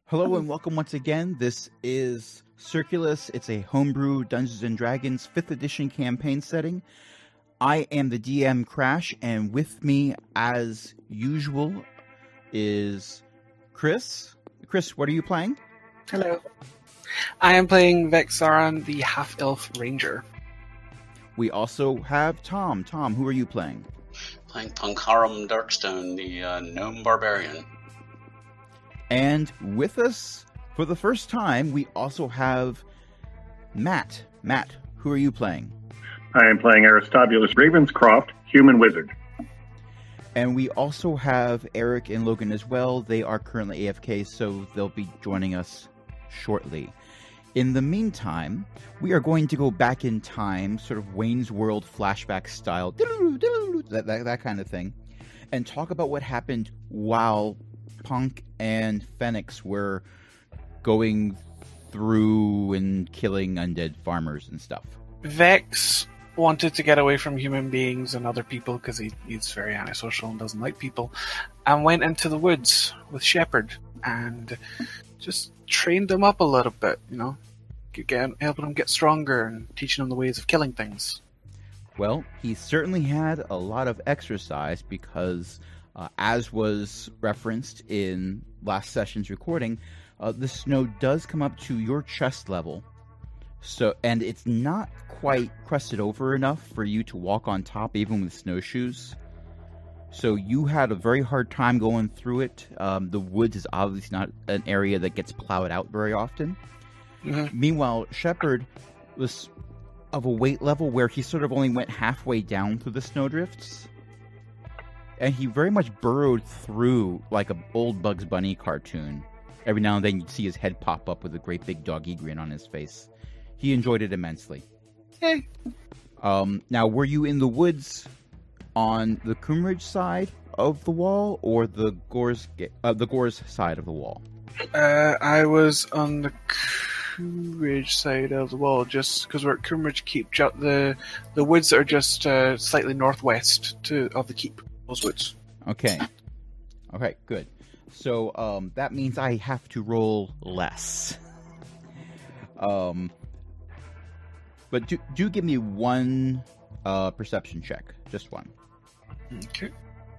Hello and welcome once again. This is Circulus. It's a homebrew Dungeons & Dragons 5th edition campaign setting. I am the DM Crash, and with me, as usual, is Chris. Chris, what are you playing? Hello. I am playing Vexaran, the Half-Elf Ranger. We also have Tom. Tom, who are you playing? Playing Punkarum Darkstone, the Gnome Barbarian. And with us, for the first time, we also have Matt. Matt, who are you playing? I am playing Aristobulus Ravenscroft, Human Wizard. And we also have Eric and Logan as well. They are currently AFK, so they'll be joining us shortly. In the meantime, we are going to go back in time, sort of Wayne's World flashback style, that kind of thing, and talk about what happened while Punk and Phoenix were going through and killing undead farmers and stuff. Vex wanted to get away from human beings and other people because he's very antisocial and doesn't like people, and went into the woods with Shepard and just trained him up a little bit, helping him get stronger and teaching him the ways of killing things. Well, he certainly had a lot of exercise because, as was referenced in last session's recording, the snow does come up to your chest level. So, and it's not quite crusted over enough for you to walk on top, even with snowshoes. So you had a very hard time going through it. The woods is obviously not an area that gets plowed out very often. Mm-hmm. Meanwhile, Shepard was of a weight level where he sort of only went halfway down through the snowdrifts. And he very much burrowed through like an old Bugs Bunny cartoon. Every now and then you'd see his head pop up with a great big doggy grin on his face. He enjoyed it immensely. Hey. Now, were you in the woods on the Coomridge side of the wall or the Gores side of the wall? I was on the Coomridge side of the wall, just because we're at Coomridge Keep. The woods are just slightly northwest of the keep. Those woods. Okay, good. So that means I have to roll less. But do give me one perception check. Just one. Okay.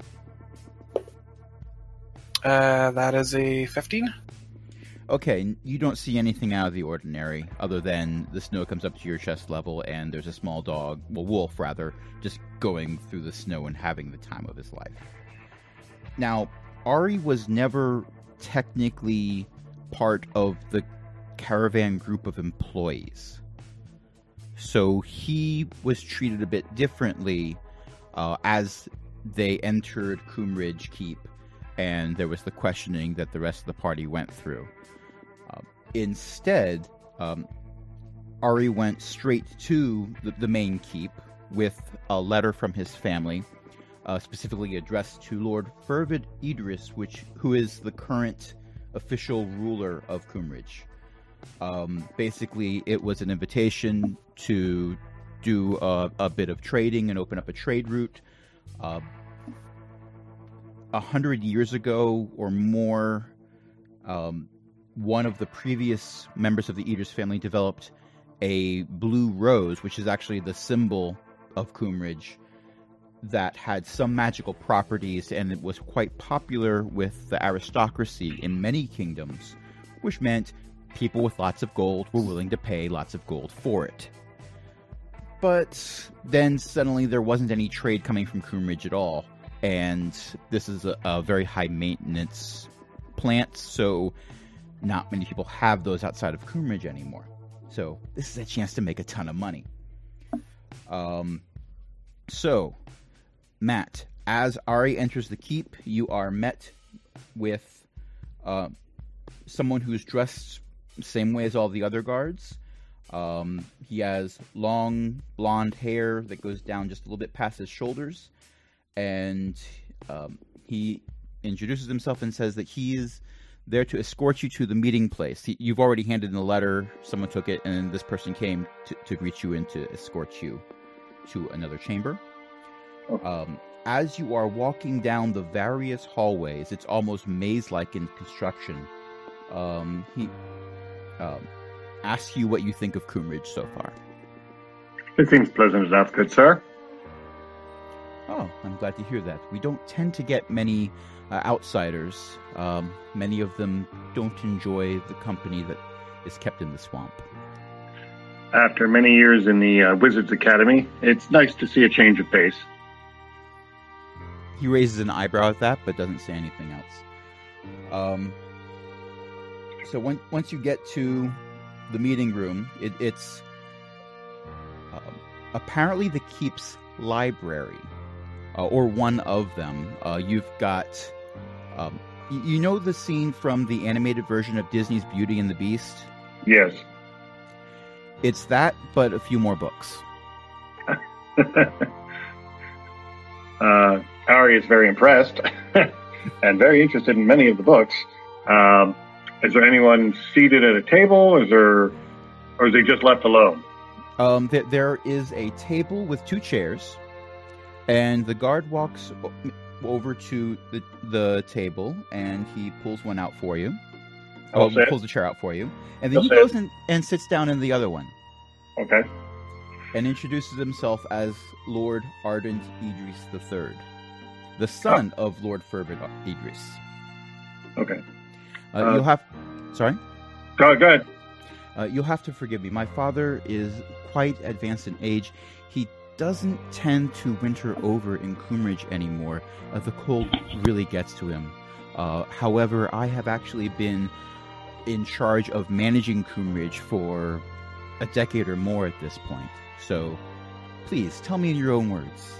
That is a 15. Okay, you don't see anything out of the ordinary, other than the snow comes up to your chest level, and there's a small dog, wolf rather, just going through the snow and having the time of his life. Now, Ari was never technically part of the caravan group of employees. So he was treated a bit differently as they entered Coomridge Keep, and there was the questioning that the rest of the party went through. Instead, Ari went straight to the main keep with a letter from his family, specifically addressed to Lord Fervid Idris, who is the current official ruler of Coomridge. Basically, it was an invitation to do a bit of trading and open up a trade route. 100 years ago or more, one of the previous members of the Idris family developed a blue rose, which is actually the symbol of Coomridge, that had some magical properties, and it was quite popular with the aristocracy in many kingdoms, which meant people with lots of gold were willing to pay lots of gold for it. But then suddenly there wasn't any trade coming from Coomridge at all, and this is a very high maintenance plant, so not many people have those outside of Coomridge anymore. So this is a chance to make a ton of money. So, Matt, as Ari enters the keep, you are met with someone who's dressed the same way as all the other guards. He has long blonde hair that goes down just a little bit past his shoulders, and he introduces himself and says that he is there to escort you to the meeting place. You've already handed in the letter, someone took it, and this person came to greet you and to escort you to another chamber. As you are walking down the various hallways, it's almost maze-like in construction, He asks you what you think of Coomridge so far. It seems pleasant enough, good sir. Oh, I'm glad to hear that. We don't tend to get many outsiders. Many of them don't enjoy the company that is kept in the swamp. After many years in the Wizards Academy, it's nice to see a change of pace. He raises an eyebrow at that, but doesn't say anything else. So once you get to the meeting room, it's apparently the Keep's library, or one of them. You've got, you know the scene from the animated version of Disney's Beauty and the Beast? Yes. It's that, but a few more books. Ari is very impressed and very interested in many of the books. Is there anyone seated at a table, or is he just left alone? There is a table with 2 chairs, and the guard walks over to the table, and he pulls one out for you. Pulls the chair out for you, and then he goes and sits down in the other one. Okay. And introduces himself as Lord Ardent Idris III, the son of Lord Ferbid Idris. Okay. You'll have... Sorry? Go ahead. You'll have to forgive me. My father is quite advanced in age. He doesn't tend to winter over in Coomridge anymore. The cold really gets to him. However, I have actually been in charge of managing Coomridge for a decade or more at this point. So, please, tell me in your own words.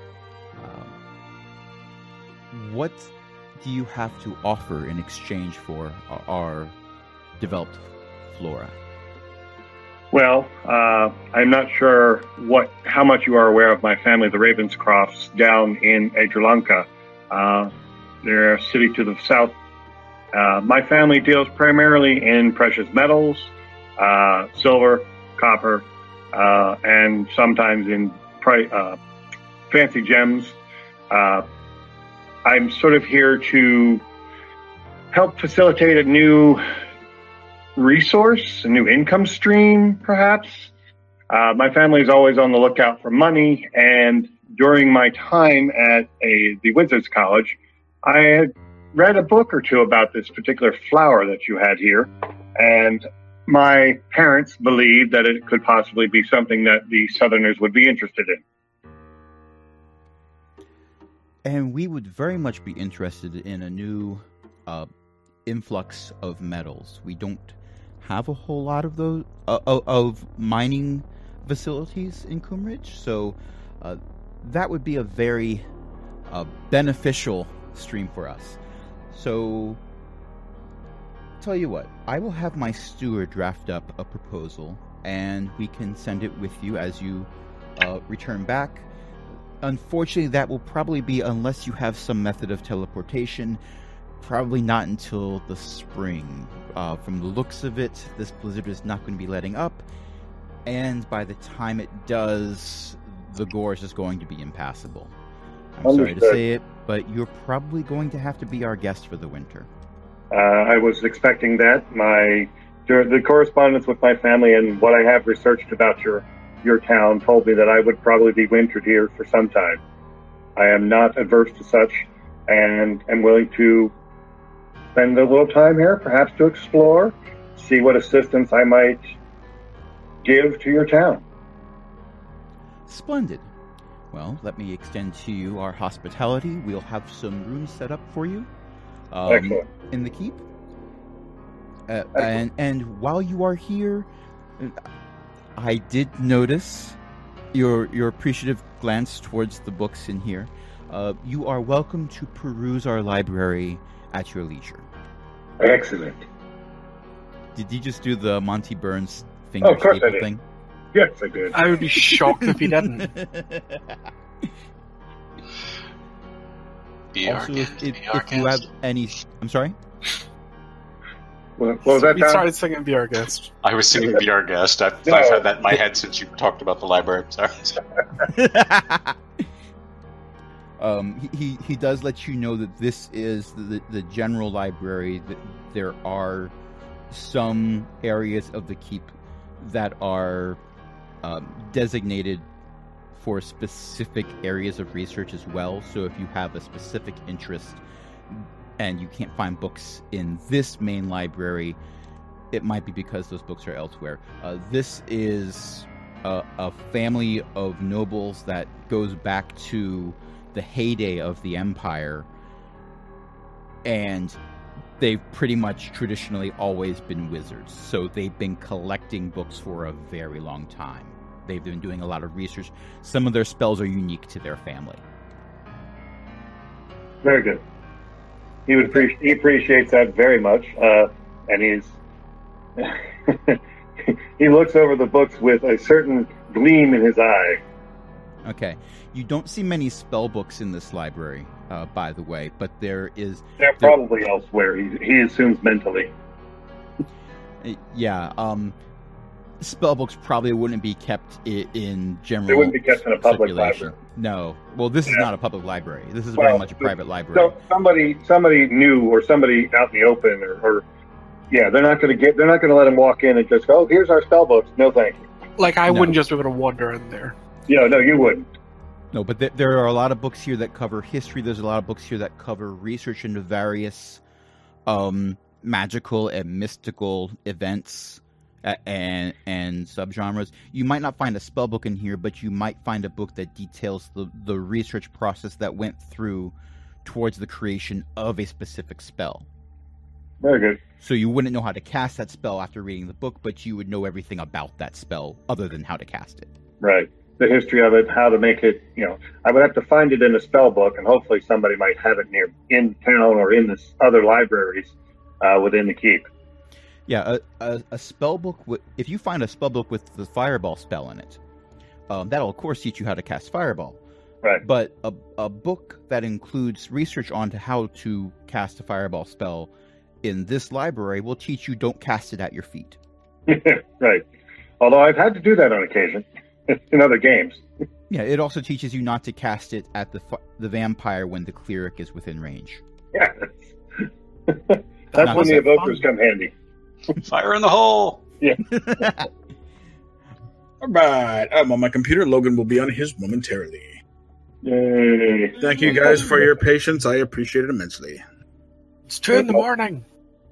What do you have to offer in exchange for our developed flora? Well, I'm not sure how much you are aware of my family, the Ravenscrofts, down in Adrilanka. They're a city to the south. My family deals primarily in precious metals, silver, copper, and sometimes in fancy gems. I'm sort of here to help facilitate a new resource, a new income stream, perhaps. My family is always on the lookout for money, and during my time at the Wizards College, I had read a book or two about this particular flower that you had here, and my parents believed that it could possibly be something that the Southerners would be interested in. And we would very much be interested in a new influx of metals. We don't have a whole lot of those of mining facilities in Coomridge, so that would be a very beneficial stream for us. So, tell you what, I will have my steward draft up a proposal, and we can send it with you as you return back. Unfortunately, that will probably be, unless you have some method of teleportation, probably not until the spring. From the looks of it, this blizzard is not going to be letting up, and by the time it does, the gorge is going to be impassable. I'm sorry to say it, but you're probably going to have to be our guest for the winter. I was expecting that. The correspondence with my family and what I have researched about your town told me that I would probably be wintered here for some time. I am not averse to such, and am willing to spend a little time here, perhaps to explore, see what assistance I might give to your town. Splendid. Well, let me extend to you our hospitality. We'll have some rooms set up for you in the keep. And while you are here, I did notice your appreciative glance towards the books in here. You are welcome to peruse our library at your leisure. Excellent. Did you just do the Monty Burns finger staple thing? Yes, I did. I would be shocked if he didn't. Also, if you have any... I'm sorry? What was that, He started singing Be Our Guest. I was singing Be Our Guest. I've had that in my head since you talked about the library. Sorry. He does let you know that this is the general library. That there are some areas of the keep that are designated for specific areas of research as well. So if you have a specific interest and you can't find books in this main library, it might be because those books are elsewhere. This is a family of nobles that goes back to the heyday of the Empire, and they've pretty much traditionally always been wizards. So they've been collecting books for a very long time. They've been doing a lot of research. Some of their spells are unique to their family. Very good. He appreciates that very much, and he looks over the books with a certain gleam in his eye. Okay. You don't see many spell books in this library, by the way, but they're probably elsewhere. He assumes mentally. Yeah. Spell books probably wouldn't be kept in general. They wouldn't be kept in a public library. No. Well, this is not a public library. This is very much a private library. So somebody new or somebody out in the open, or they're not going to let him walk in and just go, "Oh, here's our spell books." No, thank you. Like I wouldn't just be able to wander in there. Yeah, no, you wouldn't. No, but there are a lot of books here that cover history. There's a lot of books here that cover research into various magical and mystical events and subgenres. You might not find a spell book in here, but you might find a book that details the research process that went through towards the creation of a specific spell. Very good. So you wouldn't know how to cast that spell after reading the book, but you would know everything about that spell other than how to cast it. Right. The history of it, how to make it, I would have to find it in a spell book, and hopefully somebody might have it in town or in this other libraries within the keep. Yeah, a spell book, if you find a spell book with the Fireball spell in it, that'll of course teach you how to cast Fireball. Right. But a book that includes research onto how to cast a Fireball spell in this library will teach you don't cast it at your feet. Right. Although I've had to do that on occasion in other games. Yeah, it also teaches you not to cast it at the vampire when the cleric is within range. Yeah. That's when the evokers come handy. Fire in the hole! Yeah. All right. I'm on my computer. Logan will be on his momentarily. Yay. Thank you guys for your patience. I appreciate it immensely. It's 2 a.m.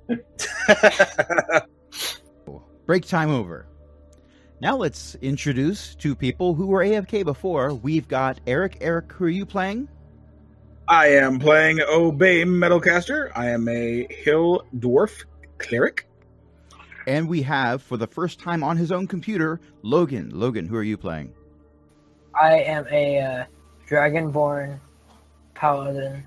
Break time over. Now let's introduce two people who were AFK before. We've got Eric. Eric, who are you playing? I am playing Obey Metalcaster. I am a Hill Dwarf Cleric. And we have, for the first time on his own computer, Logan. Logan, who are you playing? I am a Dragonborn Paladin.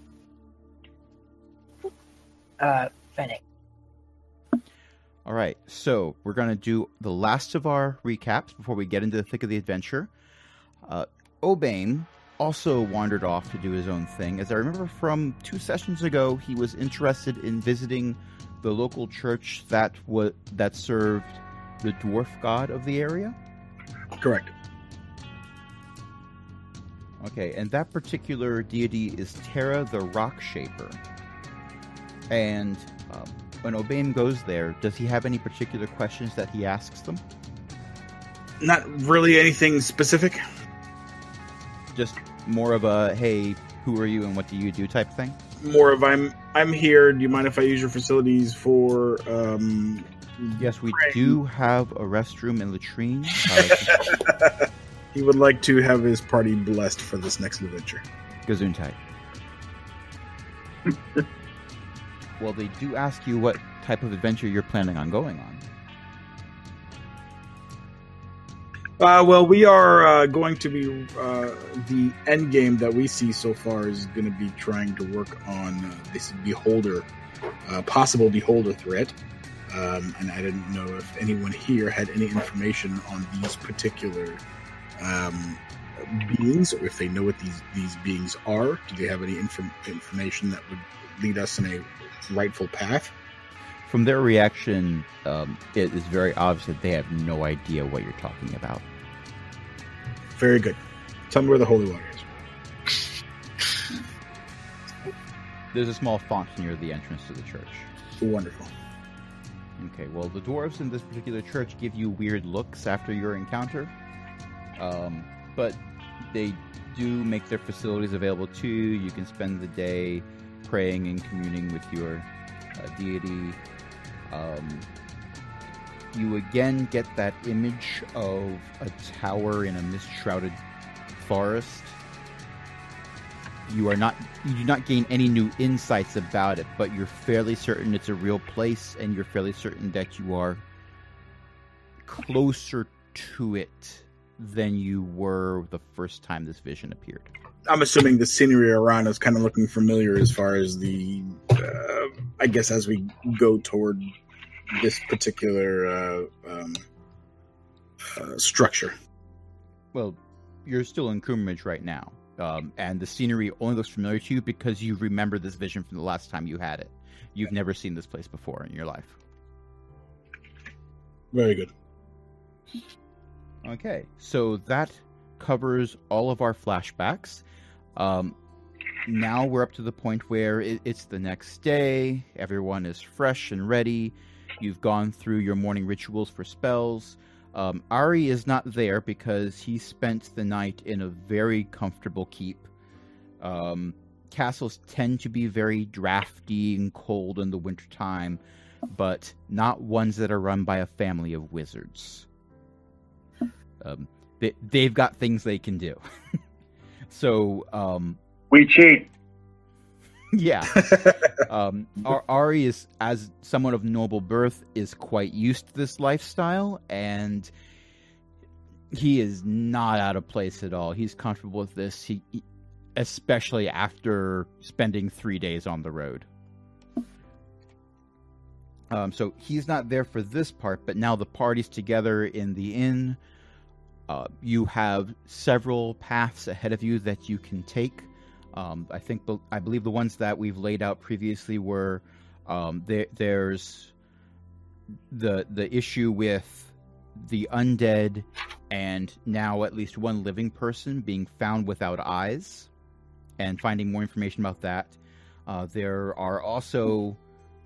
Fennec. All right, so we're going to do the last of our recaps before we get into the thick of the adventure. Obane also wandered off to do his own thing. As I remember from 2 sessions ago, he was interested in visiting the local church that served the dwarf god of the area. Correct. Okay, and that particular deity is Terra the Rock Shaper. And when Obane goes there, does he have any particular questions that he asks them? Not really anything specific. Just more of a, hey, who are you and what do you do type thing? More of I'm here. Do you mind if I use your facilities for? Yes, we praying? do have a restroom and latrine. He would like to have his party blessed for this next adventure. Gesundheit. Well, they do ask you what type of adventure you're planning on going on. Well, we are going to be the end game that we see so far is going to be trying to work on this beholder, possible beholder threat. And I didn't know if anyone here had any information on these particular beings, or if they know what these beings are. Do they have any information that would lead us in a rightful path? From their reaction, it is very obvious that they have no idea what you're talking about. Very good. Tell me where the holy water is. There's a small font near the entrance to the church. Wonderful. Okay, well, the dwarves in this particular church give you weird looks after your encounter, but they do make their facilities available to you. You can spend the day praying and communing with your deity. You again get that image of a tower in a mist-shrouded forest. You do not gain any new insights about it, but you're fairly certain it's a real place, and you're fairly certain that you are closer to it than you were the first time this vision appeared. I'm assuming the scenery around is kind of looking familiar as far as the, I guess, as we go toward this particular structure. Well, you're still in Coombridge right now. And the scenery only looks familiar to you because you remember this vision from the last time you had it. You've never seen this place before in your life. Very good. Okay, so that covers all of our flashbacks. Now we're up to the point where it's the next day. Everyone is fresh and ready. You've gone through your morning rituals for spells. Ari is not there because he spent the night in a very comfortable keep. Castles tend to be very drafty and cold in the wintertime, but not ones that are run by a family of wizards. They've got things they can do. So, we cheat. yeah. Ari is, as someone of noble birth, is quite used to this lifestyle, and he is not out of place at all. He's comfortable with this, especially after spending 3 days on the road. So he's not there for this part, but now the party's together in the inn. You have several paths ahead of you that you can take. I believe the ones that we've laid out previously were there's the issue with the undead, and now at least one living person being found without eyes, and finding more information about that. There are also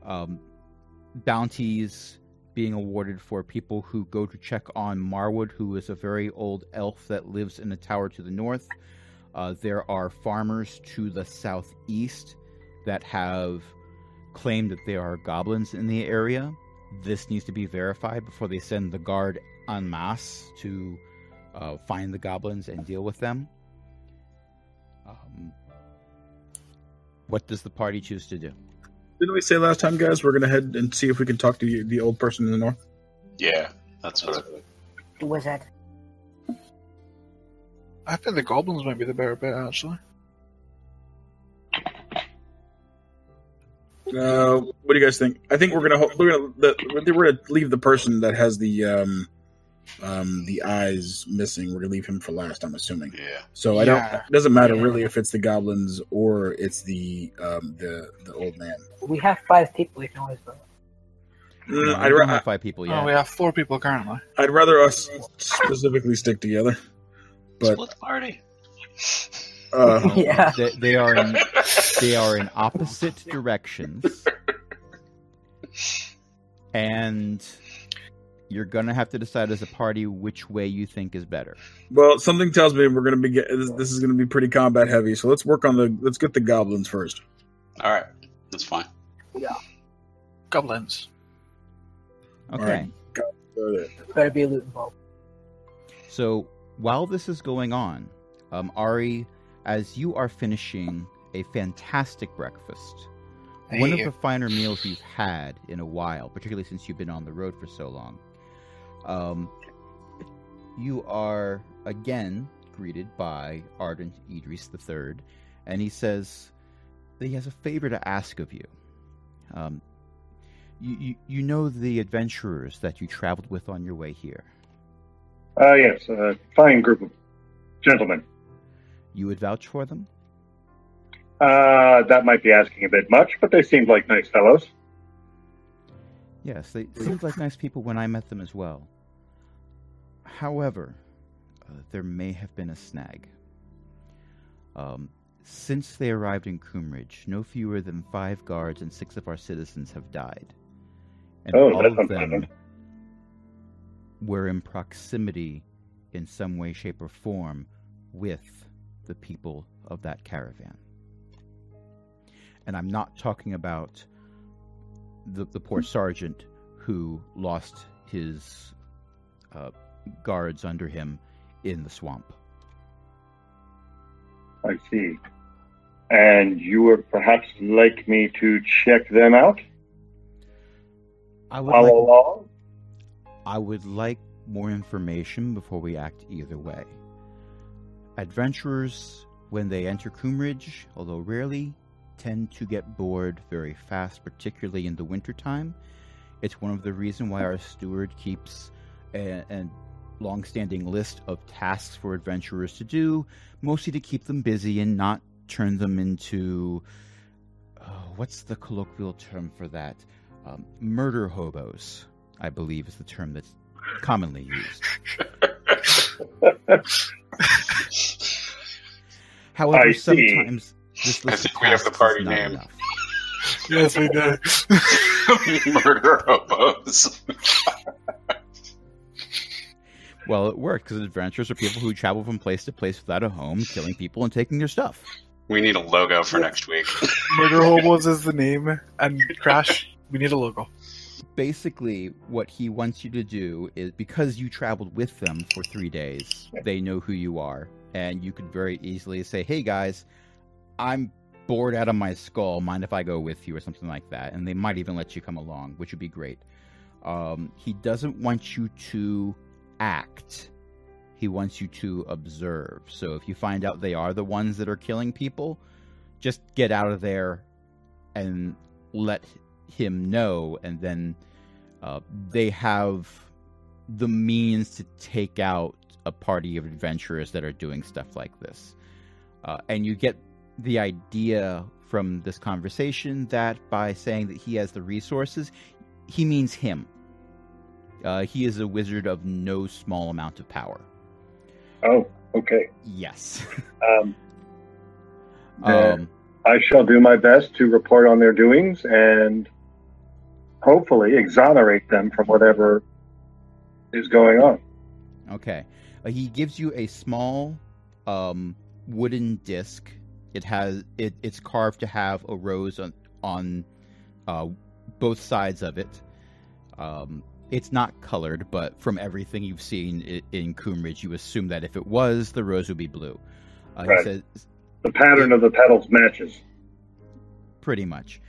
bounties being awarded for people who go to check on Marwood, who is a very old elf that lives in a tower to the north. There are farmers to the southeast that have claimed that there are goblins in the area. This needs to be verified before they send the guard en masse to find the goblins and deal with them. What does the party choose to do? Didn't we say last time, guys, we're going to head and see if we can talk to the old person in the north? Yeah, that's what Who was that? I think the goblins might be the better bet, actually. What do you guys think? I think we're gonna leave the person that has the eyes missing. We're gonna leave him for last, I'm assuming. Yeah. So it doesn't matter really if it's the goblins or it's the old man. We have 5 people. We can always vote. No, I don't have 5 people yet. Oh, we have 4 people currently. I'd rather us specifically stick together. But split the party. Yeah. They are in opposite directions, and you're gonna have to decide as a party which way you think is better. Well, something tells me we're gonna be this is gonna be pretty combat heavy. So let's get the goblins first. All right, that's fine. Yeah. Goblins. Okay. Right. Better be a loot involved. So while this is going on, Ari, as you are finishing a fantastic breakfast, one of the finer meals you've had in a while, particularly since you've been on the road for so long, you are again greeted by Ardent Idris III, and he says that he has a favor to ask of you. You know the adventurers that you traveled with on your way here? Yes, a fine group of gentlemen. You would vouch for them? That might be asking a bit much, but they seemed like nice fellows. Yes, they seemed like nice people when I met them as well. However, there may have been a snag. Since they arrived in Coomridge, no fewer than 5 guards and 6 of our citizens have died. And all that's of them unpleasant. were in proximity in some way, shape, or form with the people of that caravan. And I'm not talking about the poor sergeant who lost his guards under him in the swamp. I see. And you would perhaps like me to check them out? Follow along? I would like more information before we act either way. Adventurers, when they enter Coomridge, although rarely, tend to get bored very fast, particularly in the wintertime. It's one of the reasons why our steward keeps a long-standing list of tasks for adventurers to do, mostly to keep them busy and not turn them into... what's the colloquial term for that? Murder hobos, I believe, is the term that's commonly used. However, sometimes this list of we have the tasks party is not name. enough. Yes, we do. Murder hobos. Well, it worked because adventurers are people who travel from place to place without a home, killing people and taking their stuff. We need a logo for next week. Murder Hobos is the name, and Crash, we need a logo. Basically, what he wants you to do is, because you traveled with them for 3 days, they know who you are, and you could very easily say, hey guys, I'm bored out of my skull, mind if I go with you, or something like that, and they might even let you come along, which would be great. He doesn't want you to act. He wants you to observe. So if you find out they are the ones that are killing people, just get out of there and let him know, and then they have the means to take out a party of adventurers that are doing stuff like this. And you get the idea from this conversation that by saying that he has the resources, he means him. He is a wizard of no small amount of power. Oh, okay. Yes. I shall do my best to report on their doings and hopefully exonerate them from whatever is going on. Okay. He gives you a small wooden disc. It's carved to have a rose on both sides of it. It's not colored, but from everything you've seen in Coomridge, you assume that if it was, the rose would be blue. Right. He says, The pattern of the petals matches. pretty much.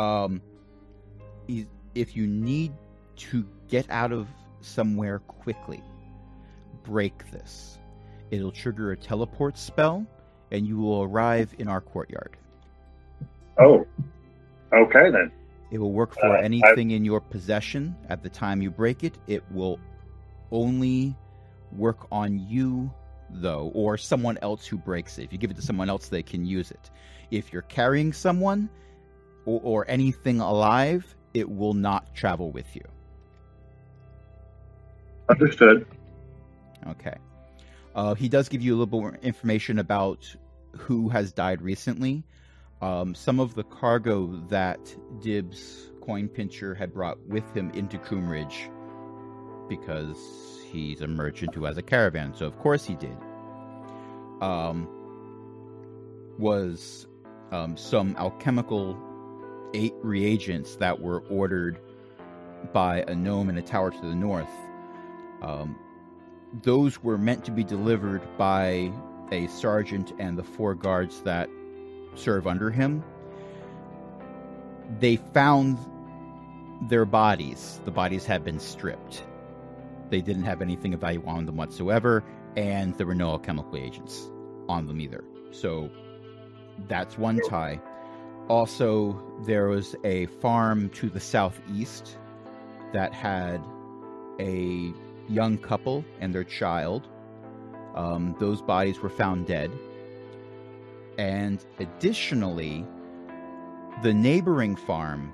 If you need to get out of somewhere quickly, break this. It'll trigger a teleport spell, and you will arrive in our courtyard. Oh, okay then. It will work for anything in your possession at the time you break it. It will only work on you, though, or someone else who breaks it. If you give it to someone else, they can use it. If you're carrying someone or anything alive, it will not travel with you. Understood. Okay. He does give you a little bit more information about who has died recently. Some of the cargo that Dibs Coin Pincher had brought with him into Coomridge, because he's a merchant who has a caravan, so of course he did, was some alchemical reagents that were ordered by a gnome in a tower to the north. Those were meant to be delivered by a sergeant and the 4 guards that serve under him. They found their bodies. The bodies had been stripped. They didn't have anything of value on them whatsoever, and there were no alchemical agents on them either. So that's one tie. Also, there was a farm to the southeast that had a young couple and their child. Those bodies were found dead. And additionally, the neighboring farm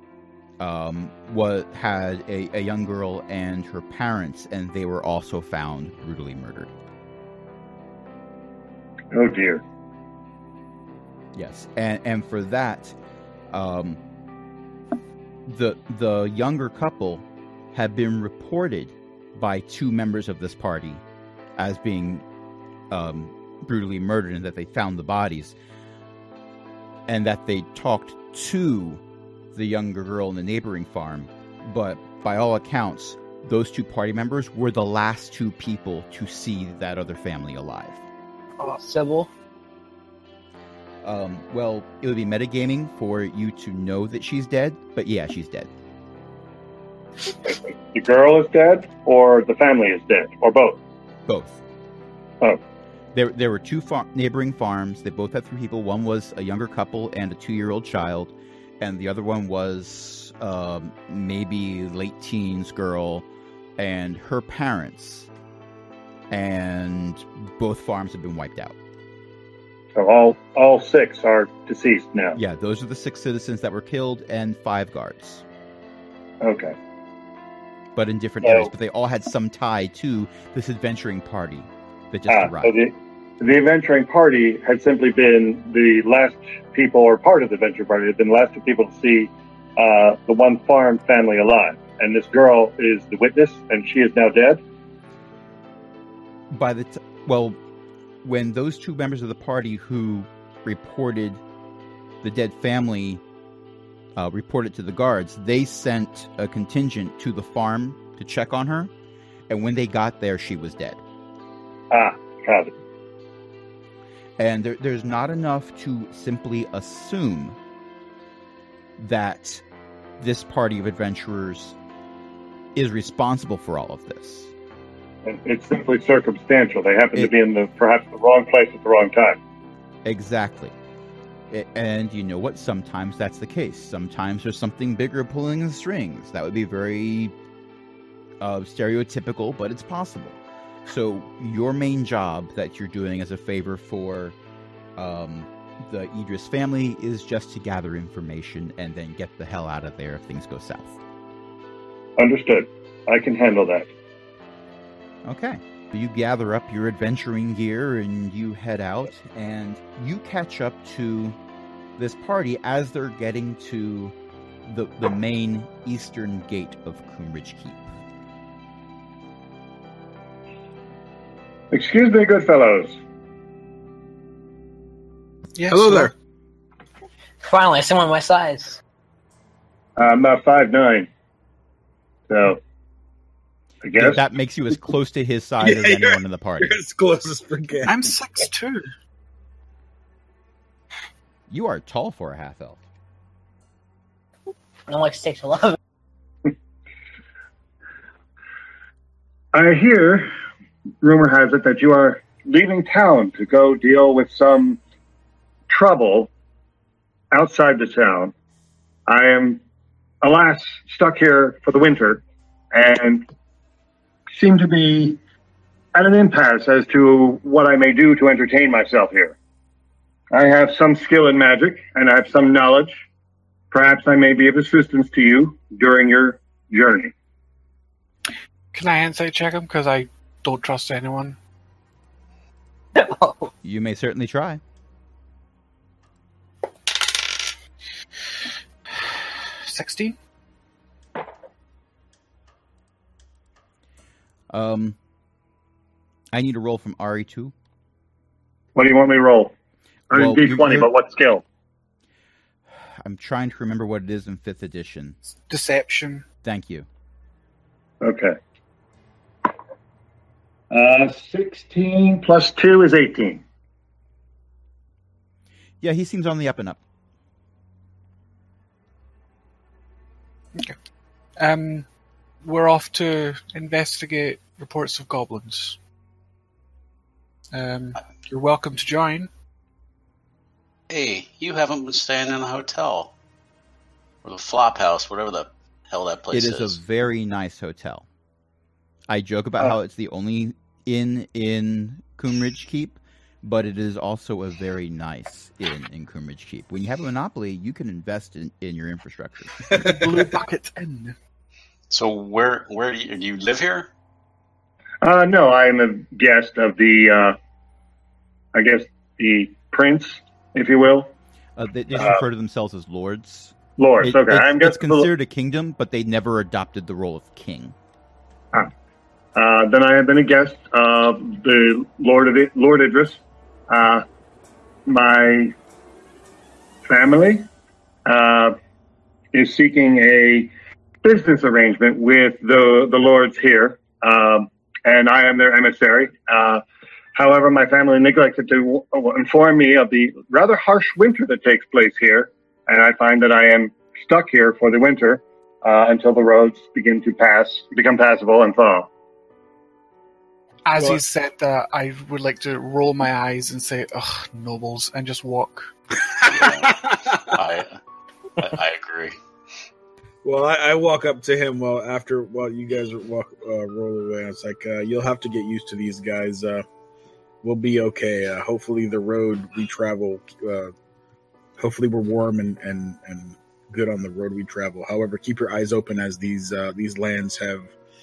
had a young girl and her parents, and they were also found brutally murdered. Oh dear. Yes, and for that, the younger couple have been reported by 2 members of this party as being brutally murdered, and that they found the bodies, and that they talked to the younger girl in the neighboring farm. But by all accounts, those 2 party members were the last 2 people to see that other family alive. Sybil? Well, it would be metagaming for you to know that she's dead, but yeah, she's dead. The girl is dead, or the family is dead, or both? Both. Oh. There were 2 neighboring farms. They both had 3 people. One was a younger couple and a 2-year-old child, and the other one was maybe late teens girl and her parents. And both farms have been wiped out. So all 6 are deceased now? Yeah, those are the 6 citizens that were killed and 5 guards. Okay. But in different areas. But they all had some tie to this adventuring party that just arrived. So the adventuring party had simply been the last people, or part of the adventuring party, had been the last 2 people to see the one farm family alive. And this girl is the witness, and she is now dead? When those 2 members of the party who reported the dead family reported to the guards, they sent a contingent to the farm to check on her, and when they got there, she was dead. Got it. And there's not enough to simply assume that this party of adventurers is responsible for all of this. It's simply circumstantial. They happen to be in perhaps the wrong place at the wrong time. Exactly. And you know what? Sometimes that's the case. Sometimes there's something bigger pulling the strings. That would be very stereotypical, but it's possible. So your main job that you're doing as a favor for the Idris family is just to gather information and then get the hell out of there if things go south. Understood. I can handle that. Okay. You gather up your adventuring gear and you head out, and you catch up to this party as they're getting to the main eastern gate of Coomridge Keep. Excuse me, good fellows. Yes, Hello there. Finally, someone my size. I'm about 5'9", so I guess That makes you as close to his size as anyone in the party. You're as close as forget. I'm 6'2". You are tall for a half-elf. I'm like 6'11". I hear, rumor has it, that you are leaving town to go deal with some trouble outside the town. I am, alas, stuck here for the winter and seem to be at an impasse as to what I may do to entertain myself here. I have some skill in magic, and I have some knowledge. Perhaps I may be of assistance to you during your journey. Can I insight check him? Because I don't trust anyone. Oh, You may certainly try. 16? I need a roll from RE2. What do you want me to roll? I'm Well, D20, you're- but what skill? I'm trying to remember what it is in 5th edition. Deception. Thank you. Okay. 16 plus 2 is 18. Yeah, he seems on the up and up. We're off to investigate reports of goblins. You're welcome to join. Hey, you haven't been staying in a hotel. Or the flop house, whatever the hell that place It is a very nice hotel. I joke about how it's the only inn in Coomridge Keep, but it is also a very nice inn in Coomridge Keep. When you have a monopoly, you can invest in your infrastructure. Blue Bucket Inn. So where do you live here? No, I am a guest of the, I guess, the prince, if you will. They just refer to themselves as lords. Lords, okay. It's considered a kingdom, but they never adopted the role of king. Then I have been a guest of the Lord Idris. My family is seeking a business arrangement with the lords here, and I am their emissary. However, my family neglected to inform me of the rather harsh winter that takes place here, and I find that I am stuck here for the winter until the roads begin to become passable and thaw. As he said that, I would like to roll my eyes and say, "Ugh, nobles," and just walk. I agree. Well, I walk up to him while you guys roll away. It's like, you'll have to get used to these guys. We'll be okay. Hopefully the road we travel, hopefully we're warm and good on the road we travel. However, keep your eyes open as these lands have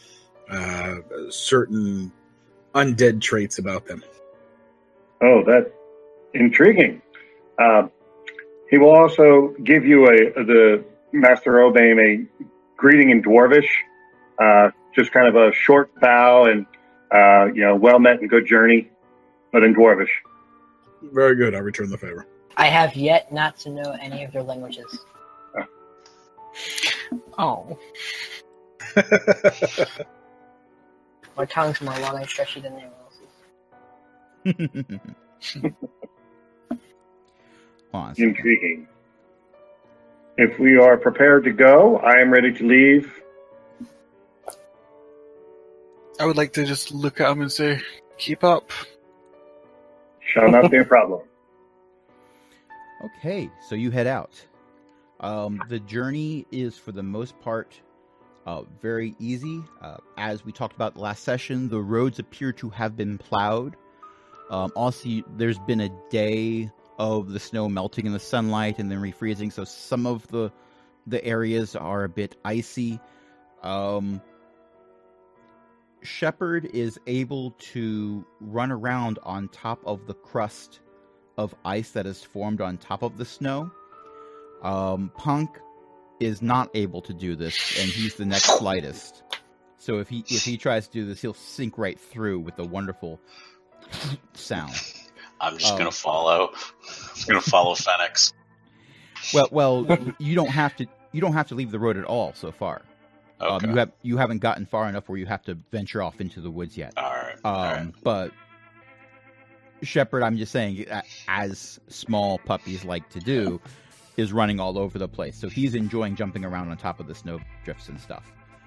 certain undead traits about them. Oh, that's intriguing. He will also give you the Master Obame a greeting in Dwarvish, just kind of a short bow and well met and good journey, but in Dwarvish. Very good. I return the favor. I have yet not to know any of their languages. Oh. My tongue's more long and stretchy than anyone else's. Intriguing. If we are prepared to go, I am ready to leave. I would like to just look at him and say, "Keep up." Shall not be a problem. Okay, so you head out. The journey is, for the most part, very easy. As we talked about last session, the roads appear to have been plowed. Also, there's been a day of the snow melting in the sunlight and then refreezing, so some of the areas are a bit icy. Shepard is able to run around on top of the crust of ice that is formed on top of the snow. Punk is not able to do this, and he's the next lightest. So if he tries to do this, he'll sink right through with a wonderful sound. I'm just gonna follow. I'm gonna follow Phoenix. Well, you don't have to leave the road at all so far. Okay. You haven't gotten far enough where you have to venture off into the woods yet. All right. But Shepard, I'm just saying, as small puppies like to do, is running all over the place. So he's enjoying jumping around on top of the snow drifts and stuff.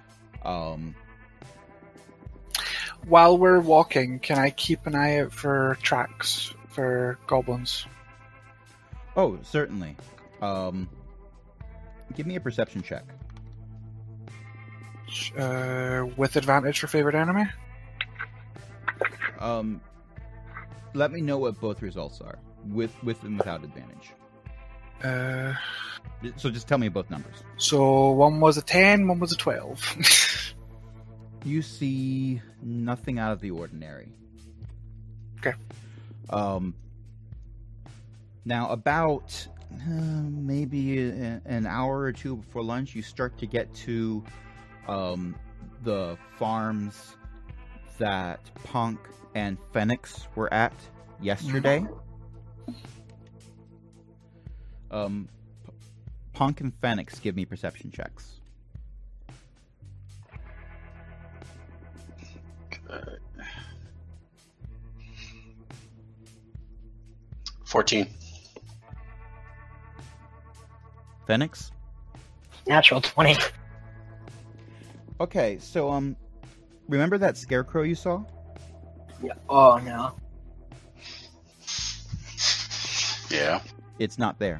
While we're walking, can I keep an eye out for tracks for goblins? Oh, certainly. Give me a perception check. With advantage for favorite enemy? Let me know what both results are, with and without advantage. So just tell me both numbers. So one was a 10, one was a 12. You see nothing out of the ordinary. Okay. Now, about maybe an hour or two before lunch, you start to get to the farms that Punk and Phoenix were at yesterday. Punk and Phoenix, give me perception checks. Okay. 14. Phoenix? Natural 20. Okay, so remember that scarecrow you saw? Yeah. Oh no. Yeah. It's not there.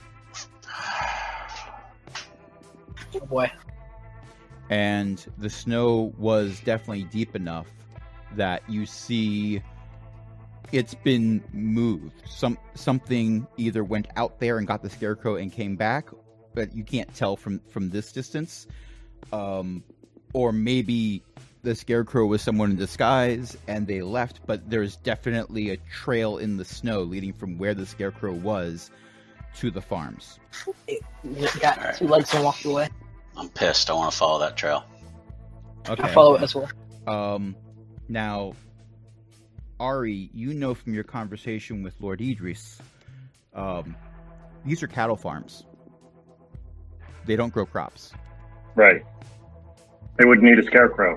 Oh boy. And the snow was definitely deep enough that you see it's been moved. Something either went out there and got the scarecrow and came back, but you can't tell from this distance. Or maybe the scarecrow was someone in disguise and they left, but there's definitely a trail in the snow leading from where the scarecrow was to the farms. Got 2 legs and walked away. I'm pissed. I want to follow that trail. Okay. I follow it as well. Now, Ari, you know from your conversation with Lord Idris, these are cattle farms. They don't grow crops. Right. They would need a scarecrow.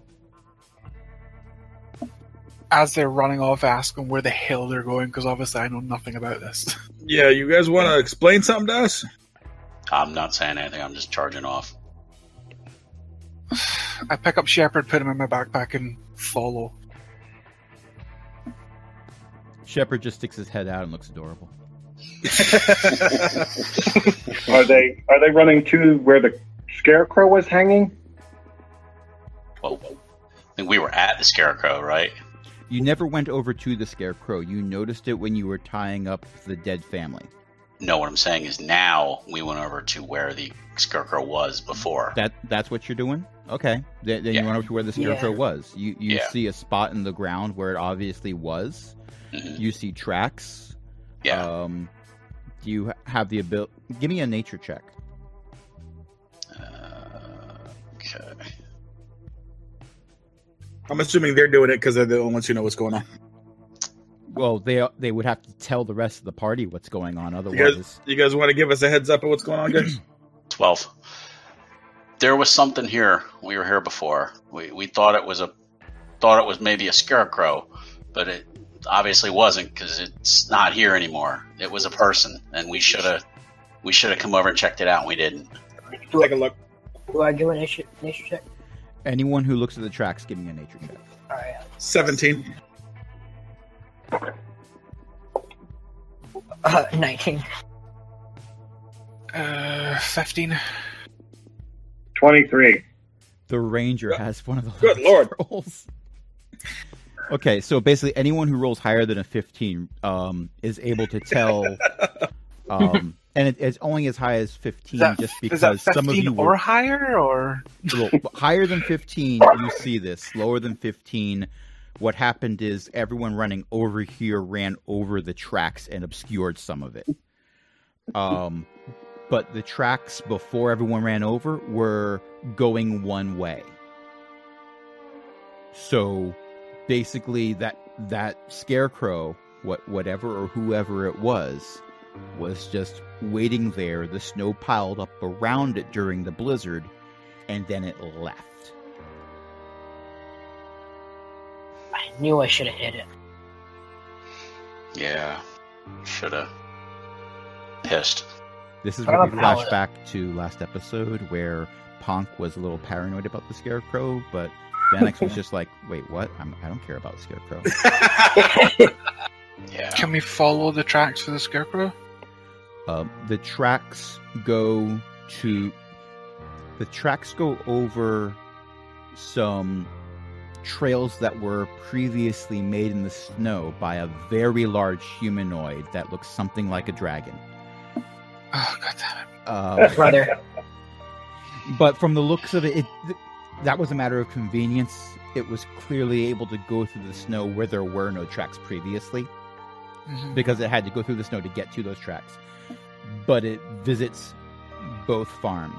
As they're running off, ask them where the hell they're going, because obviously I know nothing about this. Yeah, you guys want to explain something to us? I'm not saying anything. I'm just charging off. I pick up Shepard, put him in my backpack, and follow. Shepard just sticks his head out and looks adorable. Are they running to where the scarecrow was hanging? Well, I think we were at the scarecrow, right? You never went over to the scarecrow. You noticed it when you were tying up the dead family. No, what I'm saying is now we went over to where the scarecrow was before. That's what you're doing? Okay. Then Yeah. you went over to where the scarecrow was. You Yeah. see a spot in the ground where it obviously was. Mhm. You see tracks. Yeah. Do you have the ability? Give me a nature check. Okay. I'm assuming they're doing it because they're the only ones who know what's going on. Well, they would have to tell the rest of the party what's going on. Otherwise, You guys want to give us a heads up of what's going on, guys? 12. There was something here. We were here before. We thought it was maybe a scarecrow, but it obviously wasn't because it's not here anymore. It was a person, and we should have come over and checked it out, and we didn't. Take a look. Do I do a nature check? anyone who looks at the tracks, give me a nature check. Alright. 17. 19. 15. 23. The ranger has one of the Good lowest lord. rolls. Okay, so basically anyone who rolls higher than a 15 is able to tell, and it's only as high as 15 just Is that because 15 some of you or were higher, or well, higher than 15. You see this. Lower than 15, what happened is everyone running over here ran over the tracks and obscured some of it. But the tracks before everyone ran over were going one way. So basically that scarecrow, whatever or whoever it was just waiting there. The snow piled up around it during the blizzard, and then it left. I knew I should have hit it. Yeah. Shoulda. Pissed. This is I where don't we know flash how it- back to last episode where Ponk was a little paranoid about the scarecrow, but Vanix was just like, wait, what? I don't care about the scarecrow. Yeah. can we follow the tracks for the scarecrow? The tracks go over some trails that were previously made in the snow by a very large humanoid that looks something like a dragon. Oh, God damn it. Brother. But from the looks of it, that was a matter of convenience. It was clearly able to go through the snow where there were no tracks previously, Mhm. because it had to go through the snow to get to those tracks. But it visits both farms.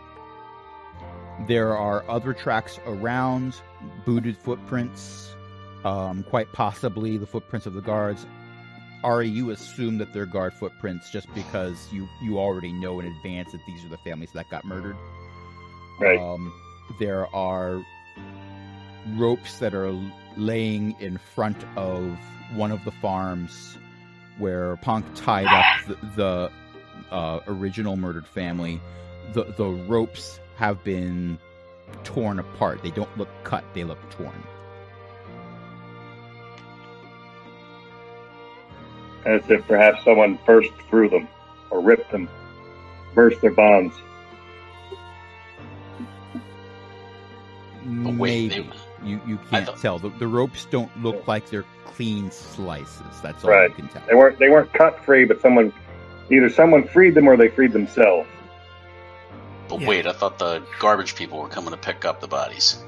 There are other tracks around, booted footprints, quite possibly the footprints of the guards. Ari, you assume that they're guard footprints just because you already know in advance that these are the families that got murdered. Right. There are ropes that are laying in front of one of the farms where Ponk tied up the original murdered family. The ropes have been torn apart. They don't look cut, they look torn. As if perhaps someone burst through them or ripped them, burst their bonds. But wait, Maybe. You I can't thought- tell. The ropes don't look like they're clean slices. That's all Right. you can tell. They weren't cut free, but either someone freed them or they freed themselves. But Yeah. wait, I thought the garbage people were coming to pick up the bodies.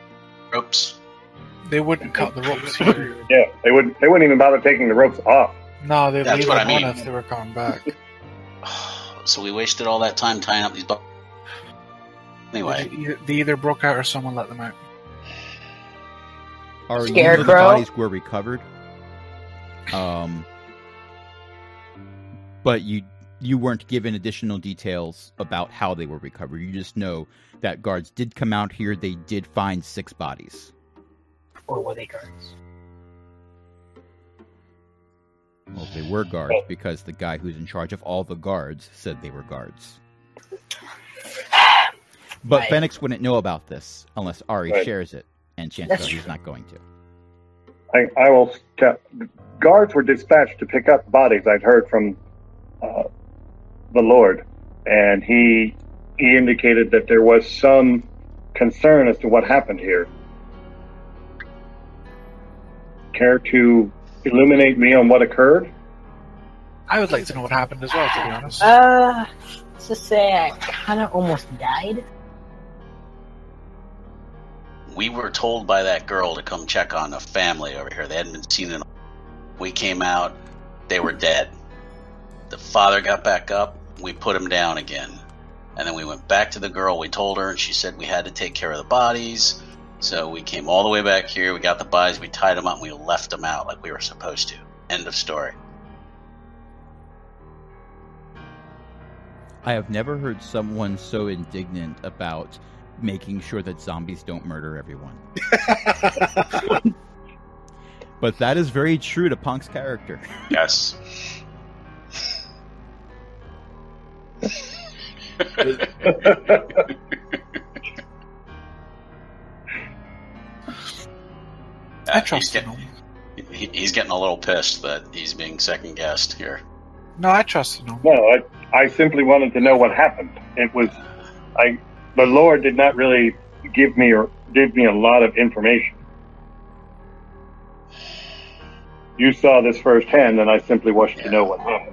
Oops. They wouldn't cut the ropes here. Yeah, they wouldn't even bother taking the ropes off. No, they'd That's leave what them I on mean. if they were coming back. So we wasted all that time tying up these dogs. Anyway, They either broke out or someone let them out. None of the Scarecrow? bodies were recovered. But you weren't given additional details about how they were recovered. You just know that guards did come out here. They did find 6 bodies. Or were they guards? Well, they were guards because the guy who's in charge of all the guards said they were guards. But Right. Phoenix wouldn't know about this unless Ari Right. shares it, and chances That's are he's true. not going to. I will tell. Guards were dispatched to pick up bodies. I'd heard from the Lord, and he indicated that there was some concern as to what happened here. Care to illuminate me on what occurred? I would like to know what happened as well, to be honest. Let's just say I kind of almost died. we were told by that girl to come check on a family over here. They hadn't been seen in. We came out, they were dead. The father got back up, we put him down again. And then we went back to the girl, we told her, and she said we had to take care of the bodies. So we came all the way back here, we got the bodies, we tied them up, and we left them out like we were supposed to. End of story. I have never heard someone so indignant about making sure that zombies don't murder everyone. But that is very true to Punk's character. Yes. I trust him. He's getting a little pissed that he's being second guessed here. No, I trust him. No, I simply wanted to know what happened. It was, the Lord did not really give me a lot of information. You saw this firsthand, and I simply wanted to know what happened.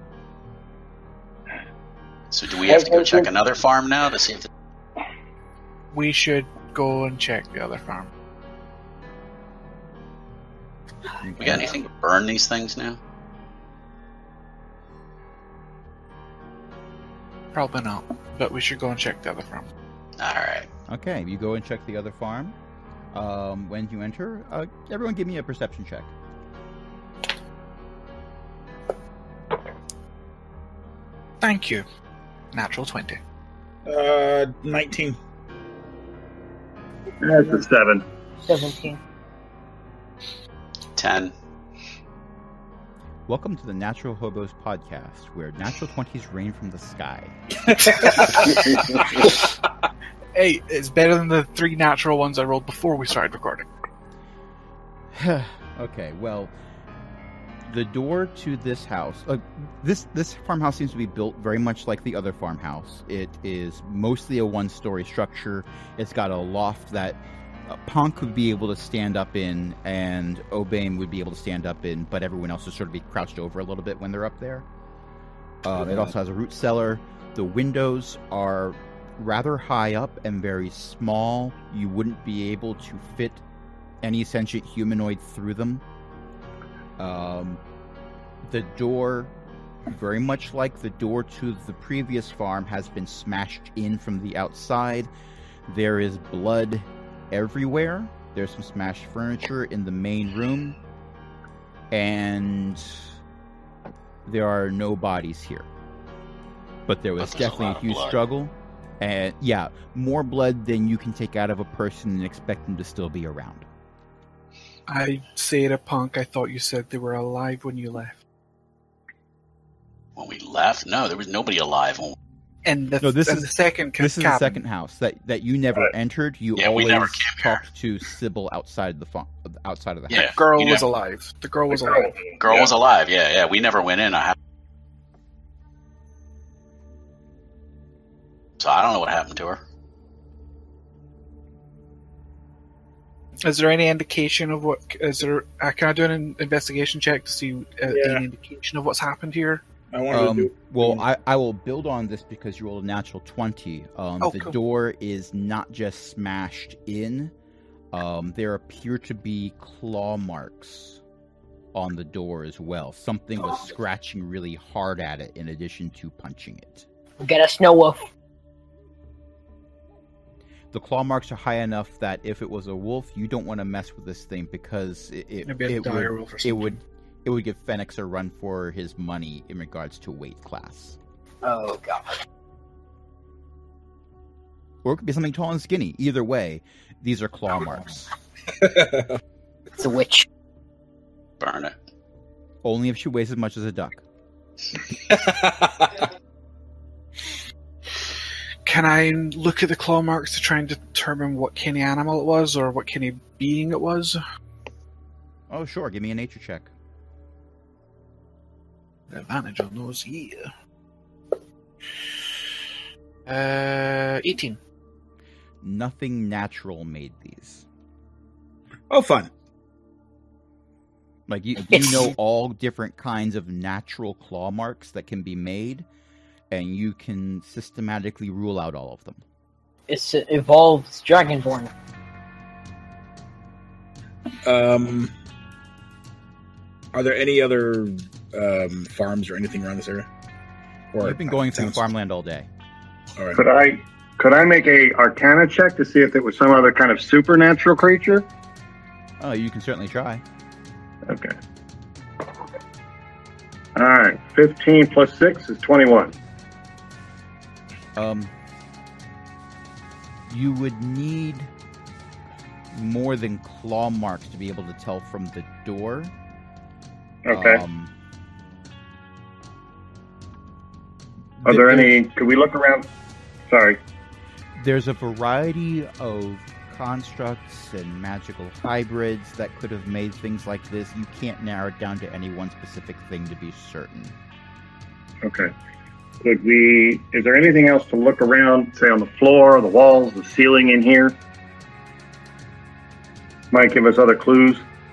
So do we have to go check another farm now to see if... We should go and check the other farm. We got anything to burn these things now? Probably not, but we should go and check the other farm. Alright. Okay, you go and check the other farm. When you enter, everyone give me a perception check. Thank you. Natural 20. 19. That's a 7. 17. 10. Welcome to the Natural Hobos podcast, where natural 20s rain from the sky. Hey, it's better than the 3 natural ones I rolled before we started recording. Okay, well, the door to this house, this farmhouse seems to be built very much like the other farmhouse. It is mostly a one-story structure. It's got a loft that Ponk would be able to stand up in, and Obame would be able to stand up in, but everyone else would sort of be crouched over a little bit when they're up there. It also has a root cellar. The windows are rather high up and very small. You wouldn't be able to fit any sentient humanoid through them. The door, very much like the door to the previous farm, has been smashed in from the outside. There is blood everywhere. There's some smashed furniture in the main room, and there are no bodies here. But there was But there's a definitely lot a of huge blood. struggle, and yeah, more blood than you can take out of a person and expect them to still be around. I say to Punk, I thought you said they were alive when you left. When we left? No, there was nobody alive. And the, No, this and is- the second This is cabin. the second house that you never Right. entered. You Yeah, we always never came here. talked to Sybil outside the outside of the Yeah. house. The girl you was know. alive. The girl was The alive. Girl Yeah. was alive. Yeah. We never went in. So I don't know what happened to her. Is there any indication of what? Is there? Can I do an investigation check to see any indication of what's happened here? I wanted to do. Well, I will build on this because you rolled a natural 20. The Cool. door is not just smashed in. There appear to be claw marks on the door as well. Something was scratching really hard at it in addition to punching it. Get a snow wolf. The claw marks are high enough that if it was a wolf, you don't want to mess with this thing because Maybe a dire wolf or something. it would give Fenix a run for his money in regards to weight class. Oh god. Or it could be something tall and skinny. Either way, these are claw marks. It's a witch. Burn it. Only if she weighs as much as a duck. Can I look at the claw marks to try and determine what kind of animal it was or what kind of being it was? Oh, sure. Give me a nature check. Advantage on those, yeah. 18. Nothing natural made these. Oh, fun. Like, you It's- know all different kinds of natural claw marks that can be made, and you can systematically rule out all of them. It's evolved Dragonborn. Are there any other farms or anything around this area? Or You've been going through sounds- farmland all day. All right. Could I make a Arcana check to see if it was some other kind of supernatural creature? Oh, you can certainly try. Okay. All right. 15 plus 6 is 21. You would need more than claw marks to be able to tell from the door. Okay. Are th- there there's- any? Could we look around? Sorry. There's a variety of constructs and magical hybrids that could have made things like this. You can't narrow it down to any one specific thing to be certain. Okay. Could we? Is there anything else to look around? Say on the floor, the walls, the ceiling in here? Might give us other clues.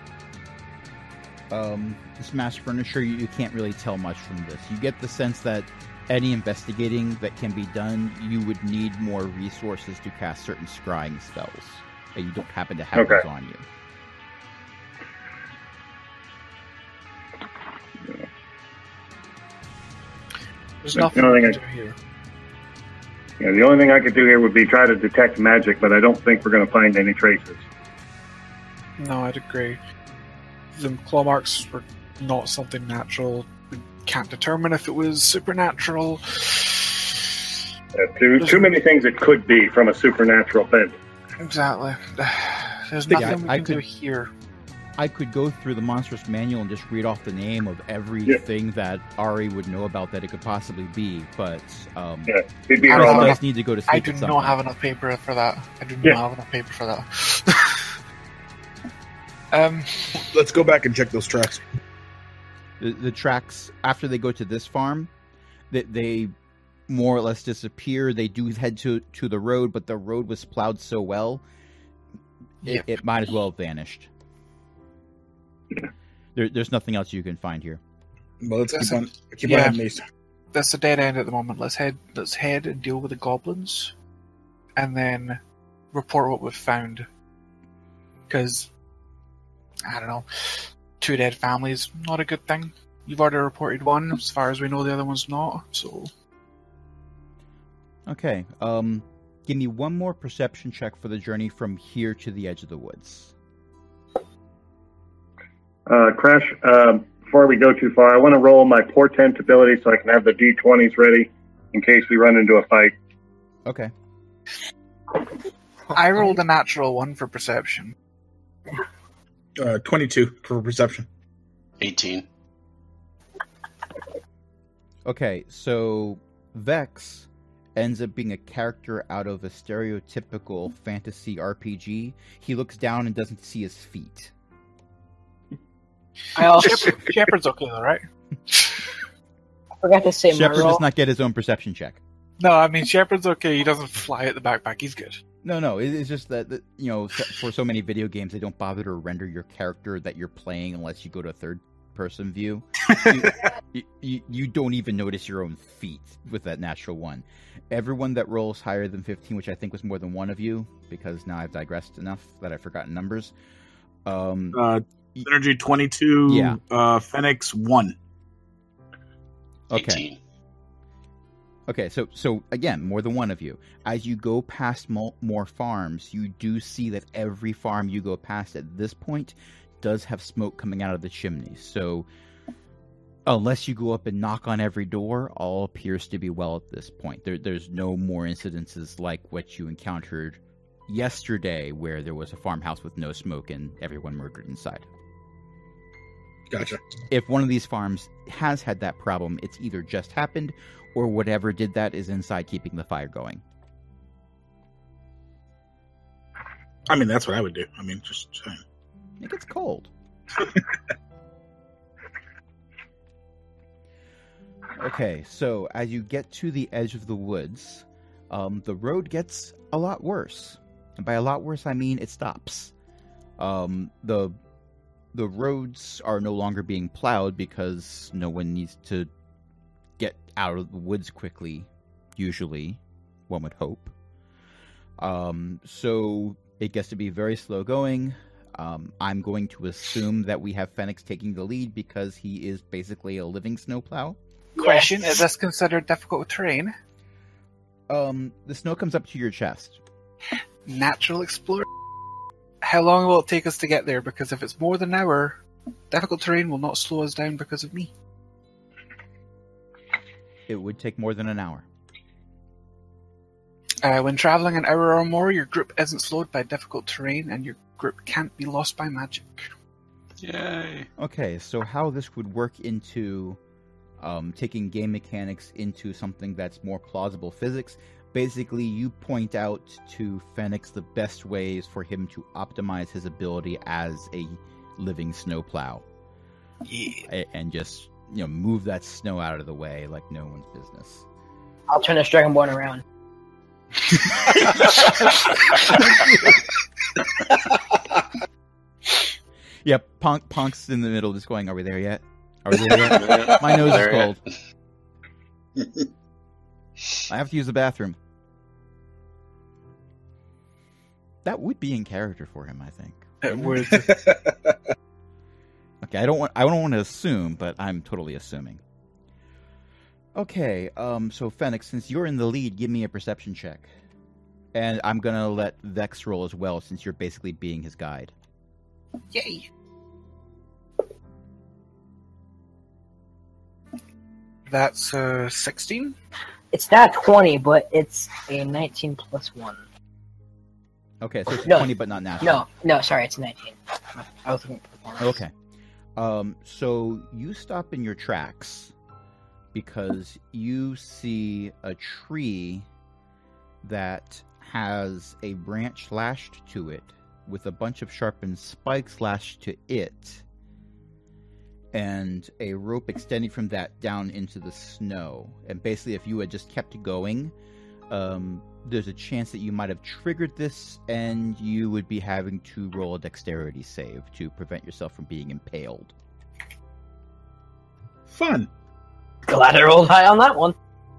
Smash furniture, you can't really tell much from this. You get the sense that any investigating that can be done, you would need more resources to cast certain scrying spells, and you don't happen to have Okay. those on you. There's The nothing only we thing can do here. Yeah, the only thing I could do here would be try to detect magic, but I don't think we're going to find any traces. No, I'd agree. The claw marks were not something natural. We can't determine if it was supernatural. Too many things it could be from a supernatural bent. Exactly. There's Yeah, nothing we I can do could- here. I could go through the monstrous manual and just read off the name of everything that Ari would know about that it could possibly be, but Yeah, it'd be I you don't all know. guys need to go to sleep I do at some not point. have enough paper for that. I do Yeah. not have enough paper for that. Let's go back and check those tracks. The tracks, after they go to this farm, they more or less disappear. They do head to the road, but the road was plowed so well, Yep. it might as well have vanished. There's nothing else you can find here. Well, let's keep on Yeah. heading east. That's a dead end at the moment. Let's head and deal with the goblins, and then report what we've found. Because I don't know, 2 dead families, not a good thing. You've already reported one, as far as we know. The other one's not. So Okay, give me one more perception check for the journey from here to the edge of the woods. Crash, before we go too far, I want to roll my portent ability so I can have the D20s ready in case we run into a fight. Okay. I rolled a natural 1 for perception. 22 for perception. 18. Okay, so Vex ends up being a character out of a stereotypical fantasy RPG. He looks down and doesn't see his feet. I also Shepard's okay though, right? forgot to say my Shepard roll. does not get his own perception check. No, I mean Shepard's okay. He doesn't fly at the backpack. He's good. No, it's just that you know, for so many video games, they don't bother to render your character that you're playing unless you go to a third-person view. You don't even notice your own feet with that natural 1. Everyone that rolls higher than 15, which I think was more than one of you, because now I've digressed enough that I've forgotten numbers. Synergy 22. Yeah. Phoenix 1. Okay. 18. Okay, so again, more than one of you. As you go past more farms, you do see that every farm you go past at this point does have smoke coming out of the chimneys. So unless you go up and knock on every door, all appears to be well at this point. There's no more incidences like what you encountered yesterday, where there was a farmhouse with no smoke and everyone murdered inside. Gotcha. If one of these farms has had that problem, it's either just happened or whatever did that is inside keeping the fire going. I mean, that's what I would do. I mean, just saying. It gets cold. Okay, so as you get to the edge of the woods, the road gets a lot worse. And by a lot worse, I mean it stops. The roads are no longer being plowed because no one needs to get out of the woods quickly, usually, one would hope. So it gets to be very slow going. I'm going to assume that we have Fenix taking the lead because he is basically a living snowplow. Question, is this considered difficult terrain? The snow comes up to your chest. Natural Explorer? How long will it take us to get there? Because if it's more than an hour, difficult terrain will not slow us down because of me. It would take more than an hour. When traveling an hour or more, your group isn't slowed by difficult terrain, and your group can't be lost by magic. Yay. Okay, so how this would work into taking game mechanics into something that's more plausible physics. Basically, you point out to Fenix the best ways for him to optimize his ability as a living snowplow. Yeah. And just, move that snow out of the way like no one's business. I'll turn this Dragonborn around. Yeah, Punk's in the middle just going, are we there yet? Are we there yet? My nose is cold. I have to use the bathroom. That would be in character for him, I think. It would. Okay, I don't want to assume, but I'm totally assuming. Okay, so Fenix, since you're in the lead, give me a perception check. And I'm gonna let Vex roll as well, since you're basically being his guide. Yay. That's 16? It's not 20, but it's a 19 plus 1. Okay, so it's No. 20, but not natural. No, sorry, it's 19. I was looking at performance. Okay. So you stop in your tracks because you see a tree that has a branch lashed to it with a bunch of sharpened spikes lashed to it and a rope extending from that down into the snow. And basically, if you had just kept going, there's a chance that you might have triggered this and you would be having to roll a dexterity save to prevent yourself from being impaled. Fun. Glad I rolled high on that one.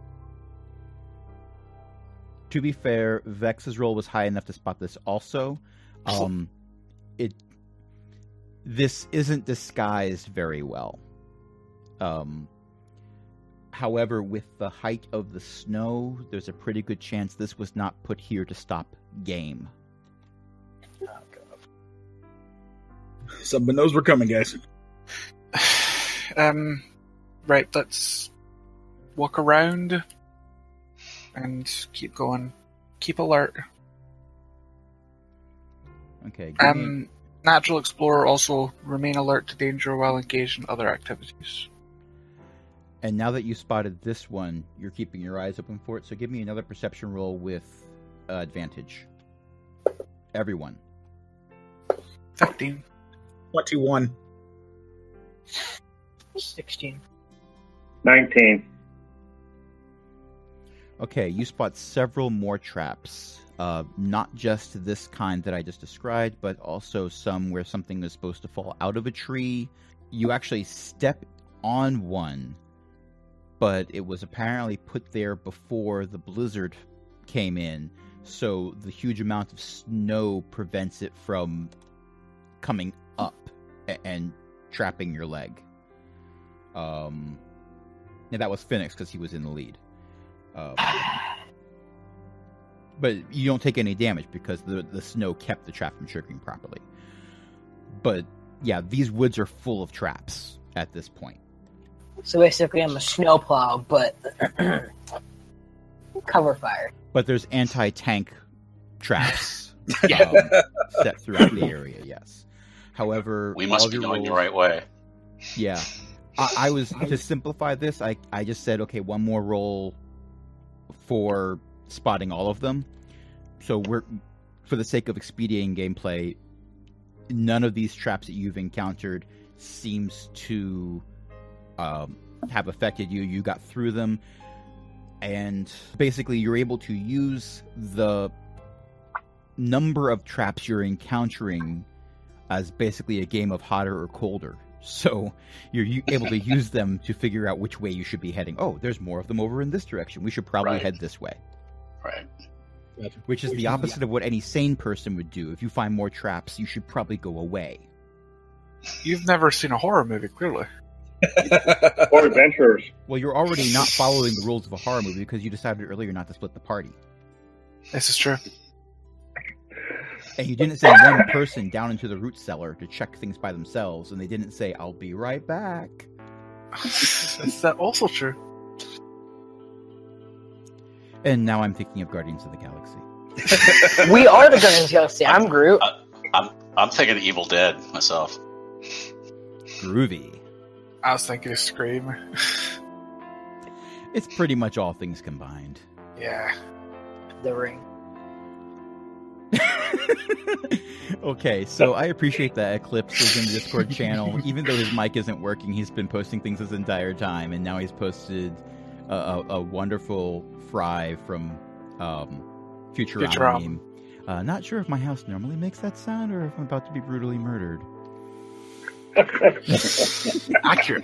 To be fair, Vex's roll was high enough to spot this also. This isn't disguised very well. However, with the height of the snow, there's a pretty good chance this was not put here to stop game. Somebody knows we're coming, guys. Right, let's walk around and keep going. Keep alert. Okay. Natural Explorer also remain alert to danger while engaged in other activities. And now that you spotted this one, you're keeping your eyes open for it, so give me another perception roll with advantage. Everyone. 15. 21. 16. 19. Okay, you spot several more traps. Not just this kind that I just described, but also some where something is supposed to fall out of a tree. You actually step on one, but it was apparently put there before the blizzard came in, so the huge amount of snow prevents it from coming up and trapping your leg. And that was Phoenix because he was in the lead. But you don't take any damage because the snow kept the trap from triggering properly. But yeah, these woods are full of traps at this point. So basically, I'm a snowplow, but cover fire. But there's anti-tank traps set throughout the area, yes. However, We must be going the right way. Yeah. I was, to simplify this, I just said, okay, one more roll for spotting all of them. So we're, for the sake of expediting gameplay, none of these traps that you've encountered seems to have affected you. You got through them, and basically you're able to use the number of traps you're encountering as basically a game of hotter or colder. So you're able to use them to figure out which way you should be heading. Oh, there's more of them over in this direction. We should probably head this way. Right. Which is the opposite of what any sane person would do. If you find more traps, you should probably go away. You've never seen a horror movie, clearly. Or adventurers. Well, you're already not following the rules of a horror movie because you decided earlier not to split the party. This is true. And you didn't send one person down into the root cellar to check things by themselves, and they didn't say, "I'll be right back." Is that also true? And now I'm thinking of Guardians of the Galaxy. We are the Guardians of the Galaxy. I'm Groot. I'm thinking Evil Dead myself. Groovy. I was thinking of Scream. It's pretty much all things combined. Yeah. The Ring. Okay, so I appreciate that Eclipse is in the Discord channel. Even though his mic isn't working, he's been posting things this entire time, and now he's posted a wonderful fry from Futurama meme. Not sure if my house normally makes that sound or if I'm about to be brutally murdered. Accurate.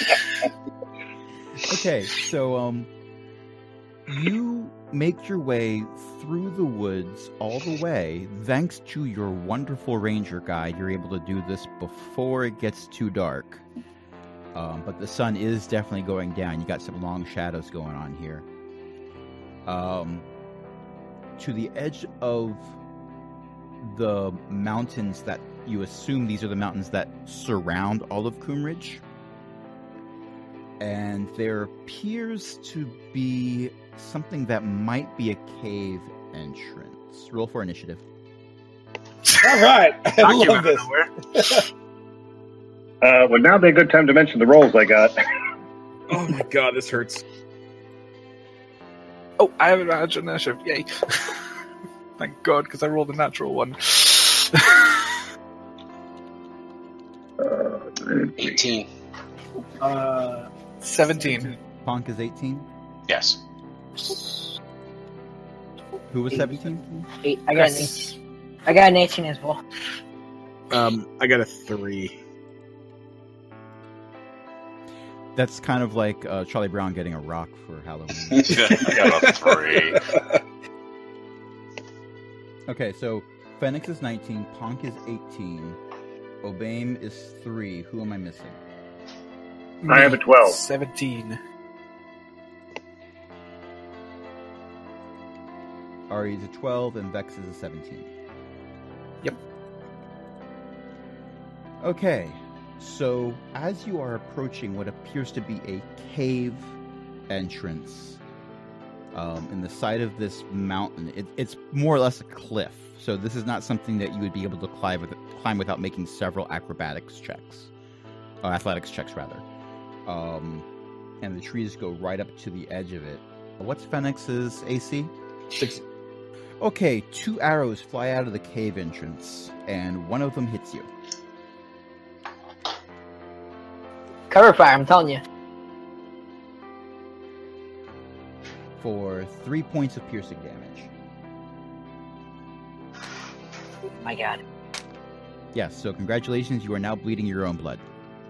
Okay, so you make your way through the woods all the way. Thanks to your wonderful ranger guide, you're able to do this before it gets too dark. But the sun is definitely going down. You got some long shadows going on here. To the edge of the mountains that you assume these are the mountains that surround all of Coomridge. And there appears to be something that might be a cave entrance. Roll for initiative. All right. I love this. Would now be a good time to mention the rolls I got. Oh my god, this hurts. Oh, I have an natural initiative. Yay. Thank God, because I rolled a natural one. 18. 17. Ponk is 18. Yes. Who was 17? 8. I got an 18. I got an 18 as well. I got a 3. That's kind of like Charlie Brown getting a rock for Halloween. I got a 3. Okay, so Phoenix is 19, Ponk is 18, Obame is 3. Who am I missing? I have a 12. 17. Ari is a 12, and Vex is a 17. Yep. Okay, so as you are approaching what appears to be a cave entrance in the side of this mountain, it's more or less a cliff. So this is not something that you would be able to climb without making several athletics checks, rather. And the trees go right up to the edge of it. What's Phoenix's AC? 6. Okay, 2 arrows fly out of the cave entrance, and one of them hits you. Cover fire, I'm telling you. For 3 points of piercing damage. My god. Yes, so congratulations, you are now bleeding your own blood.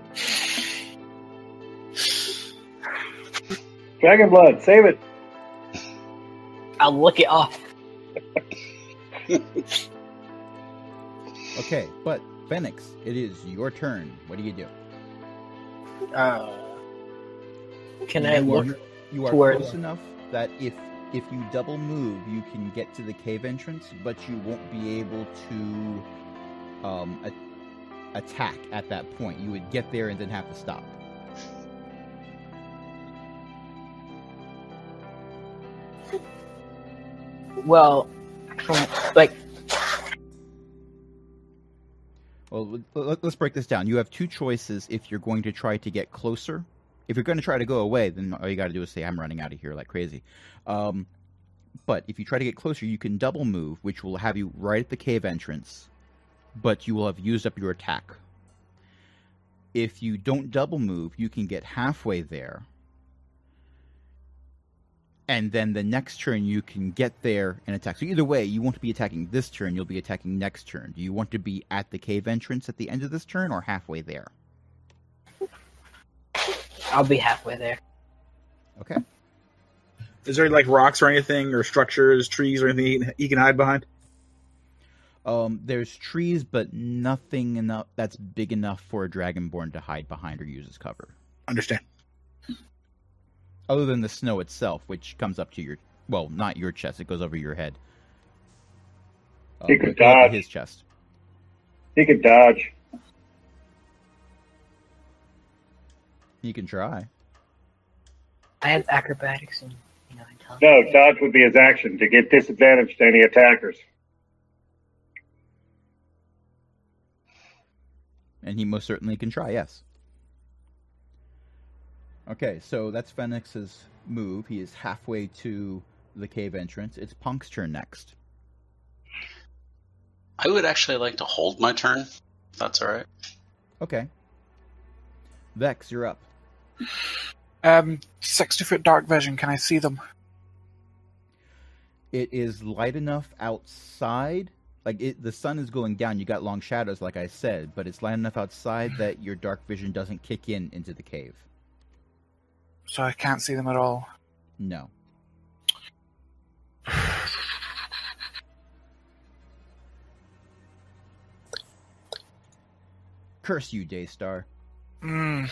Dragon blood, save it. I'll look it off. Okay, but Phoenix, it is your turn. What do you do? Can I look? You are to where- close enough that if you double move, you can get to the cave entrance, but you won't be able to attack at that point. You would get there and then have to stop. Well, from like, Well, let's break this down. You have two choices if you're going to try to get closer. If you're going to try to go away, then all you got to do is say, I'm running out of here like crazy. But if you try to get closer, you can double move, which will have you right at the cave entrance, but you will have used up your attack. If you don't double move, you can get halfway there, and then the next turn you can get there and attack. So either way, you won't be attacking this turn, you'll be attacking next turn. Do you want to be at the cave entrance at the end of this turn or halfway there? I'll be halfway there. Okay. Is there like rocks or anything, or structures, trees, or anything he can hide behind? There's trees, but nothing enough that's big enough for a Dragonborn to hide behind or use as cover. Understand. Other than the snow itself, which comes up to your, well, not your chest, it goes over your head. He could it goes up to dodge. his chest. He could dodge. You can try. I have acrobatics and intelligence. No, dodge would be his action to get disadvantage to any attackers. And he most certainly can try, yes. Okay, so that's Phoenix's move. He is halfway to the cave entrance. It's Punk's turn next. I would actually like to hold my turn, if that's all right. Okay. Vex, you're up. 60-foot dark vision. Can I see them? It is light enough outside. Like, the sun is going down. You got long shadows, like I said, but it's light enough outside that your dark vision doesn't kick in into the cave. So I can't see them at all. No. Curse you, Daystar. Can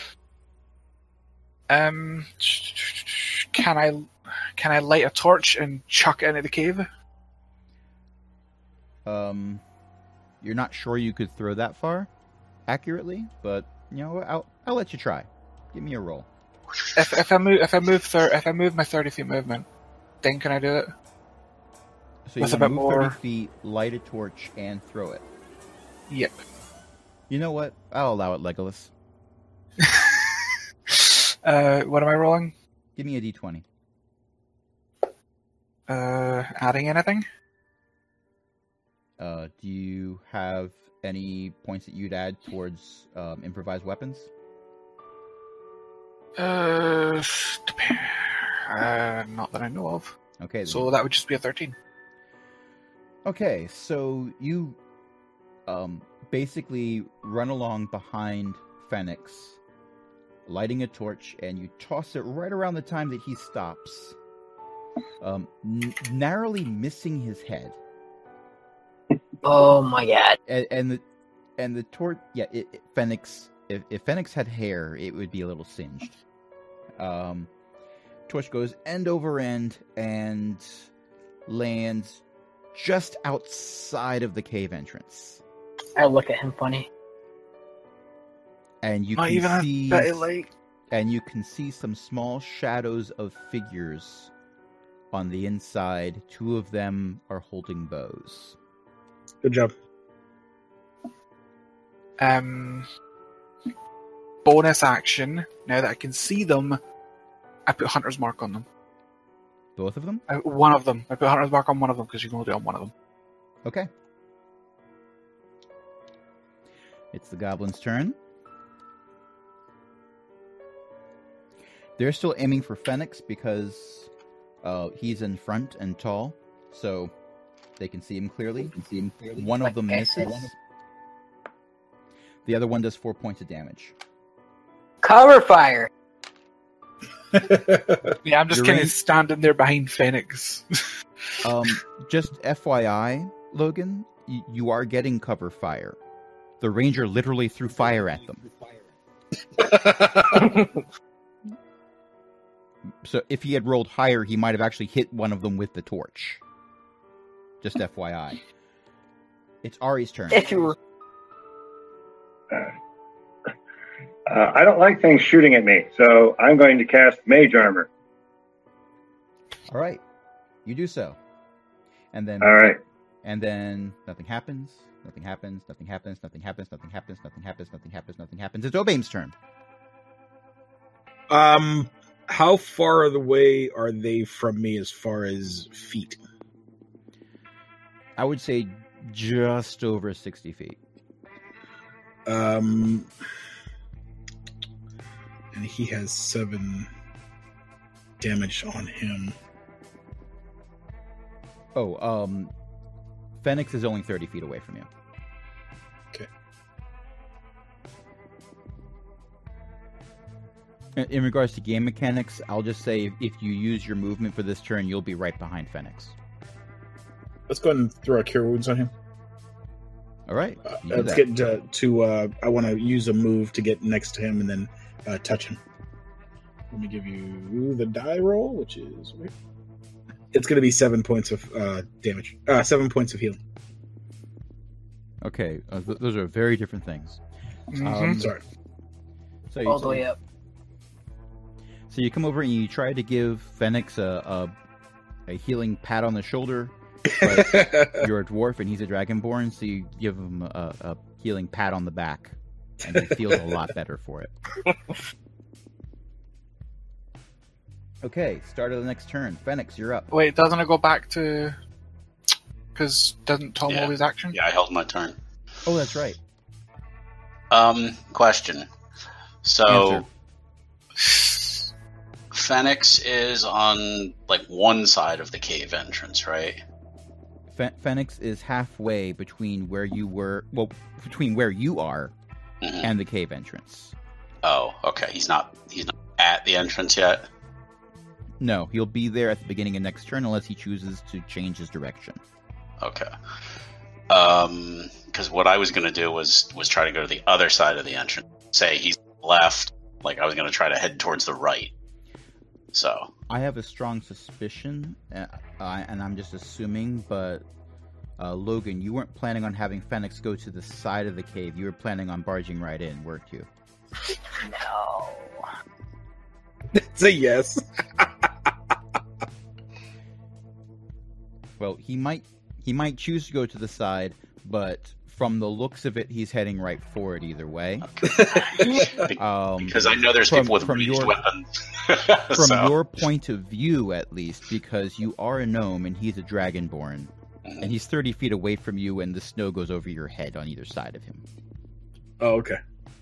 I light a torch and chuck it into the cave? You're not sure you could throw that far accurately, but you know what? I'll let you try. Give me a roll. If I move my 30 feet movement, then can I do it? So you With a want to bit move 30 more- feet, light a torch, and throw it. Yep. You know what? I'll allow it, Legolas. What am I rolling? Give me a d20. Adding anything? Do you have any points that you'd add towards improvised weapons? Not that I know of. Okay. Then. So that would just be a 13. Okay, so you basically run along behind Phoenix, lighting a torch, and you toss it right around the time that he stops, narrowly missing his head. Oh my god. And the torch, yeah, Phoenix. If Phoenix had hair, it would be a little singed. Torch goes end over end and lands just outside of the cave entrance. I look at him funny. And you Not even can a see, bit of light. and you can see some small shadows of figures on the inside. Two of them are holding bows. Good job. Bonus action. Now that I can see them, I put Hunter's Mark on them. Both of them? One of them. I put Hunter's Mark on one of them because you can only do it on one of them. Okay. It's the goblin's turn. They're still aiming for Phoenix because he's in front and tall, so they can see him clearly. One of them misses. The other one does 4 points of damage. Cover fire! Yeah, I'm just You're kind in- of standing there behind Phoenix. Just FYI, Logan, you are getting cover fire. The ranger literally threw fire at them. So if he had rolled higher, he might have actually hit one of them with the torch. Just FYI. It's Ari's turn. If you were. I don't like things shooting at me, so I'm going to cast Mage Armor. All right. You do so. And then All right. And then nothing happens. Nothing happens. Nothing happens. Nothing happens. Nothing happens. Nothing happens. Nothing happens. Nothing happens. It's Obane's turn. How far away are they from me as far as feet? I would say just over 60 feet. And he has 7 damage on him. Oh, Phoenix is only 30 feet away from you. Okay. In regards to game mechanics, I'll just say if you use your movement for this turn, you'll be right behind Phoenix. Let's go ahead and throw a Cure Wounds on him. All right. Let's get I want to use a move to get next to him and then touch him. Let me give you the die roll, which is... It's going to be 7 points of damage. 7 points of healing. Okay. Those are very different things. Sorry. So All the way up. So you come over and you try to give Phoenix a healing pat on the shoulder, but you're a dwarf and he's a dragonborn, so you give him a healing pat on the back, and he feels a lot better for it. Okay, start of the next turn. Phoenix, you're up. Wait, doesn't it go back to... Because doesn't Tom hold his action? Yeah, I held my turn. Oh, that's right. Question. So, Answer. Phoenix is on, like, one side of the cave entrance, right? Phoenix is halfway between where you were... Well, between where you are and the cave entrance. Oh, okay. He's not at the entrance yet? No, he'll be there at the beginning of next turn unless he chooses to change his direction. Okay. Because what I was going to do was try to go to the other side of the entrance. Say he's left, like I was going to try to head towards the right. So I have a strong suspicion, and I'm just assuming, but Logan, you weren't planning on having Phoenix go to the side of the cave. You were planning on barging right in, weren't you? No. It's a yes. Well, he might choose to go to the side, but from the looks of it, he's heading right for it either way. Because I know there's people with ranged weapons. From your point of view, at least, because you are a gnome and he's a dragonborn, and he's 30 feet away from you, and the snow goes over your head on either side of him. Oh, okay.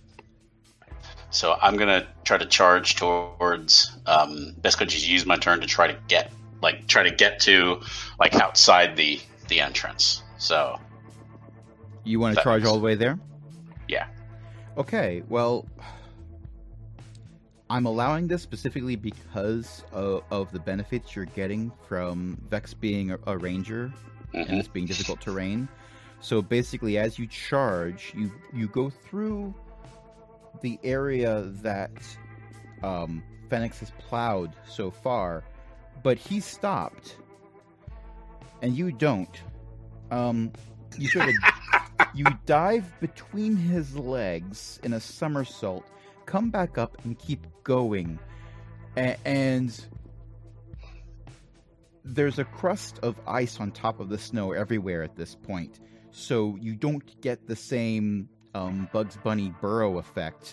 So I'm gonna try to charge towards. Basically, just use my turn to try to get to like outside the entrance. So you want to charge all the way there? Yeah. Okay. Well, I'm allowing this specifically because of the benefits you're getting from Vex being a ranger and this being difficult terrain. So basically, as you charge, you go through the area that Phoenix has plowed so far, but he stopped, and you don't. You sort of you dive between his legs in a somersault, come back up, and keep going, and there's a crust of ice on top of the snow everywhere at this point, so you don't get the same Bugs Bunny burrow effect.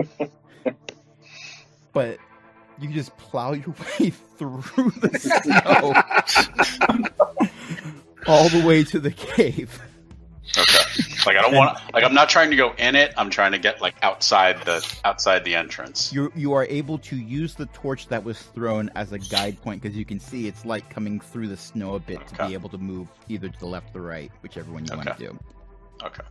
But you just plow your way through the snow all the way to the cave. Okay. Like I don't want. Like I'm not trying to go in it. I'm trying to get like outside the entrance. You are able to use the torch that was thrown as a guide point because you can see it's light coming through the snow a bit to be able to move either to the left or the right, whichever one you want to do. Okay.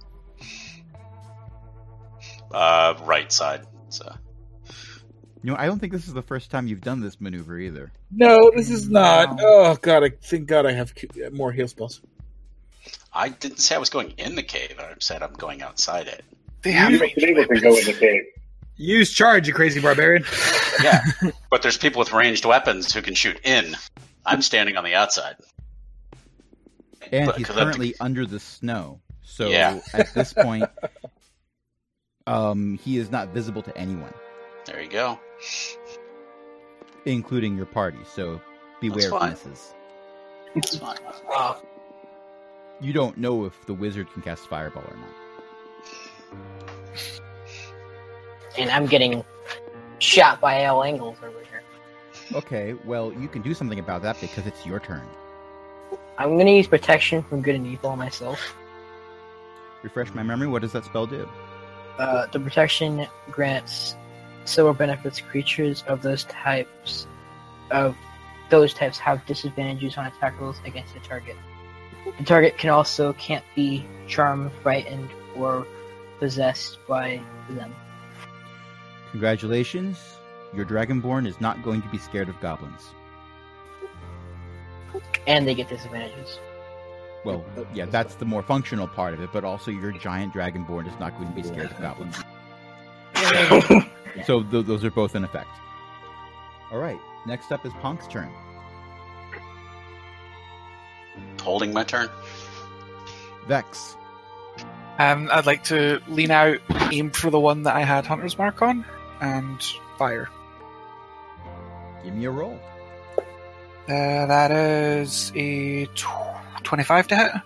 Right side. So. You know, I don't think this is the first time you've done this maneuver either. No, this is not. Oh god! Thank God I have more heal spells. I didn't say I was going in the cave. I said I'm going outside it. They have You've ranged been able to weapons. go in the cave. Use charge, you crazy barbarian. Yeah, but there's people with ranged weapons who can shoot in. I'm standing on the outside. And But he's could that be- currently under the snow. So Yeah. at this point, he is not visible to anyone, There you go. including your party. So beware That's of fine. misses. It's fine. You don't know if the wizard can cast Fireball or not. And I'm getting shot by all angles over here. Okay, well, you can do something about that because it's your turn. I'm gonna use protection from good and evil on myself. Refresh my memory, what does that spell do? The protection grants silver benefits creatures of those types have disadvantages on attack rolls against the target. The target can't be charmed, frightened, or possessed by them. Congratulations, your Dragonborn is not going to be scared of goblins. And they get disadvantages. Well, yeah, that's the more functional part of it, but also your giant Dragonborn is not going to be scared of goblins. So those are both in effect. Alright, next up is Ponk's turn. Holding my turn. Vex. I'd like to lean out, aim for the one that I had Hunter's Mark on, and fire. Give me a roll. That is a 25 to hit.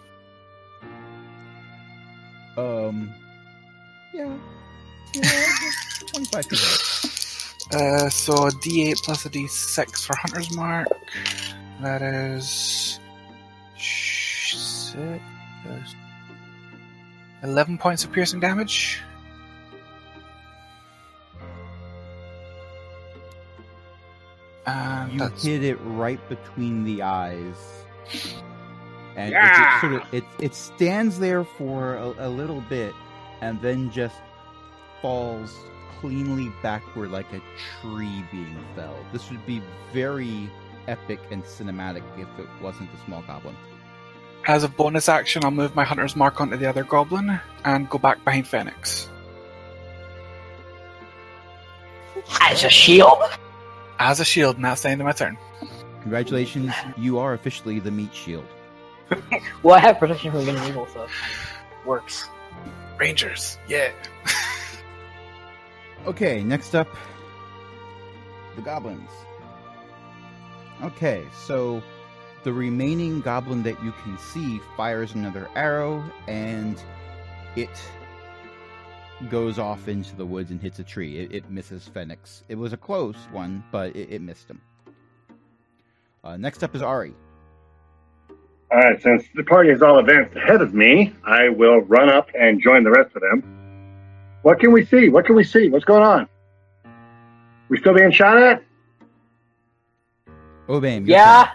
Yeah, 25 to hit. So a D8 plus a D6 for Hunter's Mark. That is 11 points of piercing damage. And You that's hit it right between the eyes, and Yeah! it stands there for a little bit, and then just falls cleanly backward like a tree being felled. This would be very epic and cinematic if it wasn't a small goblin. as a bonus action, I'll move my Hunter's Mark onto the other goblin and go back behind Phoenix. As a shield? As a shield, and that's the end of my turn. Congratulations, you are officially the meat shield. Well, I have protection from good and evil, so it works. Rangers, yeah. Okay, next up, the goblins. Okay, so the remaining goblin that you can see fires another arrow, and it goes off into the woods and hits a tree. It misses Phoenix. It was a close one, but it missed him. Next up is Ari. All right, since the party is all advanced ahead of me, I will run up and join the rest of them. What can we see? What can we see? What's going on? We still being shot at? Obame, your Yeah?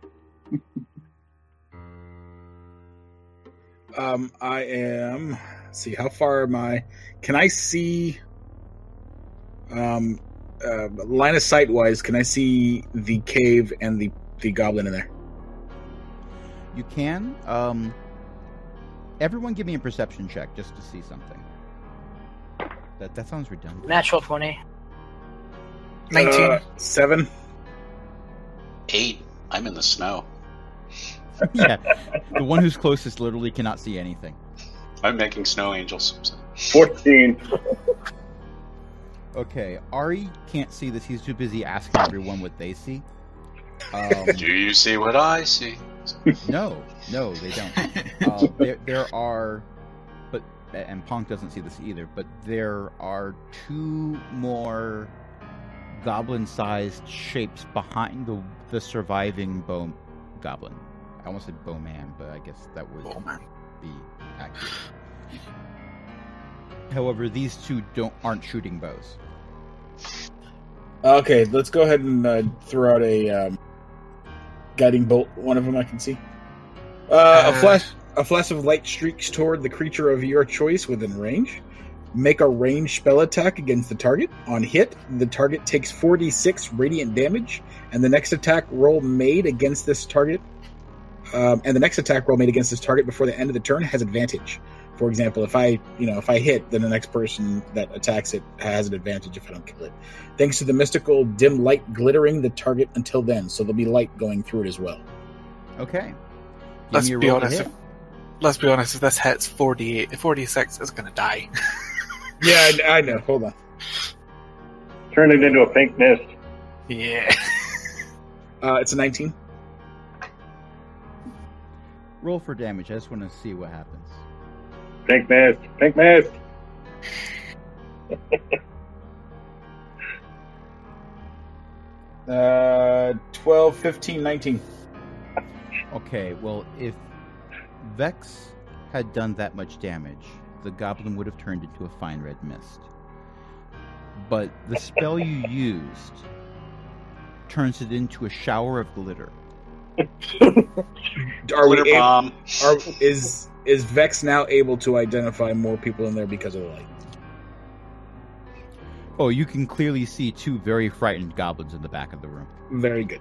I am. Let's see, how far am I? Can I see? Line of sight wise, can I see the cave and the goblin in there? You can. Everyone give me a perception check just to see something. That sounds redundant. Natural 20. 19. 7. 8. I'm in the snow. Yeah, the one who's closest literally cannot see anything. I'm making snow angels. 14. Okay, Ari can't see this. He's too busy asking everyone what they see. Do you see what I see? No, they don't. There are, but and Ponk doesn't see this either. But there are two more goblin-sized shapes behind the surviving goblin. I almost said bowman, but I guess that would be accurate. However, these two aren't shooting bows. Okay, let's go ahead and throw out a guiding bolt. One of them I can see. A flash of light streaks toward the creature of your choice within range. Make a ranged spell attack against the target. On hit, the target takes 4d6 radiant damage, and the next attack roll made against this target And the next attack roll made against this target before the end of the turn has advantage. For example, if I hit, then the next person that attacks it has an advantage if I don't kill it. Thanks to the mystical dim light glittering the target until then, so there'll be light going through it as well. Okay. Let's be honest. If this hits 46 is going to die. Yeah, I know. Hold on. Turn it into a pink mist. Yeah. It's a 19. Roll for damage. I just want to see what happens. Pink mist. Pink mist. 12, 15, 19. Okay, well, if Vex had done that much damage, the goblin would have turned into a fine red mist. But the spell you used turns it into a shower of glitter. Glitter bomb. Is Vex now able to identify more people in there because of the light? Oh, you can clearly see two very frightened goblins in the back of the room. Very good.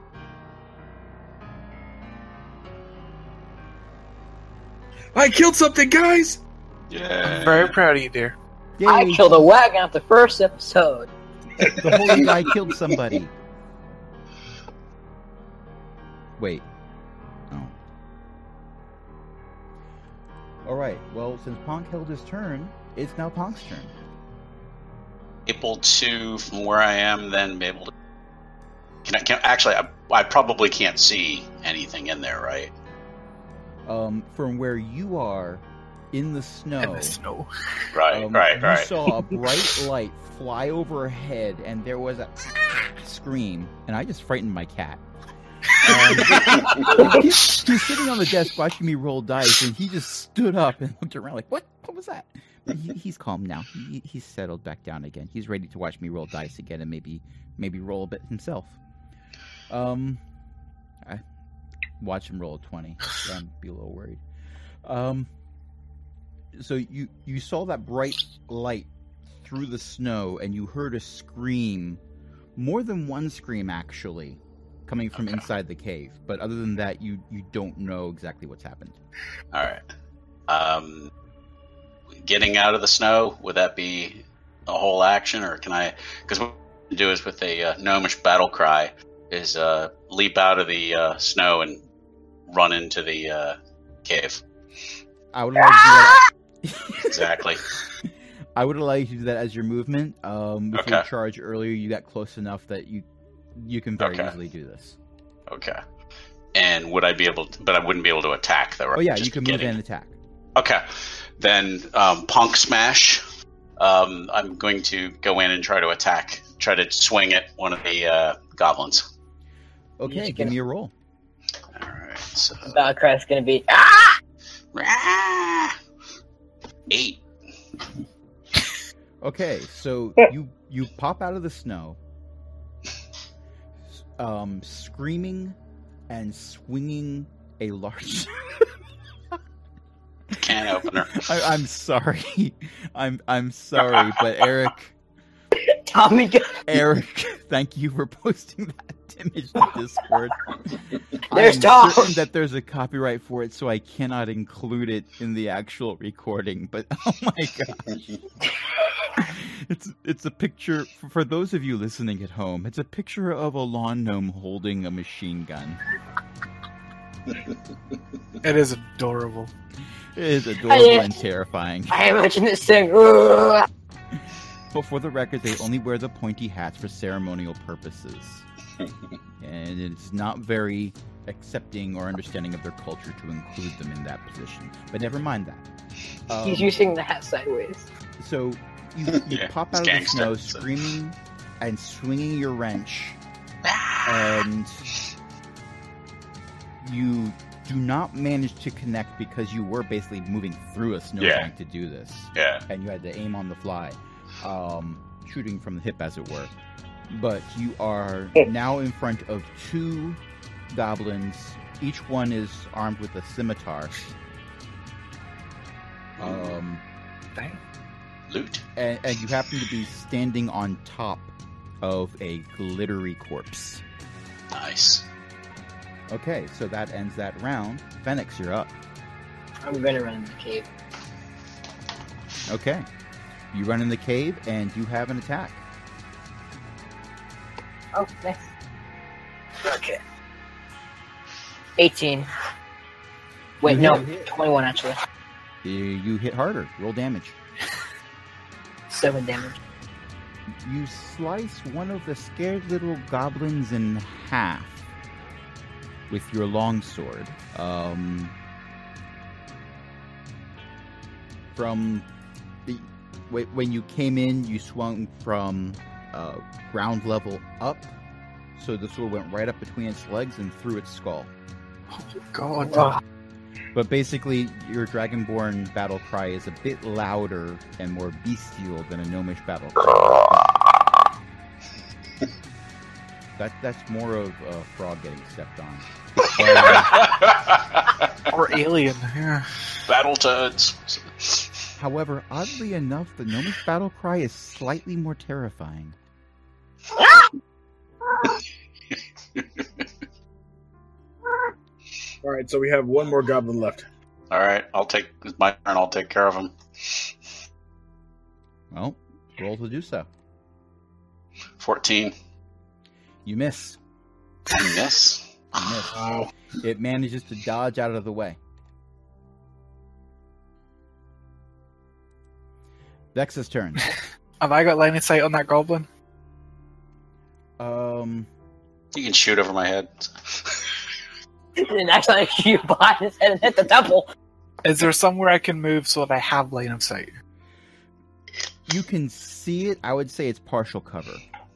I killed something, guys! Yeah. I'm very proud of you, dear. Yay, I killed a wagon at the first episode. the holy guy killed somebody. Wait. Oh. Alright, well, since Ponk held his turn, it's now Ponk's turn. Able to, from where I am, then be able to... Actually, I probably can't see anything in there, right? From where you are, in the snow... In the snow. Right. You saw a bright light fly overhead, and there was a scream, and I just frightened my cat. He's sitting on the desk watching me roll dice, and he just stood up and looked around like, what was that? But he's calm now. He's settled back down again. He's ready to watch me roll dice again and maybe roll a bit himself. I watch him roll a 20. So I'd be a little worried. So you saw that bright light through the snow, and you heard a scream, more than one scream actually, coming from inside the cave. But other than that, you don't know exactly what's happened. All right. Getting out of the snow, would that be a whole action, or can I? Because what I do is with a gnomish battle cry is leap out of the snow and run into the cave. I would allow you to do that. Exactly. I would allow you to do that as your movement. With your charge earlier, you got close enough that you can very easily do this. Okay. And would I be able to, but I wouldn't be able to attack though, right? Oh yeah, you can move and attack. Okay. Then Punk Smash. I'm going to go in and try to swing at one of the goblins. Okay, give me a roll. Alright, so Battlecry's gonna be 8. Okay, so you pop out of the snow, screaming and swinging a large can opener. I'm sorry. I'm sorry, but Tommy. Eric, thank you for posting that image to Discord. There's I'm certain that there's a copyright for it, so I cannot include it in the actual recording. But oh my gosh, it's a picture for those of you listening at home. It's a picture of a lawn gnome holding a machine gun. It is adorable. It is adorable and terrifying. I imagine this thing. But for the record, they only wear the pointy hats for ceremonial purposes. And it's not very accepting or understanding of their culture to include them in that position. But never mind that. He's using the hat sideways. So you pop out of the snow, screaming and swinging your wrench, and you do not manage to connect because you were basically moving through a snowbank to do this. Yeah. And you had to aim on the fly, shooting from the hip, as it were. But you are now in front of 2 goblins. Each one is armed with a scimitar. Dang. Loot. And you happen to be standing on top of a glittery corpse. Nice. Okay, so that ends that round. Phoenix, you're up. I'm gonna run in the cave. Okay. You run in the cave, and you have an attack. Oh, nice. Okay. 18. Wait, You no, hit. 21 actually. You hit harder. Roll damage. 7 damage. You slice one of the scared little goblins in half with your longsword. When you came in, you swung from ground level up, so the sword went right up between its legs and through its skull. Oh God. Oh, But basically, your Dragonborn battle cry is a bit louder and more bestial than a gnomish battle cry. That's more of a frog getting stepped on. Or alien. Yeah. Battletoads. However, oddly enough, the gnomish battle cry is slightly more terrifying. All right, so we have one more goblin left. All right, it's my turn. I'll take care of him. Well, roll to do so. 14. You miss. You miss. You miss. Wow. It manages to dodge out of the way. Vex's turn. Have I got line of sight on that goblin? You can shoot over my head. and actually shoot behind his head and hit the temple. Is there somewhere I can move so that I have line of sight? You can see it. I would say it's partial cover.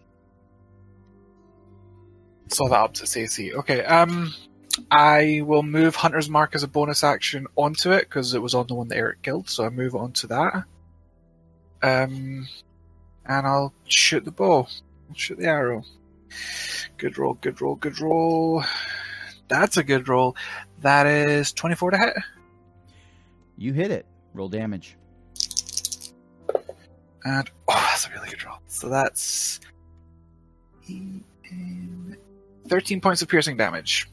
So that up to CC. Okay, I will move Hunter's Mark as a bonus action onto it, because it was on the one that Eric killed, so I move onto that. And I'll shoot the bow. I'll shoot the arrow. Good roll, good roll, good roll. That's a good roll. That is 24 to hit. You hit it. Roll damage. And, that's a really good roll. So that's 13 points of piercing damage.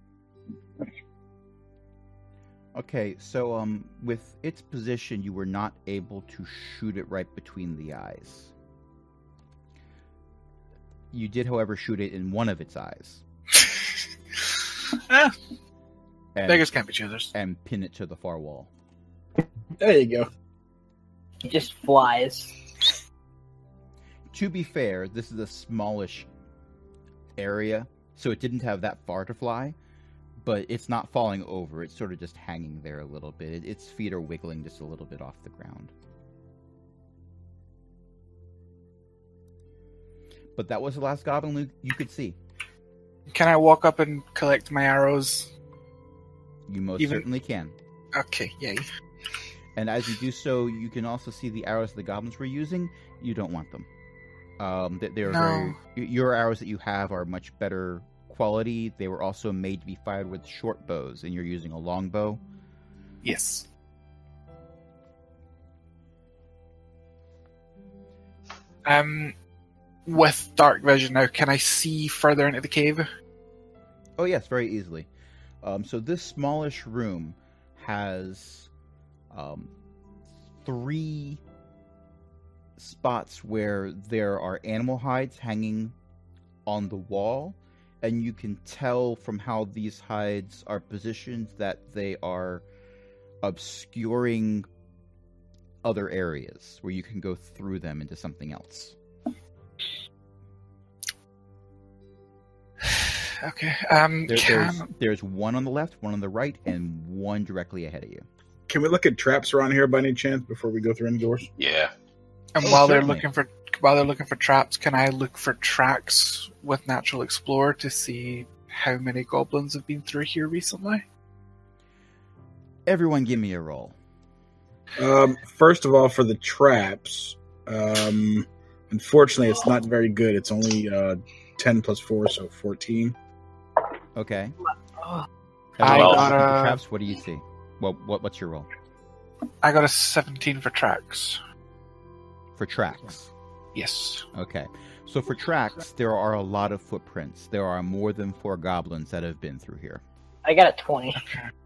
Okay, so with its position, you were not able to shoot it right between the eyes. You did, however, shoot it in one of its eyes. Eh, and, beggars can't be choosers. and pin it to the far wall. There you go. He just flies. To be fair, this is a smallish area, so it didn't have that far to fly, but it's not falling over. It's sort of just hanging there a little bit. Its feet are wiggling just a little bit off the ground. But that was the last goblin you could see. Can I walk up and collect my arrows? You most Even- certainly can. Okay, yay. And as you do so, you can also see the arrows the goblins were using. You don't want them. They're No. your arrows that you have are much better quality. They were also made to be fired with short bows, and you're using a long bow. Yes. With dark vision now, can I see further into the cave? Oh yes, very easily. So this smallish room has 3 spots where there are animal hides hanging on the wall, and you can tell from how these hides are positioned that they are obscuring other areas where you can go through them into something else. Okay. There's one on the left, one on the right, and one directly ahead of you. Can we look at traps around here by any chance before we go through any doors? Yeah. And Oh, while certainly. they're looking for traps, can I look for tracks with Natural Explorer to see how many goblins have been through here recently? Everyone give me a roll. First of all, for the traps, unfortunately, it's not very good. It's only 10 plus 4, so 14. Okay. Oh, I Everyone got look at the a- traps. What do you see? What's your roll? I got a 17 for tracks. For tracks. Yes. Okay. So for tracks, there are a lot of footprints. There are more than 4 goblins that have been through here. I got a 20.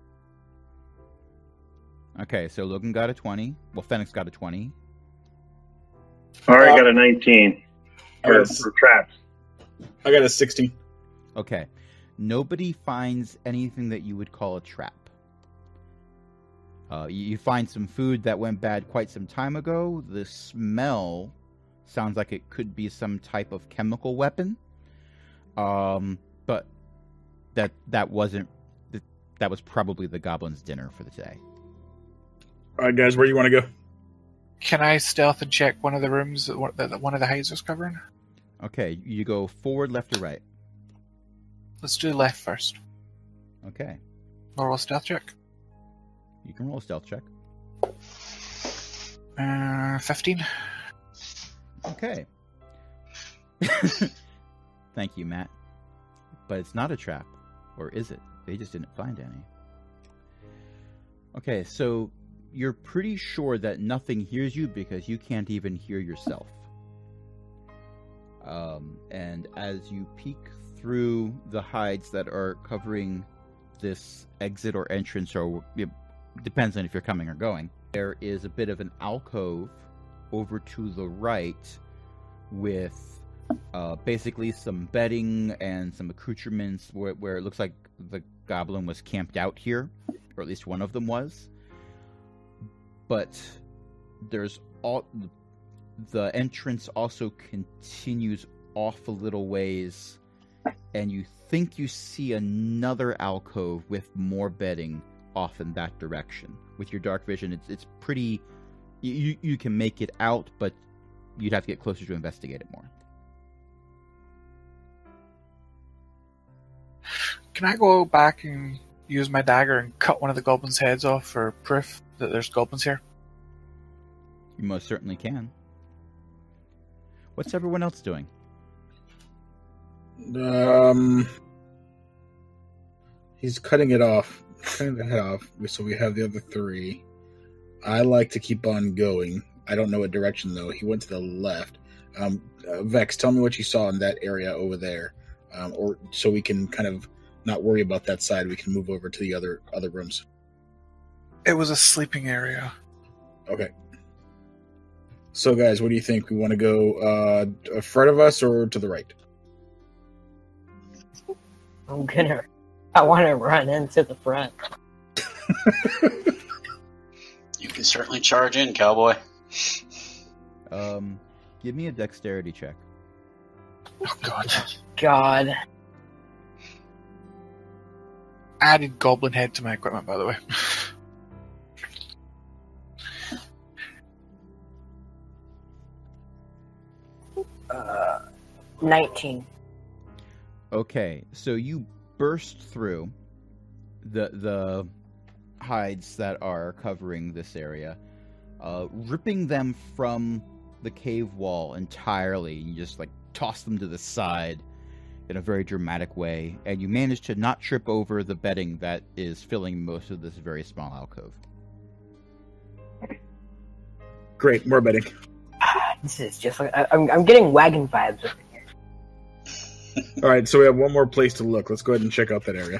Okay, so Logan got a 20. Well, Fenix got a 20. All right, I got a 19 for traps. I got a 16. Okay. Nobody finds anything that you would call a trap. You find some food that went bad quite some time ago. The smell sounds like it could be some type of chemical weapon. But that wasn't. That was probably the goblin's dinner for the day. All right, guys, where do you want to go? Can I stealth and check one of the rooms that one of the hides was covering? Okay, you go forward, left, or right. Let's do left first. Okay. Roll a stealth check. You can roll a stealth check. 15. Okay. Thank you, Matt. But it's not a trap. Or is it? They just didn't find any. Okay, so you're pretty sure that nothing hears you because you can't even hear yourself. And as you peek through the hides that are covering this exit or entrance, or it depends on if you're coming or going, there is a bit of an alcove over to the right with basically some bedding and some accoutrements where it looks like the goblin was camped out here, or at least one of them was. But there's the entrance also continues off a little ways, and you think you see another alcove with more bedding off in that direction. With your dark vision, it's pretty. You can make it out, but you'd have to get closer to investigate it more. Can I go back and use my dagger and cut one of the goblins' heads off for proof that there's goblins here? You most certainly can. What's everyone else doing? He's cutting it off. Cutting the head off. So we have the other 3. I like to keep on going. I don't know what direction, though. He went to the left. Vex, tell me what you saw in that area over there. Or so we can kind of not worry about that side. We can move over to the other rooms. It was a sleeping area. Okay. So, guys, what do you think? We want to go in front of us or to the right? I want to run into the front. You can certainly charge in, cowboy. Give me a dexterity check. Oh, God. God. Added goblin head to my equipment, by the way. 19. Okay, so you burst through the hides that are covering this area, ripping them from the cave wall entirely. You just toss them to the side in a very dramatic way, and you manage to not trip over the bedding that is filling most of this very small alcove. Great, more bedding. This is just like I'm getting wagon vibes over here. All right, so we have one more place to look. Let's go ahead and check out that area.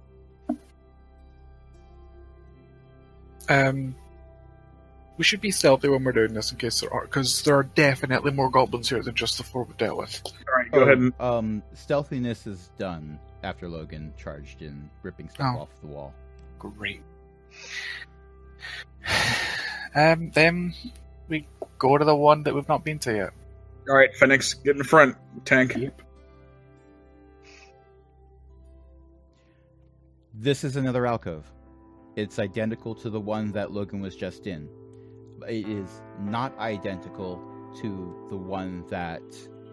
We should be stealthy when we're doing this in case there are, because there are definitely more goblins here than just the 4 we dealt with. All right, go ahead and... stealthiness is done after Logan charged in, ripping stuff off the wall. Great. Then we go to the one that we've not been to yet. All right, Phoenix, get in front. Tank. Yep. This is another alcove. It's identical to the one that Logan was just in. It is not identical to the one that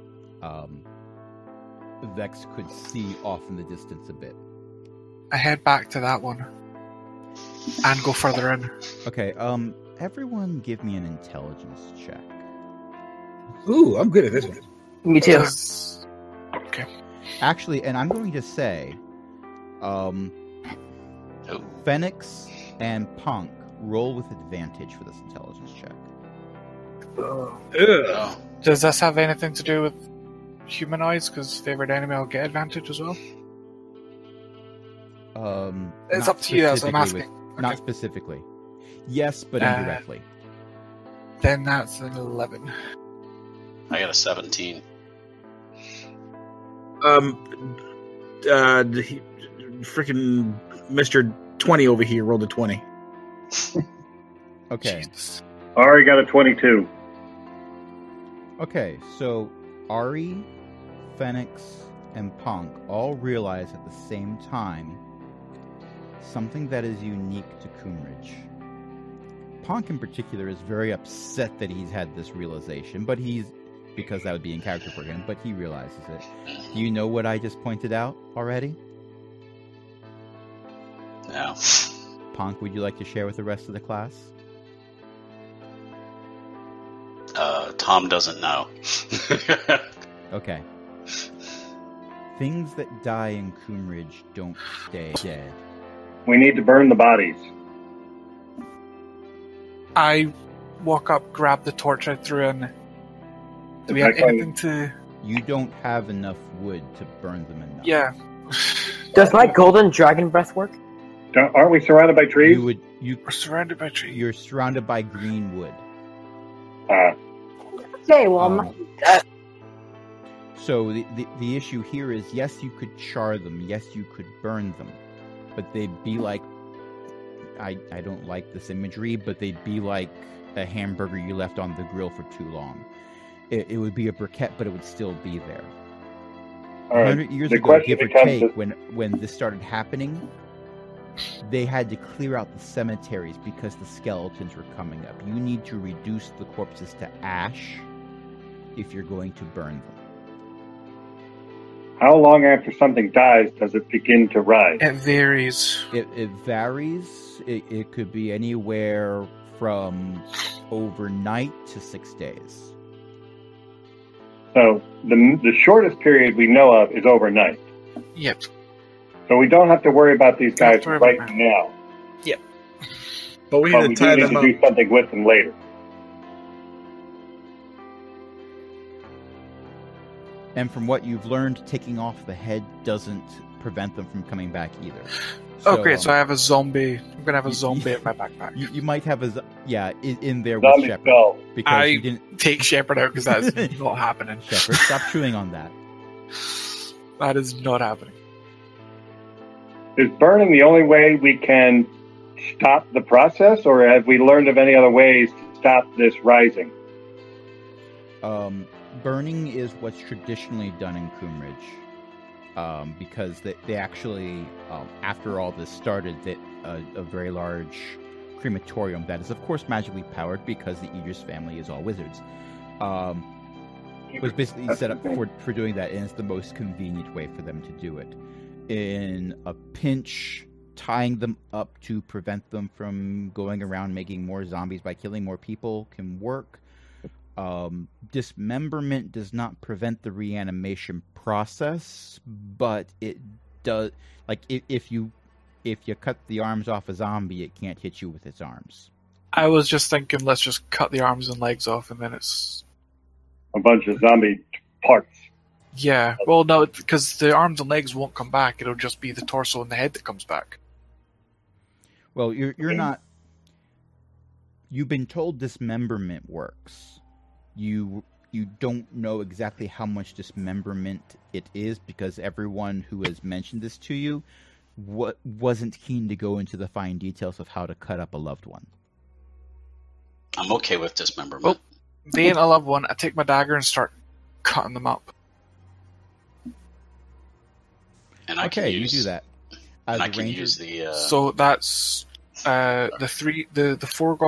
Vex could see off in the distance a bit. I head back to that one and go further in. Okay, everyone give me an intelligence check. Ooh, I'm good at this one. Me too. Okay. Actually, and I'm going to say, Phoenix and Punk roll with advantage for this intelligence check. Oh. Does this have anything to do with humanoids? Because favored enemy will get advantage as well. It's Not up to you, as I'm specifically asking. Not Okay. specifically. Yes, but indirectly. Then that's an 11. I got a 17. Freaking Mr. 20 over here rolled a 20. Okay. Jesus. Ari got a 22. Okay, so Ari, Phoenix, and Punk all realize at the same time something that is unique to Coomridge. Punk in particular is very upset that he's had this realization, but because that would be in character for him, but he realizes it. Do you know what I just pointed out already? No. Punk, would you like to share with the rest of the class? Tom doesn't know. Okay. Things that die in Coomridge don't stay dead. We need to burn the bodies. I walk up, grab the torch I threw in. Do we have Okay. anything to... You don't have enough wood to burn them enough. Yeah. Does my golden dragon breath work? Aren't we surrounded by trees? We're surrounded by trees. You're surrounded by green wood. Okay, well, I'm Um, not. So the issue here is, yes, you could char them, yes, you could burn them, but they'd be like, I don't like this imagery, but they'd be like a hamburger you left on the grill for too long. It would be a briquette, but it would still be there. All right. 100 years The ago, question give or becomes take, this- when this started happening, they had to clear out the cemeteries because the skeletons were coming up. You need to reduce the corpses to ash if you're going to burn them. How long after something dies does it begin to rise? It varies. It varies. It could be anywhere from overnight to 6 days. So the shortest period we know of is overnight. Yep. So we don't have to worry about these Don't have guys to worry about right that. now. But we But need we to tie do them need up. to do something with them later. And from what you've learned, taking off the head doesn't prevent them from coming back either. So, Oh, great. So I have a zombie. I'm going to have a you- zombie in my backpack. you might have in there with Zombie Shepard, skull. because I- you didn't. Take Shepard out because that's not happening. Shepard, stop chewing on that. That is not happening. Is burning the only way we can stop the process, or have we learned of any other ways to stop this rising? Burning is what's traditionally done in Coomridge, because they actually, after all this started, that a very large crematorium that is, of course, magically powered because the Idris family is all wizards, was basically set up for doing that, and it's the most convenient way for them to do it. In a pinch, tying them up to prevent them from going around making more zombies by killing more people can work. Dismemberment does not prevent the reanimation process, but it does. Like if you cut the arms off a zombie, it can't hit you with its arms. I was just thinking, let's just cut the arms and legs off, and then it's... A bunch of zombie parts. Yeah. Well, no, because the arms and legs won't come back. It'll just be the torso and the head that comes back. Well, you're not. You've been told dismemberment works. You don't know exactly how much dismemberment it is, because everyone who has mentioned this to you wasn't keen to go into the fine details of how to cut up a loved one. I'm okay with dismemberment. Well, they ain't a loved one. I take my dagger and start cutting them up. And I can Okay, use, you do that. As And I a can ranger, use the... So that's the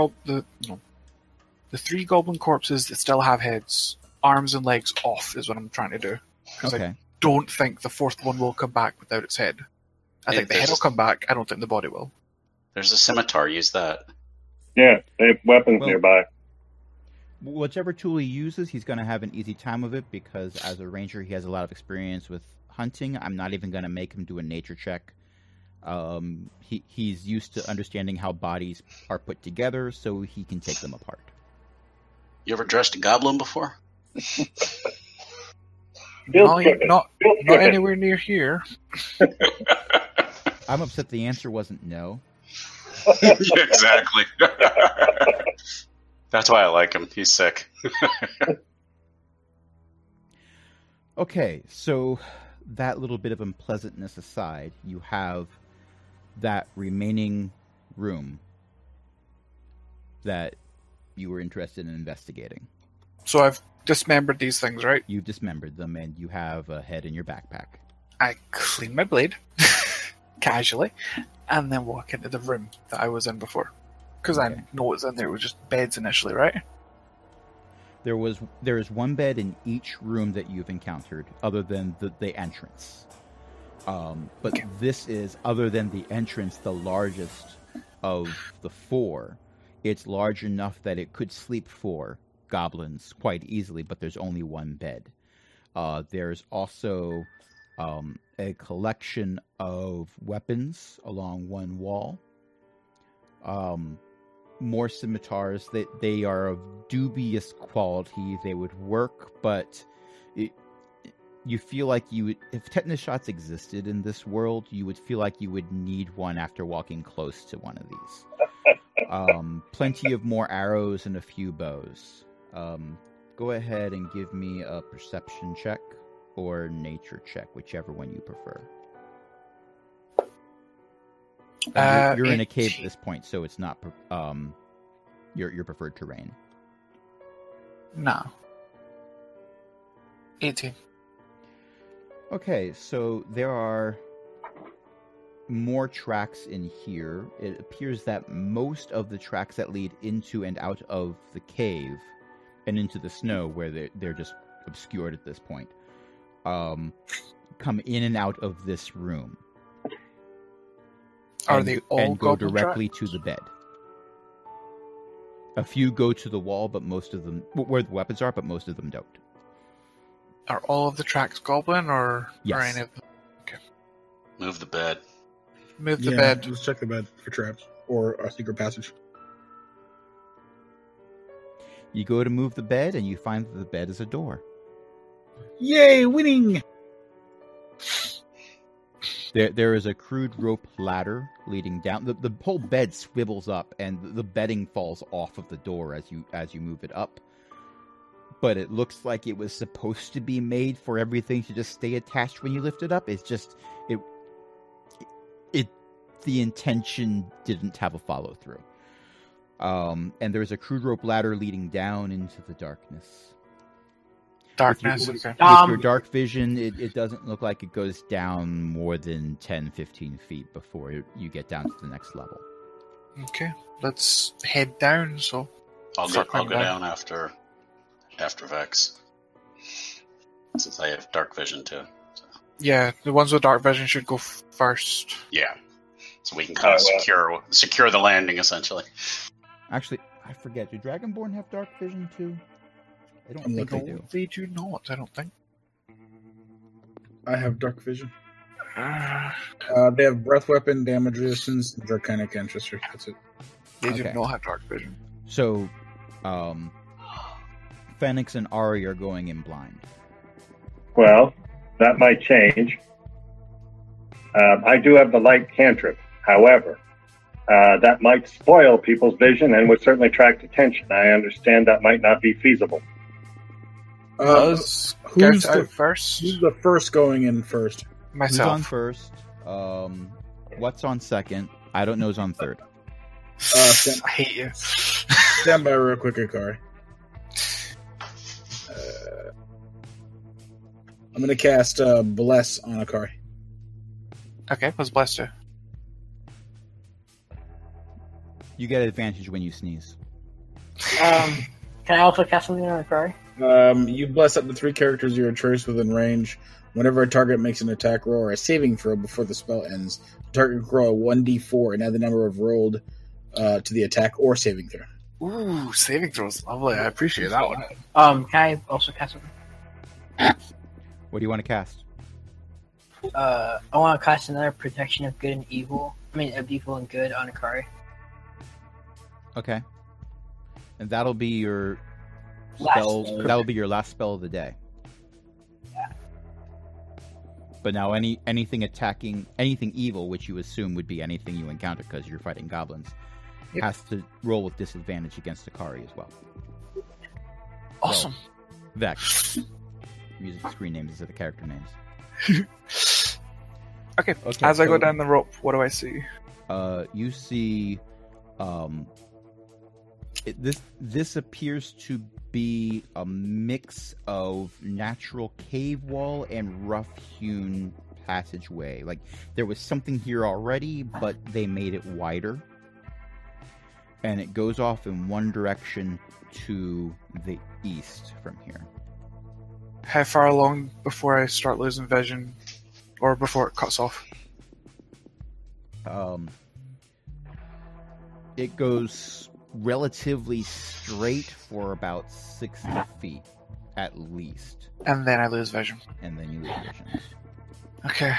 three goblin corpses that still have heads, arms and legs off is what I'm trying to do. Because I okay. don't think the fourth one will come back without its head. I think the head will come back. I don't think the body will. There's a scimitar. Use that. Yeah, they have weapons Well- nearby. Whichever tool he uses, he's going to have an easy time of it, because as a ranger, he has a lot of experience with hunting. I'm not even going to make him do a nature check. He's used to understanding how bodies are put together, so he can take them apart. You ever dressed a goblin before? Not anywhere near here. I'm upset the answer wasn't no. Yeah, exactly. That's why I like him. He's sick. Okay, so that little bit of unpleasantness aside, you have that remaining room that you were interested in investigating. So I've dismembered these things, right? You've dismembered them, and you have a head in your backpack. I clean my blade casually, and then walk into the room that I was in before. Because I know what's in there. It was just beds initially, right? There is one bed in each room that you've encountered, other than the entrance. But this is, other than the entrance, the largest of the four. It's large enough that it could sleep 4 goblins quite easily, but there's only one bed. There's also a collection of weapons along one wall. More scimitars. They are of dubious quality. They would work, but you feel like if tetanus shots existed in this world, you would feel like you would need one after walking close to one of these. Plenty of more arrows and a few bows. Go ahead and give me a perception check or nature check, whichever one you prefer. You're in a cave at this point, so it's not your preferred terrain. No. 18. Okay, so there are more tracks in here. It appears that most of the tracks that lead into and out of the cave and into the snow, where they're just obscured at this point, come in and out of this room. Are they all and go goblin directly tracks? to the bed? A few go to the wall, but most of them where the weapons are, but most of them don't. Are all of the tracks goblin, or Yes. are any of them? Okay. Move the bed. Move the Yeah, bed. Let's check the bed for traps or a secret passage. You go to move the bed, and you find that the bed is a door. Yay, winning! There is a crude rope ladder leading down. The whole bed swivels up, and the bedding falls off of the door as you move it up. But it looks like it was supposed to be made for everything to just stay attached when you lift it up. It's just the intention didn't have a follow through. And there's a crude rope ladder leading down into the darkness. Darkness. With Okay. your dark vision, it doesn't look like it goes down more than 10-15 feet before you get down to the next level. Okay. Let's head down. So I'll go Circling back. down after Vex, since I have dark vision too. So, yeah, the ones with dark vision should go first. yeah, so we can kind of secure the landing essentially. Actually, I forget. Do Dragonborn have dark vision too? I don't I'm think they looking. do. They do not. I don't think. I have dark vision. They have breath weapon, damage resistance, and draconic ancestry. That's it. They do Okay. not have dark vision. So, Phoenix and Ari are going in blind. Well, that might change. I do have the light cantrip. However, that might spoil people's vision and would certainly attract attention. I understand that might not be feasible. Who's Who's out the, first? who's the first going in first? Who's on Myself. first? What's on second? I don't know who's on third. Stand I hate you. by real quick, Akari. I'm going to cast Bless on Akari. Okay, what's blessed to? You get advantage when you sneeze. Can I also cast something on Akari? You bless up to 3 characters of your choice within range. Whenever a target makes an attack roll or a saving throw before the spell ends, the target can roll a 1d4 and add the number of rolled to the attack or saving throw. Ooh, saving throws. Lovely. I appreciate that one. Can I also cast something? What do you want to cast? I want to cast another protection of good and evil. Of evil and good on Akari. Okay. And that'll be your Last spell. spell. That'll be your last spell of the day. But now anything attacking anything evil, which you assume would be anything you encounter because you're fighting goblins, has to roll with disadvantage against Akari as well. Awesome. So, Vex. I'm using screen names instead of character names. Okay. As I go down the rope, what do I see? You see, this appears to be a mix of natural cave wall and rough-hewn passageway. Like there was something here already, but they made it wider, and it goes off in one direction to the east from here. How far along before I start losing vision, or before it cuts off? It goes relatively straight for about 60 feet, at least. And then I lose vision. And then you lose vision. Okay.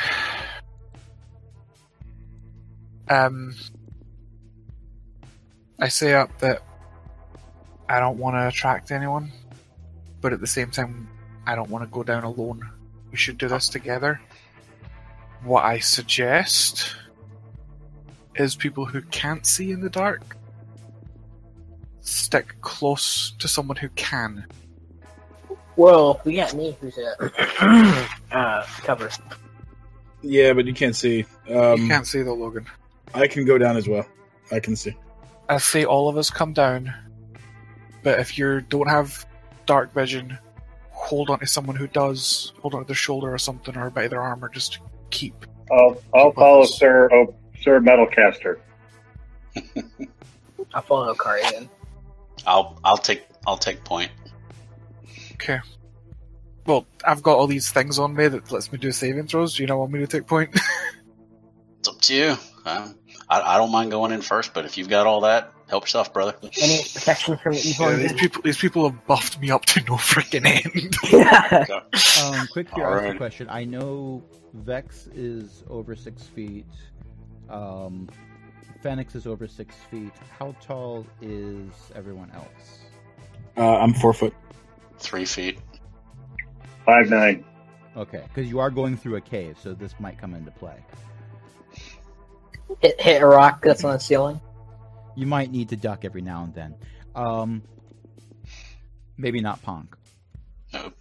I say up that I don't want to attract anyone, but at the same time, I don't want to go down alone. We should do this together. What I suggest is people who can't see in the dark stick close to someone who can. Well, we got me who's cover. Yeah, but you can't see. You can't see though, Logan. I can go down as well. I can see. I say all of us come down, but if you don't have dark vision, hold on to someone who does. Hold on to their shoulder or something, or by their arm, or just keep. I'll follow Sir Metalcaster. I'll follow Akari then. I'll take point. Okay. Well, I've got all these things on me that lets me do saving throws. Do you not want me to take point? It's up to you. I don't mind going in first, but if you've got all that, help yourself, brother. Any protection from evil? Yeah, these people have buffed me up to no freaking end. Yeah. Quick curiosity question. I know Vex is over 6 feet. Phoenix is over 6 feet. How tall is everyone else? I'm 4 foot. 3 feet. 5'9". Okay, because you are going through a cave, so this might come into play. Hit a rock that's on the ceiling. You might need to duck every now and then. Maybe not Ponk. No.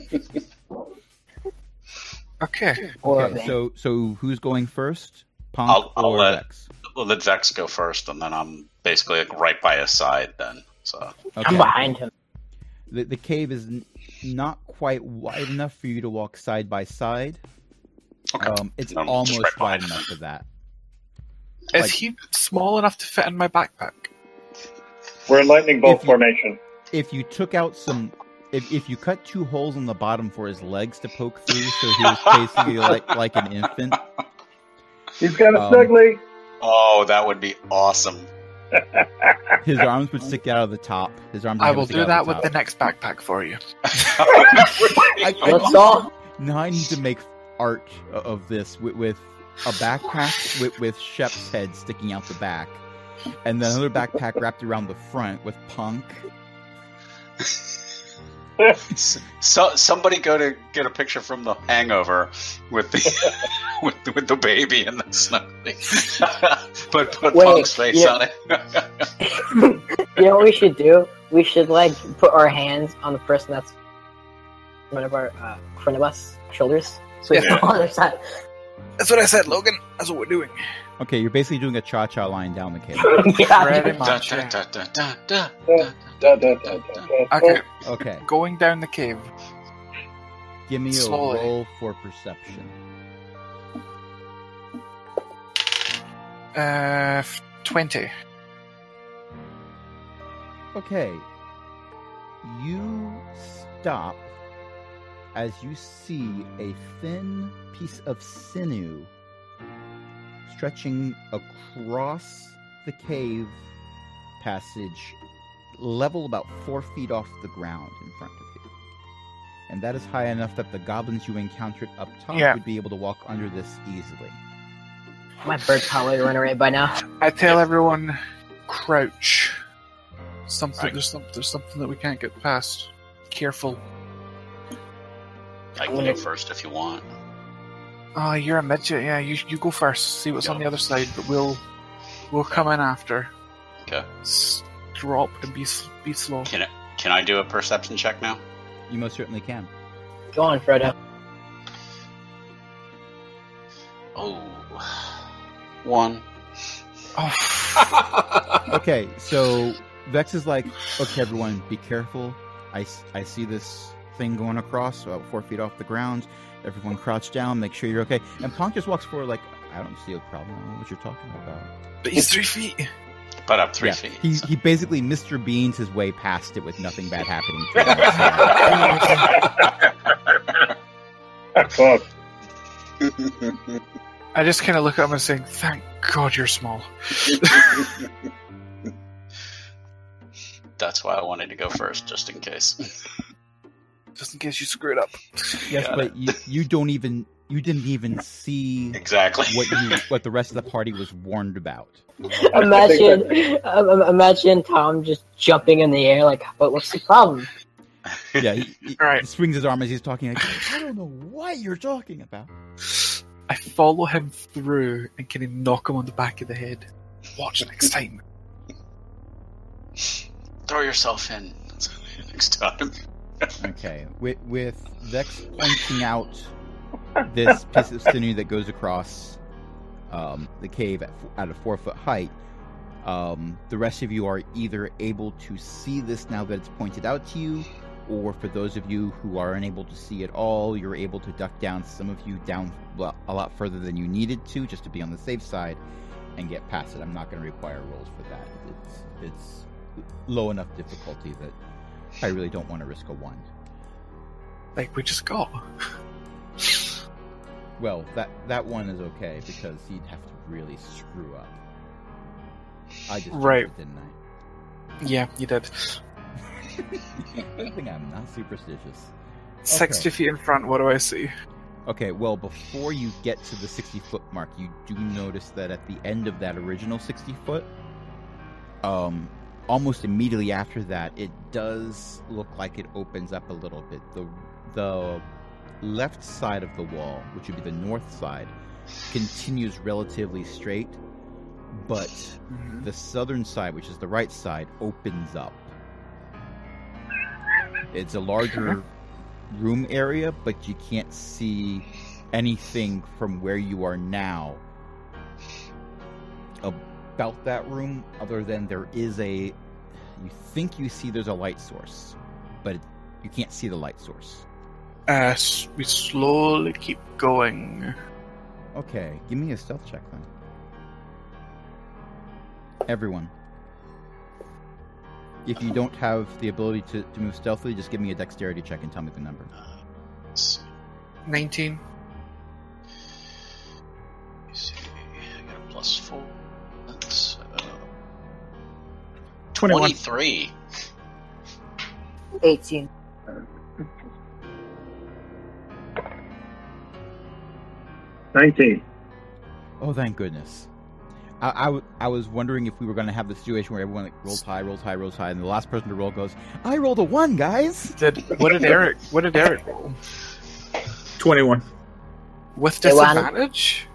Okay. Okay, so who's going first? Ponk or Vex? We'll let Vex go first, and then I'm basically like right by his side then. So Okay. I'm behind him. The cave is not quite wide enough for you to walk side by side. okay. It's I'm just almost right wide behind him. enough for that. Is he small enough to fit in my backpack? We're in lightning bolt If you- formation. If you took out some... If you cut 2 holes on the bottom for his legs to poke through, so he was basically like an infant. He's got a snuggly. Oh, that would be awesome. His arms would stick out of the top. His arms. I will do that with the next backpack for you. Let's all. Now I need to make art of this with a backpack with Shep's head sticking out the back, and then another backpack wrapped around the front with Punk. So somebody go to get a picture from The Hangover with the with the baby and the snuggly. put Punk's face on it. You know what we should do? We should put our hands on the person that's in front of us, shoulders, so we Yeah. on the other side. That's what I said, Logan. That's what we're doing. Okay, you're basically doing a cha-cha line down the cave. Yeah. Pretty Da, much. da, Yeah. da, da, da, da, Da, da, da, da, da. Okay, Okay, going down the cave. give me a Slowly. roll for perception. 20. Okay. You stop as you see a thin piece of sinew stretching across the cave passage, level about 4 feet off the ground in front of you. And that is high enough that the goblins you encountered up top Yeah. would be able to walk under this easily. My bird's probably run away by now. I tell everyone, crouch. Right. There's something that we can't get past. Careful. I can go first if you want. Oh, you're a midget. Yeah, you go first. See what's on the other side, but we'll come in after. Okay. Drop and be slow. Can I do a perception check now? You most certainly can. Go on, Frodo. Oh, 1. Oh, Okay, so Vex is like, okay, everyone, be careful. I see this thing going across about 4 feet off the ground. Everyone crouch down, make sure you're okay. And Ponk just walks forward like, I don't see a problem. I don't know what you're talking about. but he's 3 feet. But up 3 feet. He basically Mr. Beans his way past it with nothing bad happening to him. I just kind of look at him and saying, "Thank God you're small." That's why I wanted to go first, just in case. Just in case you screw it up. Yes, but you didn't even see Exactly. what the rest of the party was warned about. Imagine Tom just jumping in the air like, but what's the problem? Yeah, he Right. swings his arm as he's talking. Like, I don't know what you're talking about. I follow him through and kind of knock him on the back of the head. Watch next time. Throw yourself in next time. Okay, with Vex pointing out this piece of sinew that goes across the cave at a 4-foot height, the rest of you are either able to see this now that it's pointed out to you, or for those of you who are unable to see at all, you're able to duck down, some of you down a lot further than you needed to, just to be on the safe side and get past it. I'm not going to require rolls for that. It's low enough difficulty that I really don't want to risk a 1. Like we just got. Well, that one is okay because he'd have to really screw up. I just Right. jumped it, didn't I? Yeah, you did. I think I'm not superstitious. 60 feet in front, what do I see? Okay, well, before you get to the 60-foot mark, you do notice that at the end of that original 60-foot, almost immediately after that, it does look like it opens up a little bit. The left side of the wall, which would be the north side, continues relatively straight, but the southern side, which is the right side, opens up. It's a larger room area, but you can't see anything from where you are now about that room, other than there is you think you see there's a light source, but you can't see the light source. We slowly keep going. Okay, give me a stealth check then. Everyone. If you don't have the ability to move stealthily, just give me a dexterity check and tell me the number. 19. Let's see. I got a +4. That's 21. 23. 18. $19. Oh, thank goodness. I was wondering if we were going to have the situation where everyone rolls high, and the last person to roll goes, I rolled a 1, guys! What did Eric roll? 21. With Hey, Lana. disadvantage?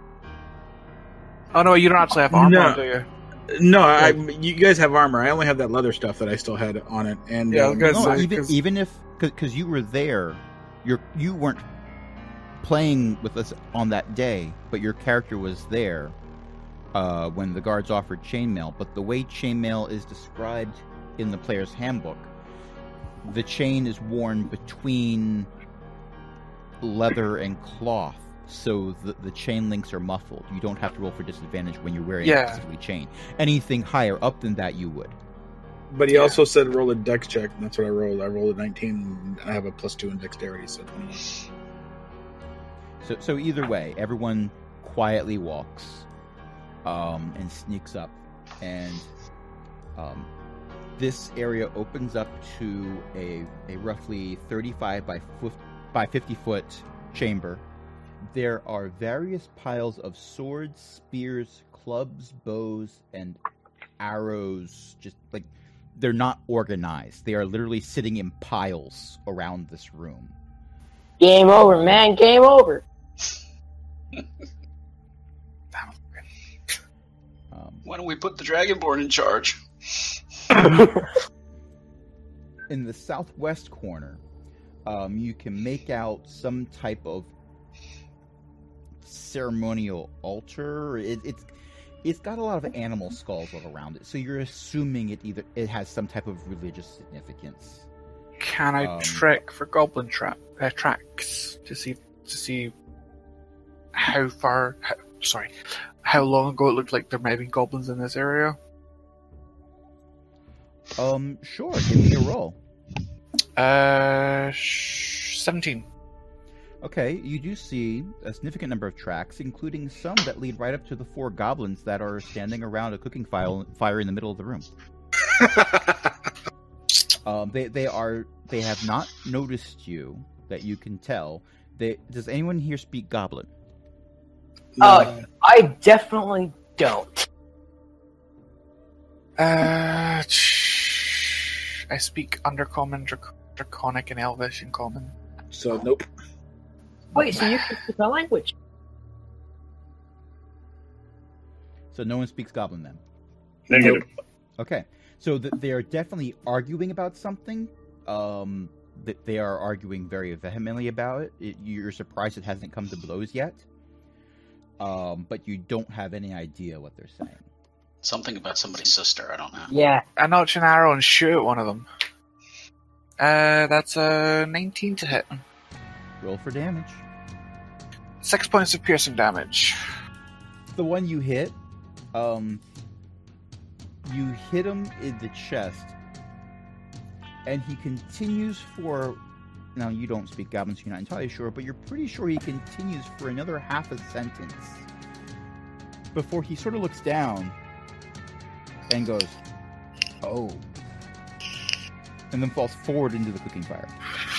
Oh no, you don't actually have armor, No. do you? No, you guys have armor. I only have that leather stuff that I still had on it. And Yeah, I was gonna No, say, even if, because you were there, you weren't playing with us on that day, but your character was there when the guards offered chainmail. But the way chainmail is described in the player's handbook, the chain is worn between leather and cloth, so the chain links are muffled. You don't have to roll for disadvantage when you're wearing Yeah. specifically chain. Anything higher up than that, you would. But he also said roll a dex check, and that's what I rolled. I rolled a 19, and I have a +2 in dexterity, so 21. So either way, everyone quietly walks and sneaks up, and this area opens up to a roughly 35 by 50 foot chamber. There are various piles of swords, spears, clubs, bows, and arrows. Just like, they're not organized. They are literally sitting in piles around this room. Game over, man. Game over. Why don't we put the Dragonborn in charge? In the southwest corner, you can make out some type of ceremonial altar. It's got a lot of animal skulls all around it, so you're assuming it has some type of religious significance. Can I trick for goblin tracks to see how long ago it looked like there might have been goblins in this area? Sure. Give me a roll. 17. Okay, you do see a significant number of tracks, including some that lead right up to the 4 goblins that are standing around a cooking fire in the middle of the room. They have not noticed you, that you can tell. Does anyone here speak Goblin? I definitely don't. I speak Undercommon, Draconic, and Elvish in common. So, nope. Wait, so you can speak my language? So no one speaks Goblin then? Negative. Okay, so they are definitely arguing about something. They are arguing very vehemently about it. You're surprised it hasn't come to blows yet. But you don't have any idea what they're saying. Something about somebody's sister, I don't know. Yeah. I notch an arrow and shoot at one of them. That's a 19 to hit. Roll for damage. 6 points of piercing damage. The one you hit, you hit him in the chest, and he continues for... Now, you don't speak Goblin, so you're not entirely sure, but you're pretty sure he continues for another half a sentence before he sort of looks down and goes, "Oh," and then falls forward into the cooking fire.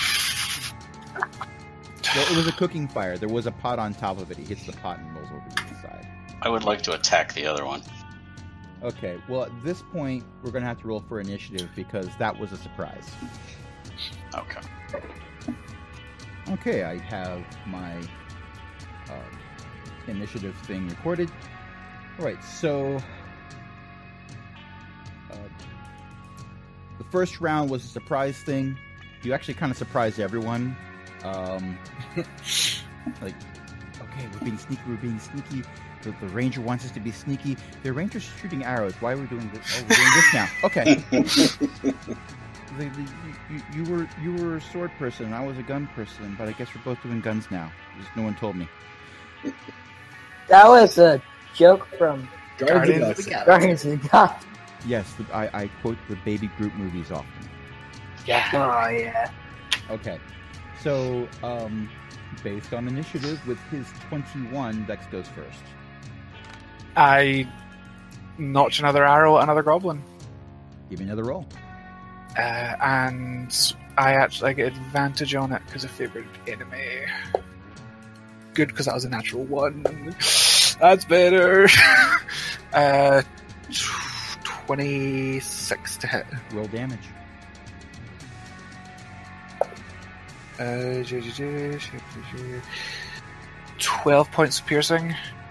Well, it was a cooking fire. There was a pot on top of it. He hits the pot and rolls over to the side. I would like to attack the other one. Okay, well, at this point, we're going to have to roll for initiative because that was a surprise. Okay. Okay, I have my initiative thing recorded. Alright, so the first round was a surprise thing. You actually kind of surprised everyone. Like, okay, we're being sneaky. The ranger wants us to be sneaky. The ranger's shooting arrows. Why are we doing this? Oh, we're doing this now. Okay. You were a sword person, and I was a gun person, but I guess we're both doing guns now. Just no one told me. That was a joke from Guardians of the Galaxy. Guardians of the Galaxy. Yes, I quote the Baby Groot movies often. Yeah. Oh, yeah. Okay, so based on initiative, with his 21, Vex goes first. I notch another arrow at another goblin. Give me another roll. And I actually get advantage on it because of favorite enemy. Good, because that was a natural 1. That's better. 26 to hit. Roll damage. 12 points of piercing.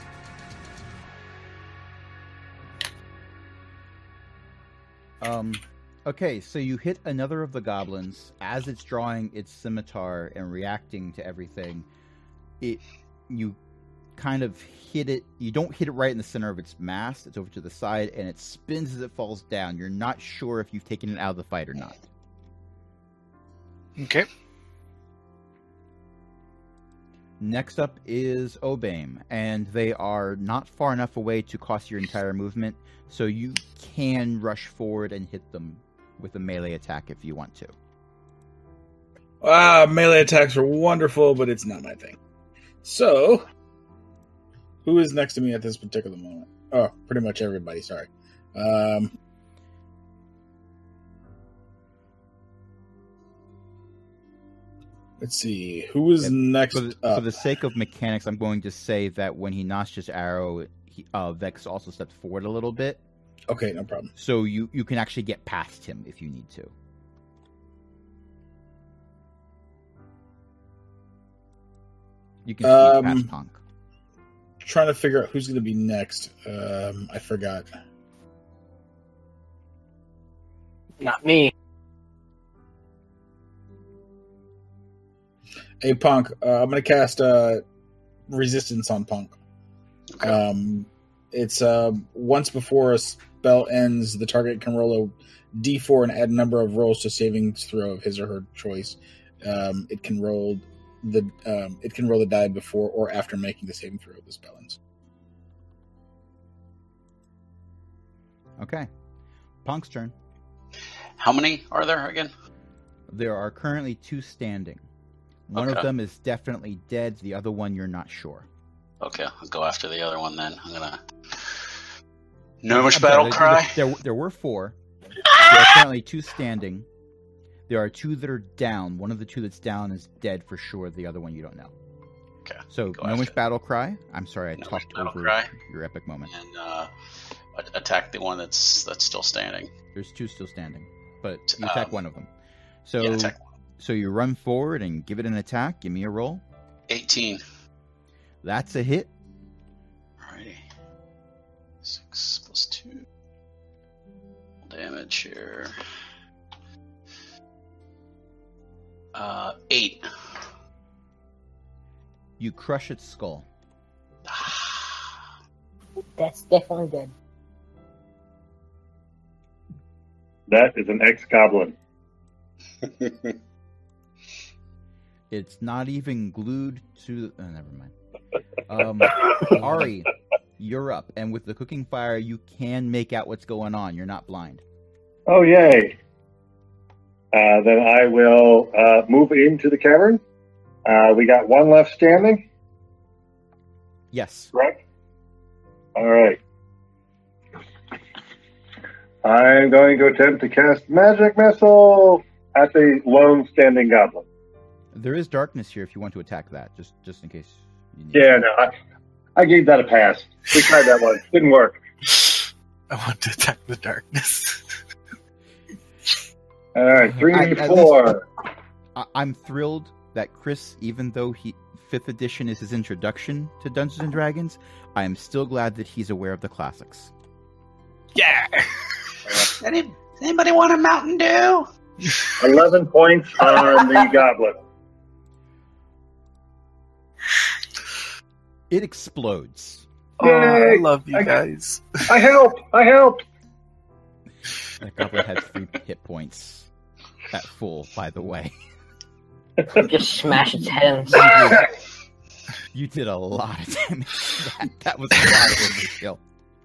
Okay, so you hit another of the goblins as it's drawing its scimitar and reacting to everything. You kind of hit it. You don't hit it right in the center of its mass. It's over to the side, and it spins as it falls down. You're not sure if you've taken it out of the fight or not. Okay. Next up is Obame, and they are not far enough away to cost your entire movement, so you can rush forward and hit them with a melee attack if you want to. Melee attacks are wonderful, but it's not my thing. So, who is next to me at this particular moment? Oh, pretty much everybody, sorry. Let's see, who is next For the sake of mechanics, I'm going to say that when he notched his arrow, Vex also stepped forward a little bit. Okay, no problem. So you can actually get past him if you need to. You can see past Tonk. trying to figure out who's going to be next. I forgot. Not me. Hey, Punk, I'm going to cast Resistance on Punk. Okay. It's once before a spell ends, the target can roll a d4 and add a number of rolls to saving throw of his or her choice. It can roll the die before or after making the saving throw of the spell ends. Okay. Punk's turn. How many are there again? There are currently 2 standing. One of Okay. them is definitely dead. The other one, you're not sure. Okay, I'll go after the other one then. I'm gonna Gnomish I'm sorry, battle cry. There were 4. There are currently 2 standing. There are 2 that are down. One of the 2 that's down is dead for sure. The other one you don't know. Okay. So, Go Gnomish after battle cry. I'm sorry, I Gnomish talked battle over cry. your epic moment. And attack the one that's still standing. There's 2 still standing, but you attack one of them. So, Yeah, attack one. so you run forward and give it an attack. Give me a roll. 18. That's a hit. Alrighty. 6 plus 2. Damage here. 8. You crush its skull. That's definitely dead. That is an ex-goblin. It's not even glued to. Oh, never mind. Ari, you're up, and with the cooking fire, you can make out what's going on. You're not blind. Oh, yay. Then I will move into the cavern. We got one left standing, Yes. correct? All right. I'm going to attempt to cast Magic Missile at the lone standing goblin. There is darkness here if you want to attack that, just in case. You need Yeah, no, I gave that a pass. We tried that one. Didn't work. I want to attack the darkness. All right, At 3d4. I'm thrilled that Chris, even though 5th edition is his introduction to Dungeons and Dragons, I am still glad that he's aware of the classics. Yeah. Anybody want a Mountain Dew? 11 points on the goblin. It explodes. Oh, I Yay! love you I- guys. I helped. That goblin had 3 hit points at full, by the way. Just smash its head inside. You did a lot of damage to that. That was a lot of overkill.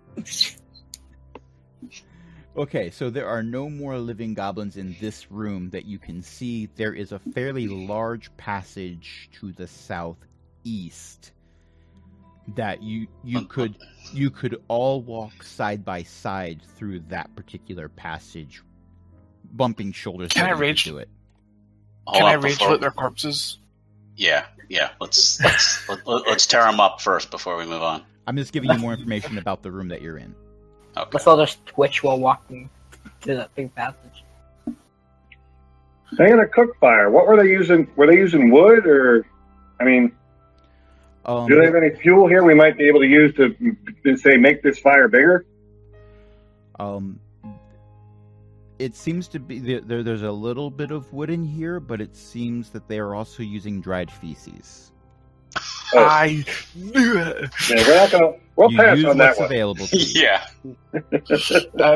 Okay, so there are no more living goblins in this room that you can see. There is a fairly large passage to the southeast that you could all walk side by side through that particular passage, bumping shoulders. Can I ready to rage- do it? Can I Hold up rage before- loot their corpses? Yeah. Let's tear them up first before we move on. I'm just giving you more information about the room that you're in. Okay. Let's all just twitch while walking through that big passage. They had a cook fire. What were they using? Were they using wood or? I mean, do they have any fuel here we might be able to use to say make this fire bigger? It seems to be there's a little bit of wood in here, but it seems that they are also using dried feces. Oh. I knew it. Yeah, we're not gonna. We'll You pass use on that what's one. available to you. Yeah.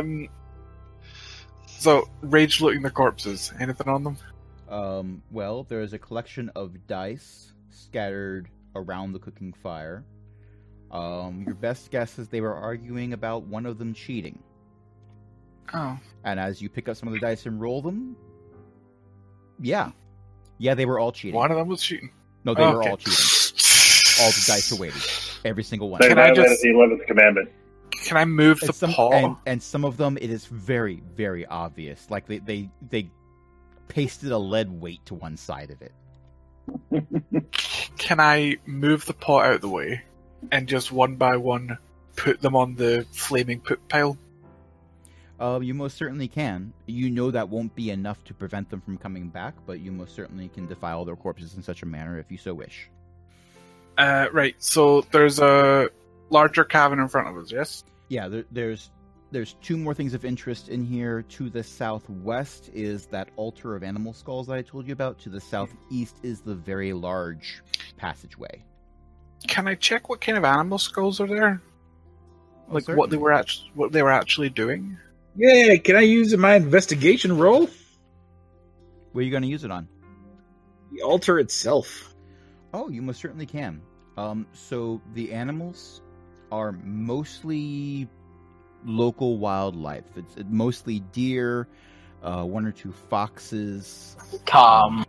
So rage looting the corpses. Anything on them? Well, there is a collection of dice scattered around the cooking fire. Your best guess is they were arguing about one of them cheating. Oh. And as you pick up some of the dice and roll them, yeah, they were all cheating. One of them was cheating. No, they were Okay. all cheating. All the dice are weighted. Every single one. They Can I violated just- the 11th commandment. Can I move the And some, paw? and some of them, it is very, very obvious. Like they pasted a lead weight to one side of it. Can I move the paw out of the way and just one by one put them on the flaming poop pile? You most certainly can. You know that won't be enough to prevent them from coming back, but you most certainly can defile their corpses in such a manner if you so wish. Right. So there's a larger cavern in front of us. Yes. Yeah, there's two more things of interest in here. To the southwest is that altar of animal skulls that I told you about. To the southeast is the very large passageway. Can I check what kind of animal skulls are there? Like certainly. what they were actually doing? Yeah, can I use my investigation roll? What are you going to use it on? The altar itself. Oh, you most certainly can. So the animals are mostly local wildlife. It's mostly deer, one or two foxes. Tom.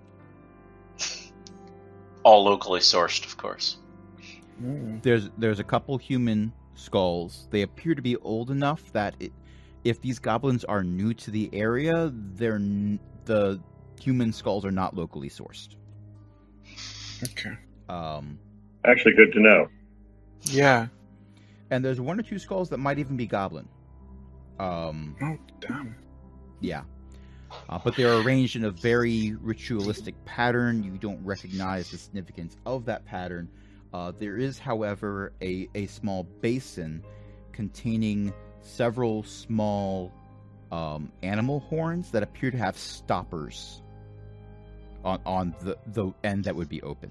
All locally sourced, of course. There's a couple human skulls. They appear to be old enough that if these goblins are new to the area, the human skulls are not locally sourced. Okay. Actually, good to know. Yeah. And there's one or two skulls that might even be goblin. Oh, damn. Yeah. But they're arranged in a very ritualistic pattern. You don't recognize the significance of that pattern. There is, however, a small basin containing several small animal horns that appear to have stoppers on the end that would be open.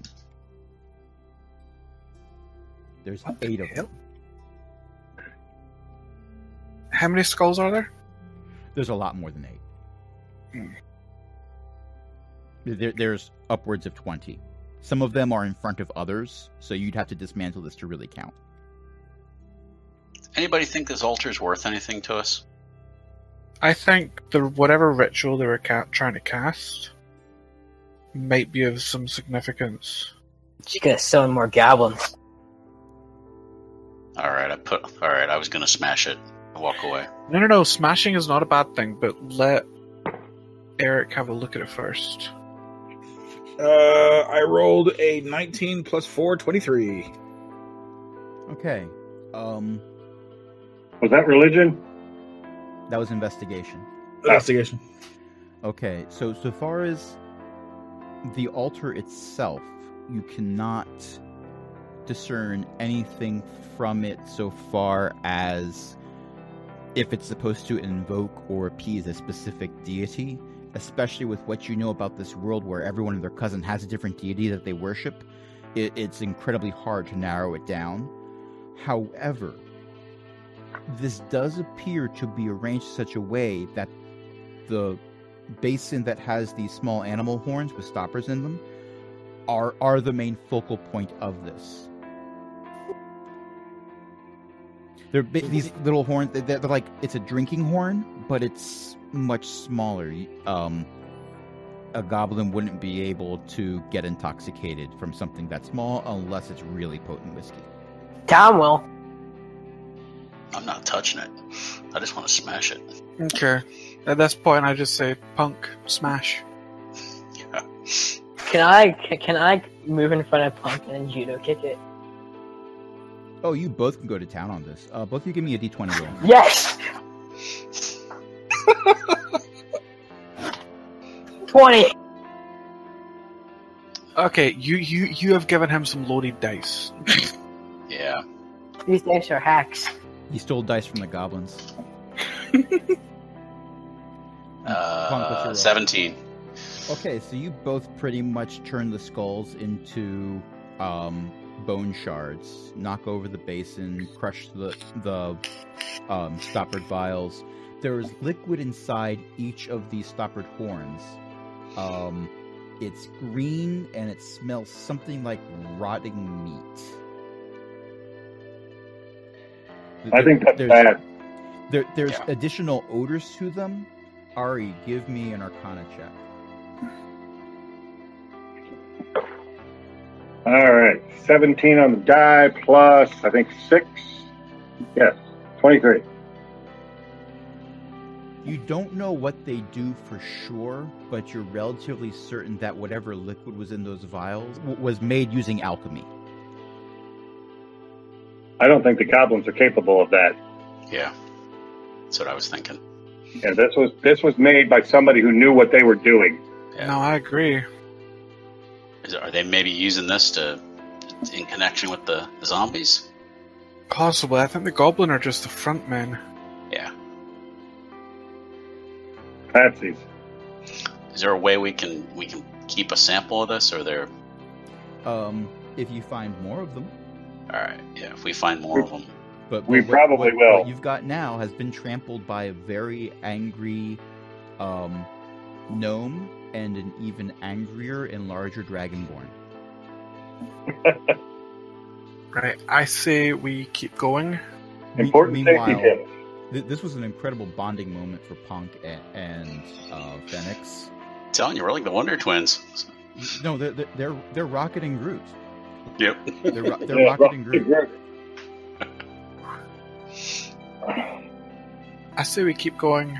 There's 8 of them. How many skulls are there? There's a lot more than 8. There's upwards of 20. Some of them are in front of others, so you'd have to dismantle this to really count. Anybody think this altar's worth anything to us? I think whatever ritual they were trying to cast might be of some significance. Just gonna summon more goblins. Alright, I was gonna smash it and walk away. No. Smashing is not a bad thing, but let Eric have a look at it first. I rolled a 19 plus 4, 23. Okay. Was that religion? That was investigation. Investigation. Okay, so far as the altar itself, you cannot discern anything from it so far as if it's supposed to invoke or appease a specific deity, especially with what you know about this world where everyone and their cousin has a different deity that they worship. It's incredibly hard to narrow it down. However, this does appear to be arranged in such a way that the basin that has these small animal horns with stoppers in them are the main focal point of this. These little horns, they're like, it's a drinking horn, but it's much smaller. A goblin wouldn't be able to get intoxicated from something that small unless it's really potent whiskey. Tom will. I'm not touching it. I just want to smash it. Okay. At this point, I just say, punk, smash. Yeah. Can I move in front of Punk and judo kick it? Oh, you both can go to town on this. Both of you give me a d20 roll. Yes! 20! Okay, you have given him some loaded dice. Yeah. These dice are hacks. He stole dice from the goblins. Punk, what's your roll? 17. Okay, so you both pretty much turn the skulls into bone shards, knock over the basin, crush the stoppered vials. There is liquid inside each of these stoppered horns. It's green and it smells something like rotting meat. I think that's bad. There's Yeah. additional odors to them. Ari, give me an Arcana check. All right, 17 on the die plus, I think 6. Yes, 23. You don't know what they do for sure, but you're relatively certain that whatever liquid was in those vials was made using alchemy. I don't think the goblins are capable of that. Yeah. That's what I was thinking. Yeah, this was made by somebody who knew what they were doing. Yeah. No, I agree. Are they maybe using this to in connection with the zombies? Possibly. I think the goblin are just the front men. Yeah. Patsies. Is there a way we can keep a sample of this, or there? If you find more of them. All right. Yeah. If we find more of them. But We probably will. What you've got now has been trampled by a very angry gnome and an even angrier and larger dragonborn. Right. I say we keep going. Important safety Meanwhile, tips. this was an incredible bonding moment for Punk and Phoenix. I'm telling you, we're like the Wonder Twins. No, they're rocketing Groot. Yep. They're rocketing Groot. I say we keep going.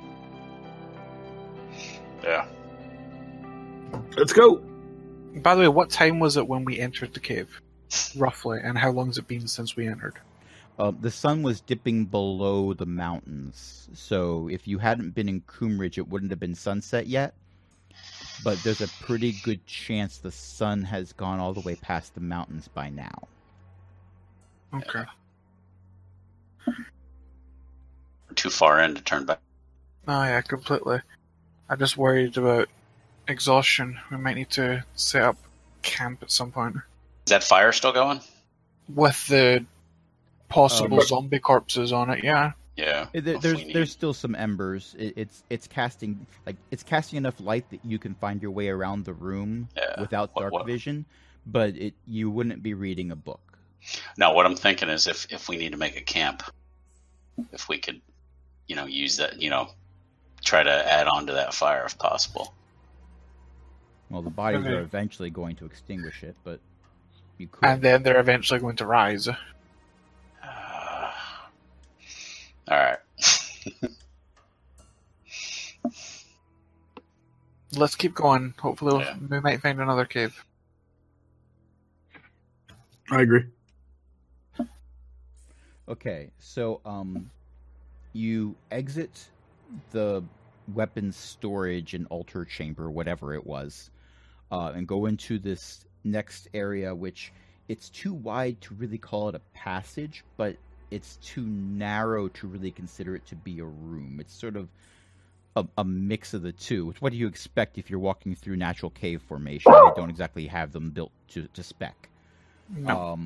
Yeah. Let's go. By the way, what time was it when we entered the cave? Roughly. And how long has it been since we entered? The sun was dipping below the mountains, so if you hadn't been in Coomridge, it wouldn't have been sunset yet. But there's a pretty good chance the sun has gone all the way past the mountains by now. Okay. We're too far in to turn back. Oh yeah, completely. I'm just worried about exhaustion. We might need to set up camp at some point. Is that fire still going? With the possible zombie corpses on it, yeah. Yeah. There's still some embers. It's casting enough light that you can find your way around the room without dark vision, but you wouldn't be reading a book. No, what I'm thinking is if we need to make a camp, if we could, use that, try to add on to that fire if possible. Well, the bodies are eventually going to extinguish it, but you could. And then they're eventually going to rise. All right. Let's keep going. Hopefully we might find another cave. I agree. Okay, so you exit the weapons storage and altar chamber, whatever it was, and go into this next area, which it's too wide to really call it a passage, but it's too narrow to really consider it to be a room. It's sort of a mix of the two. What do you expect if you're walking through natural cave formation? They don't exactly have them built to spec. No.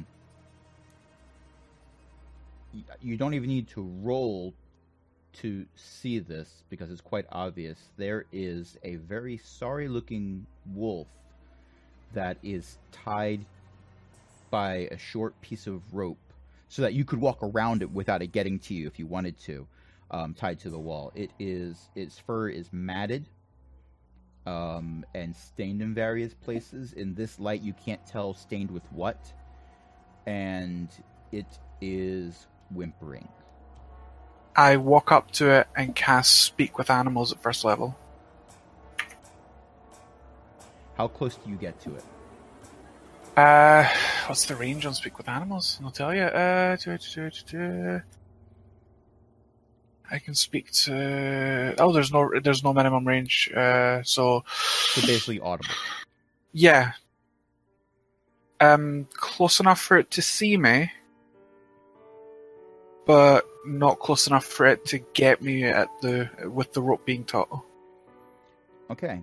You don't even need to roll to see this because it's quite obvious. There is a very sorry-looking wolf that is tied by a short piece of rope so that you could walk around it without it getting to you if you wanted to, tied to the wall. Its fur is matted and stained in various places. In this light, you can't tell stained with what, and it is whimpering. I walk up to it and cast Speak with Animals at first level. How close do you get to it? What's the range on Speak with Animals? I'll tell you. I can speak to. Oh, there's no minimum range. So basically audible. Yeah. Close enough for it to see me, but not close enough for it to get me with the rope being taut. Okay.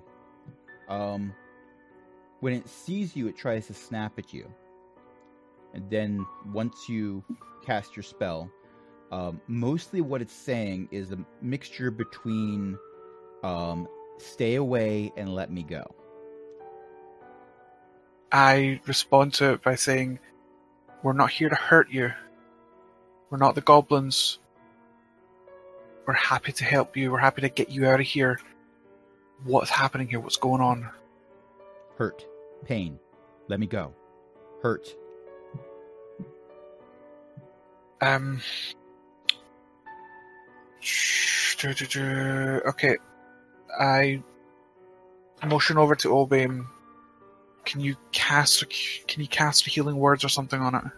When it sees you, it tries to snap at you. And then once you cast your spell, mostly what it's saying is a mixture between stay away and let me go. I respond to it by saying, we're not here to hurt you. We're not the goblins. We're happy to help you. We're happy to get you out of here. What's happening here? What's going on? Hurt. Pain. Let me go. Hurt. Okay. I motion over to Obame. Can you cast healing words or something on it?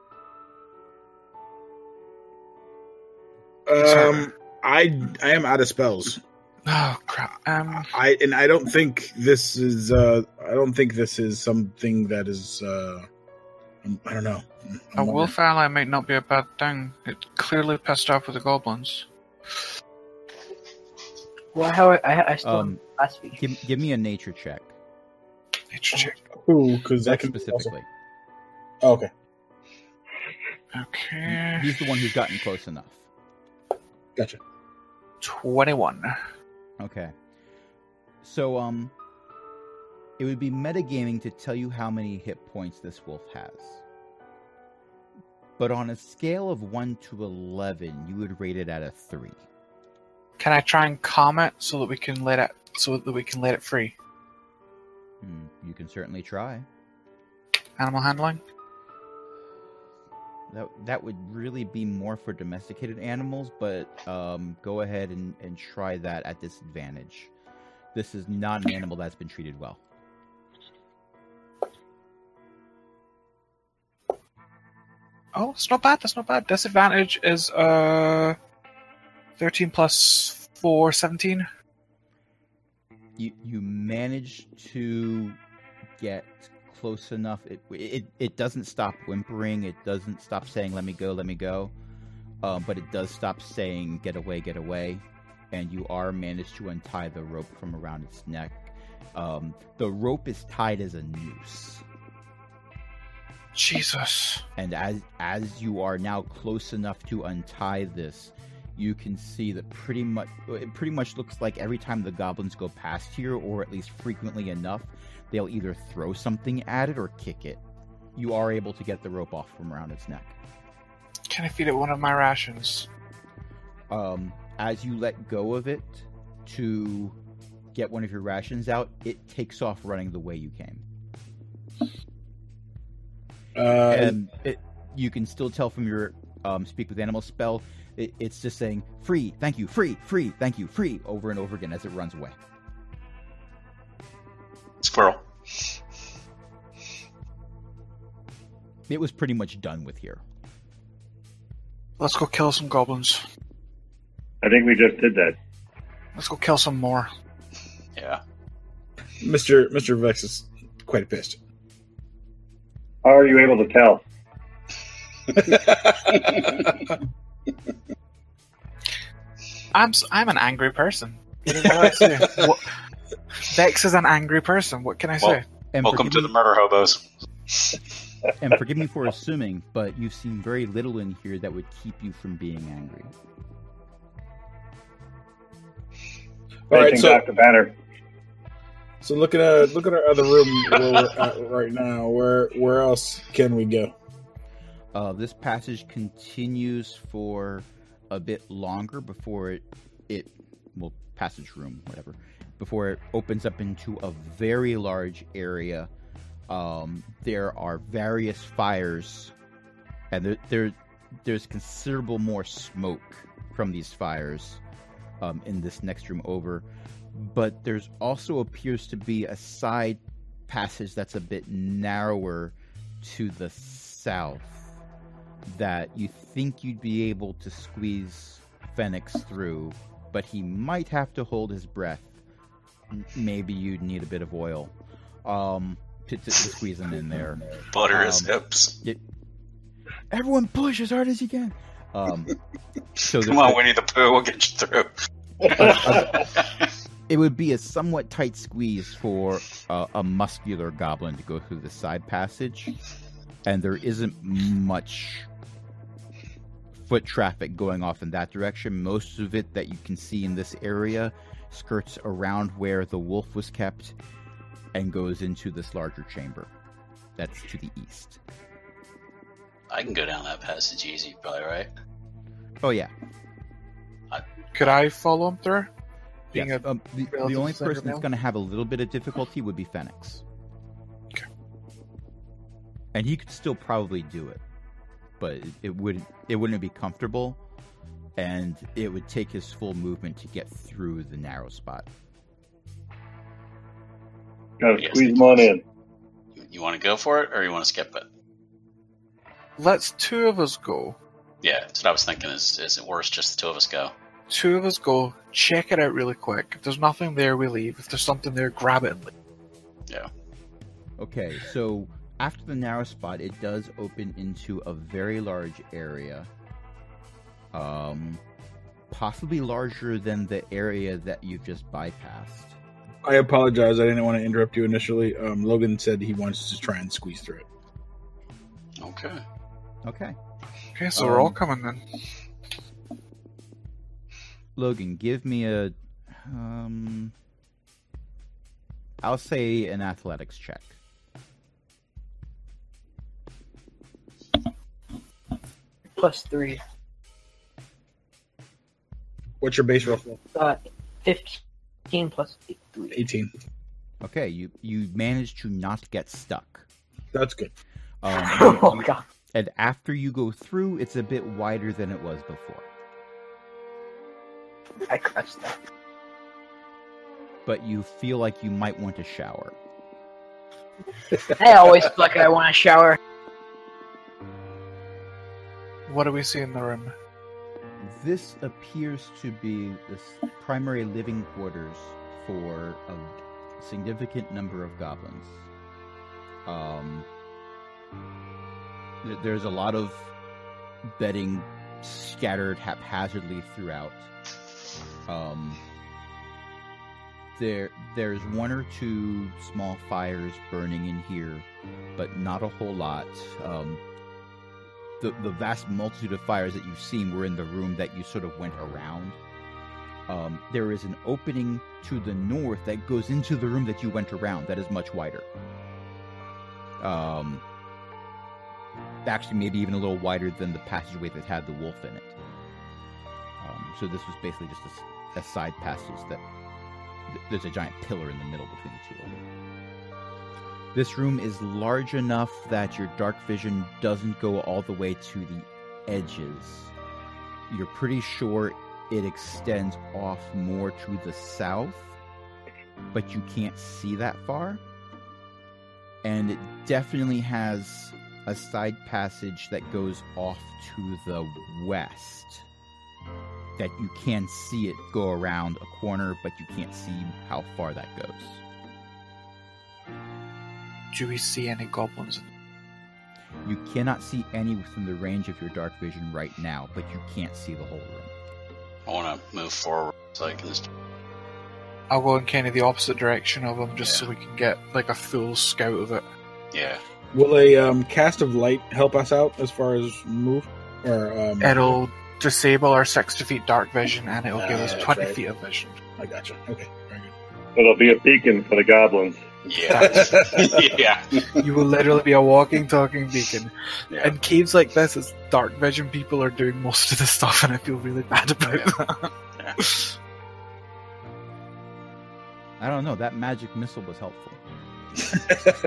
I am out of spells. Oh crap! I don't think this is. I don't think this is something that is I don't know. A wolf ally might not be a bad thing. It's clearly pissed off with the goblins. Well, how I still last week. Give me a nature check. Nature check. Ooh, because that That can be specifically. Also... Oh, okay. Okay. He's the one who's gotten close enough. Gotcha. 21. Okay. So, it would be metagaming to tell you how many hit points this wolf has. But on a scale of 1 to 11, you would rate it at a 3. Can I try and calm it so that we can let it free? You can certainly try. Animal handling? That would really be more for domesticated animals, but go ahead and try that at disadvantage. This is not an animal that's been treated well. Oh, it's not bad. That's not bad. Disadvantage is 13 plus 4, 17. You managed to get close enough. It doesn't stop whimpering. It doesn't stop saying "let me go, let me go," but it does stop saying "get away, get away." And you are managed to untie the rope from around its neck. The rope is tied as a noose. Jesus. And as you are now close enough to untie this, you can see that it pretty much looks like every time the goblins go past here, or at least frequently enough, they'll either throw something at it or kick it. You are able to get the rope off from around its neck. Can I feed it one of my rations? As you let go of it to get one of your rations out, it takes off running the way you came. And you can still tell from your speak with animal spell, it's just saying free, thank you, free, thank you, free, over and over again as it runs away. Squirrel. It was pretty much done with here. Let's go kill some goblins. I think we just did that. Let's go kill some more. Yeah. Mr. Vex is quite pissed. How are you able to tell? I'm an angry person. What do I say? Vex is an angry person. What can I say? And Welcome to the murder hobos. And forgive me for assuming, but you've seen very little in here that would keep you from being angry. All right, so Dr. Banner. So look at our other room where we're at right now. Where else can we go? This passage continues for a bit longer before it passage room, whatever, before it opens up into a very large area. There are various fires, and there's considerable more smoke from these fires in this next room over. But there's also appears to be a side passage that's a bit narrower to the south that you think you'd be able to squeeze Phoenix through, but he might have to hold his breath. Maybe you'd need a bit of oil to squeeze him in there. Butter his hips. Everyone push as hard as you can. So Come on, Winnie the Pooh, we'll get you through. It would be a somewhat tight squeeze for a muscular goblin to go through the side passage, and there isn't much foot traffic going off in that direction. Most of it that you can see in this area skirts around where the wolf was kept and goes into this larger chamber that's to the east. I can go down that passage easy, probably, right? Oh, yeah. Could I follow him through? Yes. The only person that's going to have a little bit of difficulty would be Phoenix. Okay. And he could still probably do it, but it wouldn't be comfortable, and it would take his full movement to get through the narrow spot. Gotta squeeze them on in. You want to go for it, or you want to skip it? Let's two of us go. Yeah, that's what I was thinking. Is it worse just the two of us go? Two of us go, check it out really quick. If there's nothing there, we leave. If there's something there, grab it and leave. Yeah. Okay, so After the narrow spot, it does open into a very large area. Possibly larger than the area that you've just bypassed. I apologize. I didn't want to interrupt you initially. Logan said he wants to try and squeeze through it. Okay. Okay. Okay, so we're all coming then. Logan, give me a... I'll say an athletics check. +3. What's your base roll? 15 plus 3. 18. Okay, you managed to not get stuck. That's good. Oh god. And after you go through, it's a bit wider than it was before. I crushed that. But you feel like you might want to shower. I always feel like I want to shower. What do we see in the room? This appears to be the primary living quarters for a significant number of goblins. There's a lot of bedding scattered haphazardly throughout. There's one or two small fires burning in here, but not a whole lot. The vast multitude of fires that you've seen were in the room that you sort of went around. There is an opening to the north that goes into the room that you went around that is much wider. Actually, maybe even a little wider than the passageway that had the wolf in it. So this was basically just a side passage that there's a giant pillar in the middle between the two of them. This room is large enough that your dark vision doesn't go all the way to the edges. You're pretty sure it extends off more to the south, but you can't see that far. And it definitely has a side passage that goes off to the west. That you can see it go around a corner, but you can't see how far that goes. Do we see any goblins? You cannot see any within the range of your dark vision right now, but you can't see the whole room. I want to move forward so I can just... I'll go in kind of the opposite direction of them, just so we can get like a full scout of it. Yeah. Will a cast of light help us out as far as move? Or It'll disable our 60 feet dark vision, and it'll give us that's 20 right. feet of vision. I gotcha. Okay, very It'll be a beacon for the goblins. Yeah. Yeah. You will literally be a walking, talking beacon. Yeah. In caves like this, it's dark vision people are doing most of the stuff, and I feel really bad about that. Yeah. I don't know, that magic missile was helpful. good.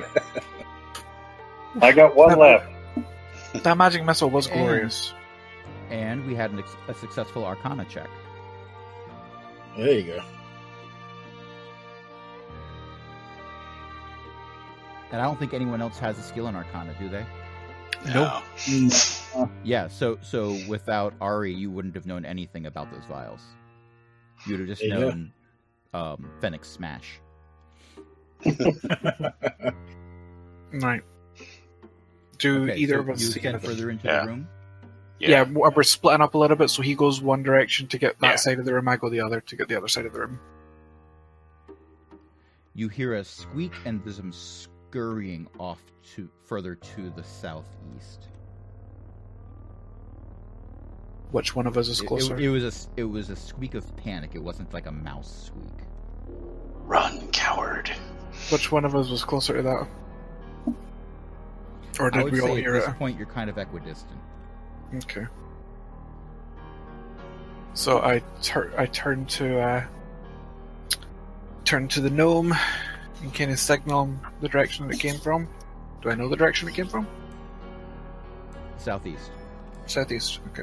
I got one left. That magic missile was glorious. And we had a successful Arcana check. There you go. And I don't think anyone else has a skill in Arcana, do they? No. Yeah, so without Ari, you wouldn't have known anything about those vials. You'd have just Yeah. known Fenix Smash. Right. Do Okay, either so of us you see get anything? further into Yeah. the room? Yeah, we're splitting up a little bit, so he goes one direction to get that Yeah. side of the room, I go the other to get the other side of the room. You hear a squeak and there's some scurrying off to further to the southeast. Which one of us is closer? It was a squeak of panic. It wasn't like a mouse squeak. Run, coward. Which one of us was closer to that? Or I did would we all say hear at it? this point you're kind of equidistant. Okay. So I turn to the gnome and kind of signal him the direction it came from. Do I know the direction it came from? Southeast. Southeast. Okay.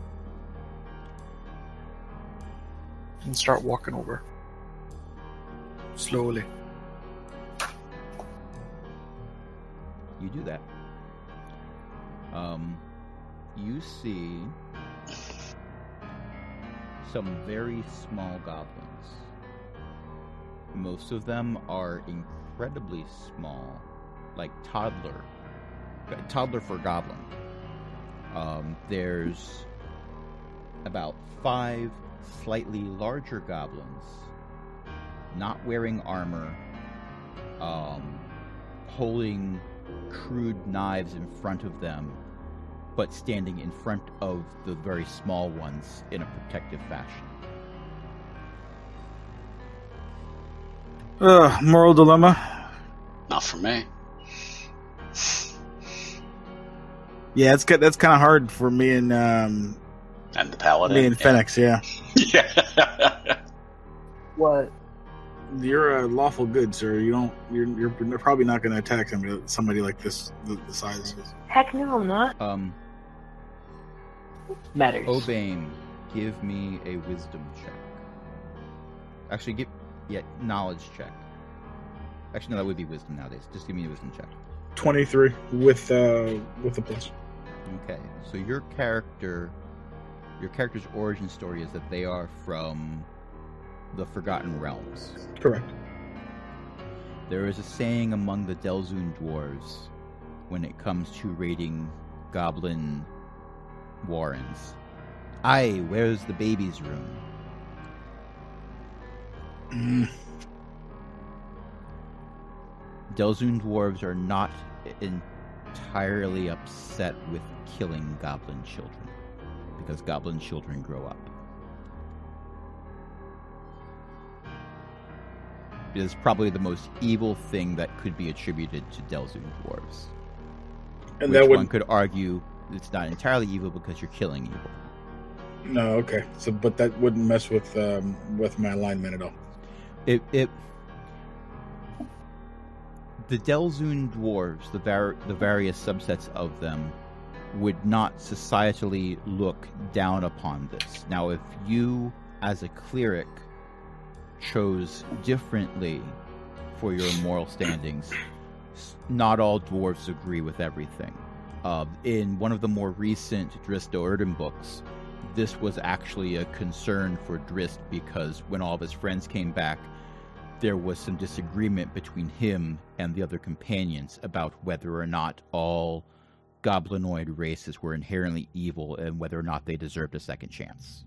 And start walking over. Slowly. You do that. You see some very small goblins. Most of them are incredibly small. like toddler for goblin. There's about 5 slightly larger goblins, not wearing armor, holding crude knives in front of them, but standing in front of the very small ones in a protective fashion. Moral dilemma. Not for me. Yeah, that's kind of hard for me and And the paladin. me and Phoenix. Yeah, Yeah. What? you're a lawful good, sir. You're probably not going to attack somebody like this, the size. Heck no, I'm not. Matters. Obane, give me a wisdom check. Actually, knowledge check. Actually, no, that would be wisdom nowadays. Just give me a wisdom check. 23 with a plus. Okay, so your character's origin story is that they are from the Forgotten Realms. Correct. There is a saying among the Delzun dwarves when it comes to raiding goblin warrens. Aye, where's the baby's room? Delzun dwarves are not entirely upset with killing goblin children, because goblin children grow up. It is probably the most evil thing that could be attributed to Delzun dwarves. And which that would one could argue it's not entirely evil because you're killing evil. no, okay. So, but that wouldn't mess with my alignment at all. The Delzun dwarves, the various subsets of them, would not societally look down upon this. Now, if you, as a cleric, chose differently for your moral standings, not all dwarves agree with everything. In one of the more recent Drizzt Do'Urden books, this was actually a concern for Drizzt because when all of his friends came back, there was some disagreement between him and the other companions about whether or not all goblinoid races were inherently evil and whether or not they deserved a second chance.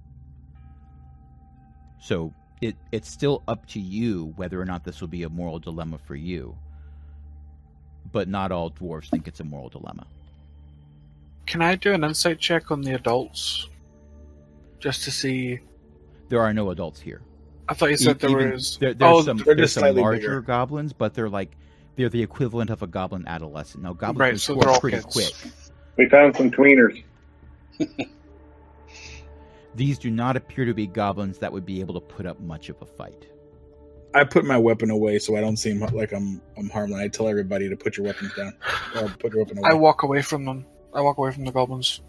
So it's still up to you whether or not this will be a moral dilemma for you. But not all dwarves think it's a moral dilemma. Can I do an insight check on the adults? Just to see... There are no adults here. I thought you said there was... There's some just slightly larger bigger. goblins, but they're the equivalent of a goblin adolescent. Now, goblins Right, can so score they're all pretty kids. quick. We found some tweeners. These do not appear to be goblins that would be able to put up much of a fight. I put my weapon away so I don't seem like I'm harmless. I tell everybody to put your weapons down or put your weapon away. I walk away from them. I walk away from the goblins.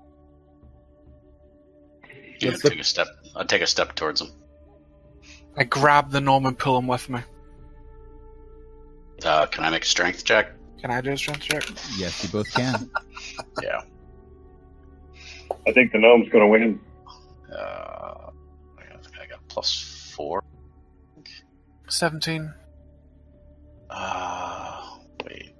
Yeah, Let's look- I'll take a step towards him. I grab the gnome and pull him with me. Can I make a strength check? Can I do a strength check? Yes, you both can. Yeah. I think the gnome's going to win. I got +4. 17. Wait.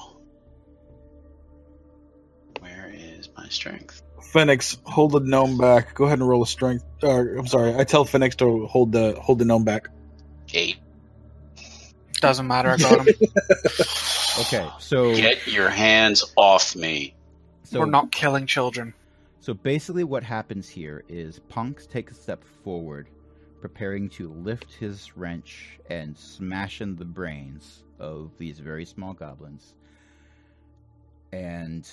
Where is my strength? Phoenix, hold the gnome back. Go ahead and roll a strength. I'm sorry. I tell Phoenix to hold the gnome back. 8. Doesn't matter, I got him. Okay, so Get your hands off me. We're not killing children. So basically what happens here is Punks takes a step forward, preparing to lift his wrench and smash in the brains of these very small goblins. And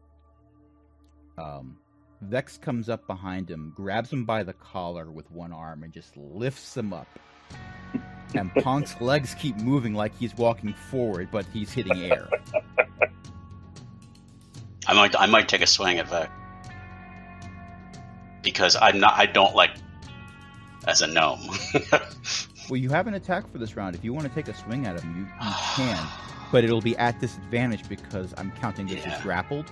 Vex comes up behind him, grabs him by the collar with one arm, and just lifts him up. And Punk's legs keep moving like he's walking forward, but he's hitting air. I might take a swing at Vex. Because I don't like as a gnome. Well, you have an attack for this round. If you want to take a swing at him, you can. But it'll be at disadvantage because I'm counting this as grappled.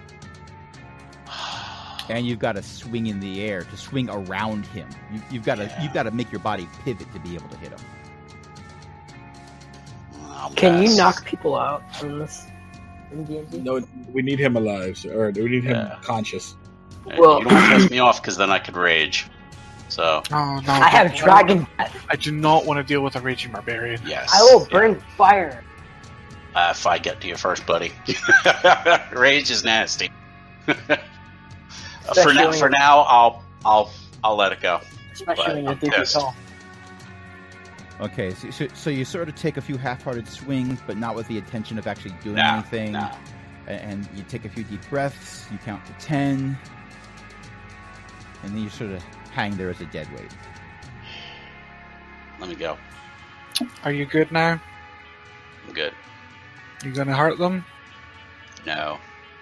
And you've got to swing in the air to swing around him. You've got to make your body pivot to be able to hit him. Can you knock people out in this in D&D? No, we need him alive, or we need him Yeah. conscious. Well- You don't want to piss me off because then I could rage. So Oh no! I have dragon breath. I do not want to deal with a raging barbarian. yes, I will burn fire. If I get to you first, buddy. Rage is nasty. Especially For now, I'll let it go. Especially But when you're I'm 3 feet pissed. tall. Okay, so you sort of take a few half-hearted swings, but not with the intention of actually doing No, anything. no. And you take a few deep breaths. You count to 10, and then you sort of hang there as a dead weight. Let me go. Are you good now? I'm good. You gonna hurt them? No.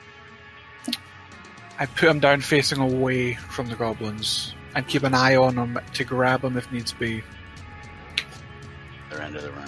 I put him down facing away from the goblins and keep an eye on him to grab him if needs be. They're into the room.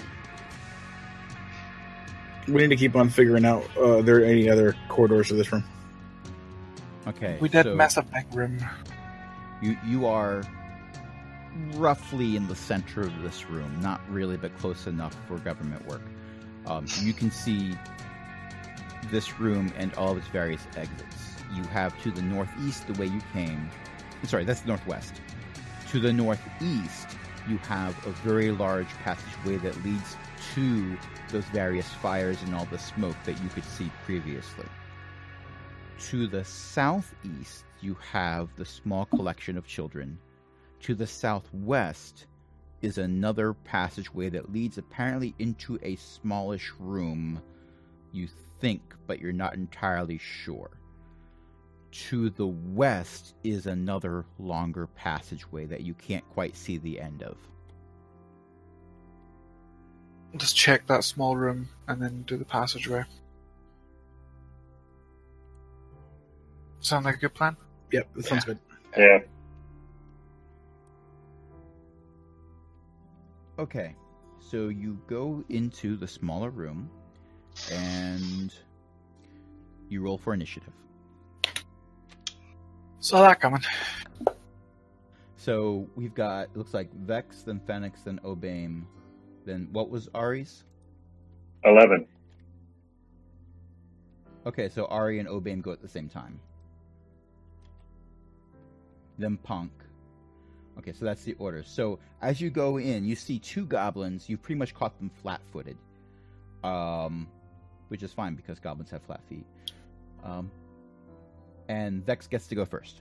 We need to keep on figuring out. Are there any other corridors to this room? Okay. We did so mess a big room. You are roughly in the center of this room, not really, but close enough for government work. You can see this room and all of its various exits. You have to the northeast the way you came. Sorry, that's the northwest. To the northeast, you have a very large passageway that leads to those various fires and all the smoke that you could see previously. To the southeast, you have the small collection of children. To the southwest is another passageway that leads apparently into a smallish room, you think, but you're not entirely sure. To the west is another longer passageway that you can't quite see the end of. Just check that small room and then do the passageway. Sound like a good plan? Yep, that sounds good. Yeah. Okay, so you go into the smaller room, and you roll for initiative. Saw that coming. So we've got, it looks like Vex, then Phoenix, then Obame, then what was Ari's? 11. Okay, so Ari and Obame go at the same time. Then Punk. Okay, so that's the order. So as you go in, you see two goblins. You've pretty much caught them flat-footed, which is fine because goblins have flat feet. And Vex gets to go first.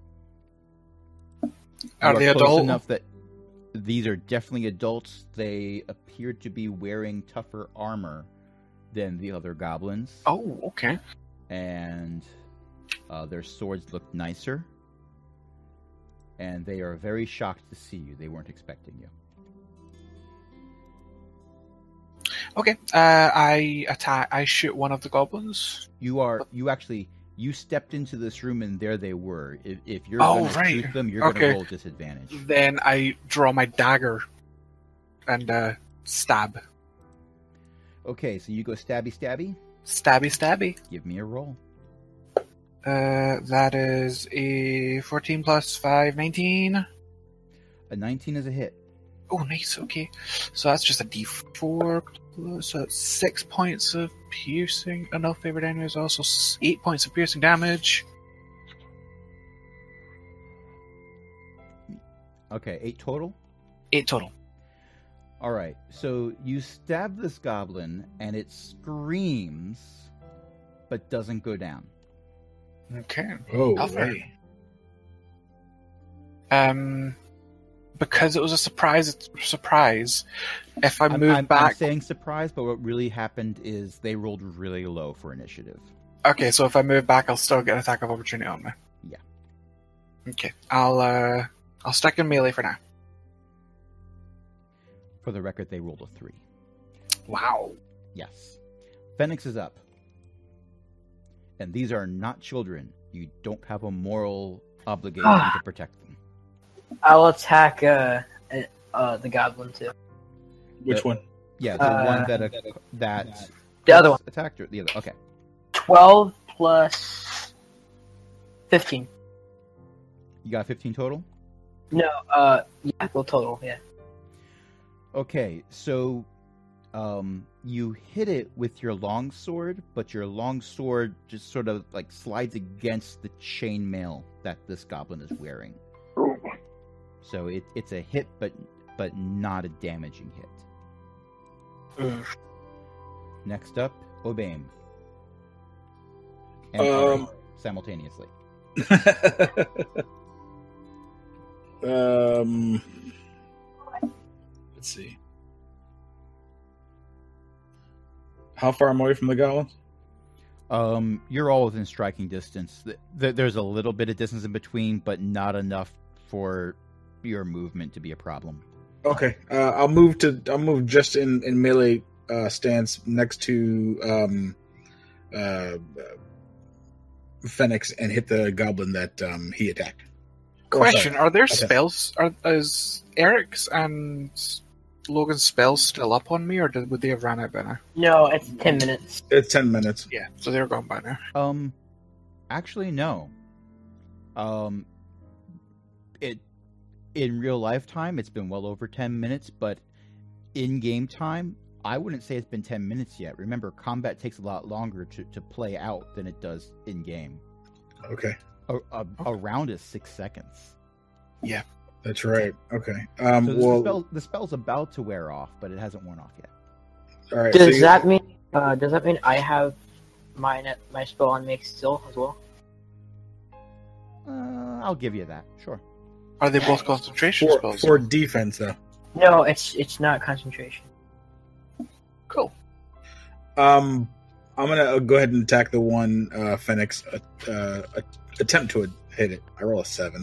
Are You they close adult? enough that these are definitely adults. They appear to be wearing tougher armor than the other goblins. Oh, okay. And their swords look nicer. And they are very shocked to see you. They weren't expecting you. Okay. I attack. I shoot one of the goblins. You stepped into this room and there they were. If you're Oh, going to right. shoot them, you're going Okay. to roll disadvantage. Then I draw my dagger and stab. Okay, so you go stabby stabby. Stabby, stabby. Give me a roll. That is a 14 plus 5, 19. A 19 is a hit. Oh, nice. Okay. So that's just a d4. So that's 6 points of piercing. No favorite enemies. Also 8 points of piercing damage. Okay, 8 total. 8 total. All right, so you stab this goblin and it screams, but doesn't go down. Okay. Oh, Lovely. Because it was a surprise. If I move I'm back, saying surprise, but what really happened is they rolled really low for initiative. okay. So if I move back, I'll still get an attack of opportunity on me. Yeah. Okay. I'll stick in melee for now. For the record, they rolled a 3. Wow. Yes. Phoenix is up. And these are not children. You don't have a moral obligation to protect them. I'll attack the goblin too. Which one? Yeah, the one that The other one. attacked her. The other. Okay. 12 plus 15. You got 15 total? No, yeah, well, total, yeah. Okay, so You hit it with your longsword, but your longsword just sort of like slides against the chainmail that this goblin is wearing. Ooh. So it's a hit, but not a damaging hit. Next up, Obaim. And Ari simultaneously. Let's see. How far am I away from the goblins? You're all within striking distance. There's a little bit of distance in between, but not enough for your movement to be a problem. Okay, I'll move just in melee stance next to Phoenix and hit the goblin that he attacked. Question: Are there Okay. spells? Is Eric's and Logan's spells still up on me, or would they have ran out by now? No, it's 10 minutes. It's 10 minutes. Yeah, so they're gone by now. Actually, no. In real life time, it's been well over 10 minutes, but in game time, I wouldn't say it's been 10 minutes yet. Remember, combat takes a lot longer to play out than it does in game. Okay, A round is 6 seconds. that's right. Okay. So the spell's about to wear off, but it hasn't worn off yet. all right. Does that mean I have my spell on make still as well? I'll give you that. Sure. Are they both concentration spells? for defense though? No, it's not concentration. Cool. I'm gonna go ahead and attack the one Phoenix. Attempt to hit it. I roll a 7.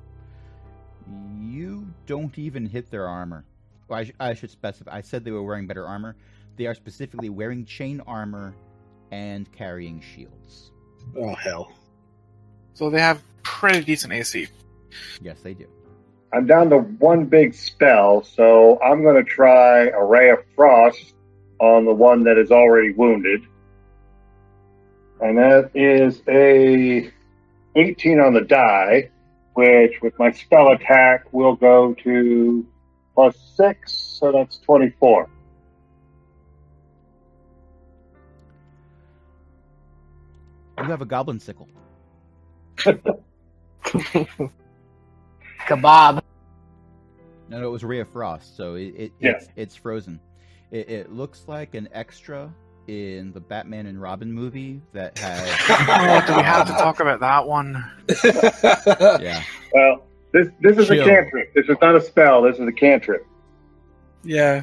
You don't even hit their armor. Well, I should specify. I said they were wearing better armor. They are specifically wearing chain armor and carrying shields. Oh hell! So they have pretty decent AC. Yes, they do. I'm down to one big spell, so I'm going to try a Ray of Frost on the one that is already wounded. And that is a 18 on the die, which with my spell attack will go to +6, so that's 24. You have a goblin sickle. Kebab. No, it was Ray of Frost, so Yeah. it's frozen. It looks like an extra in the Batman and Robin movie that had. Oh, do we have to talk about that one? Yeah. Well, this is Chill. a cantrip. This is not a spell. This is a cantrip. Yeah.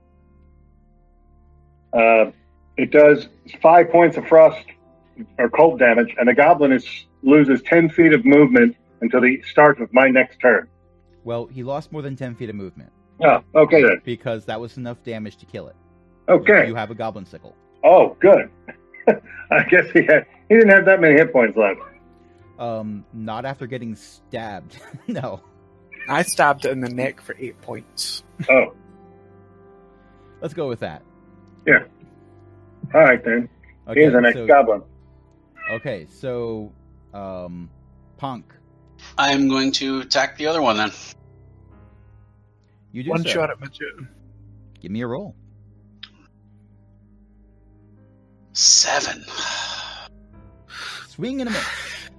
It does 5 points of frost or cold damage, and the goblin loses 10 feet of movement until the start of my next turn. Well, he lost more than 10 feet of movement Oh, okay then. because that was enough damage to kill it. Okay. You have a goblin sickle. Oh, good. I guess he didn't have that many hit points left. Not after getting stabbed. No. I stabbed it in the neck for 8 points. Oh, Let's go with that. all right then. Okay, Here's our next goblin. Okay, so Punk, I'm going to attack the other one then. you do One so. shot at Majid. Give me a roll. 7. Swing and a miss.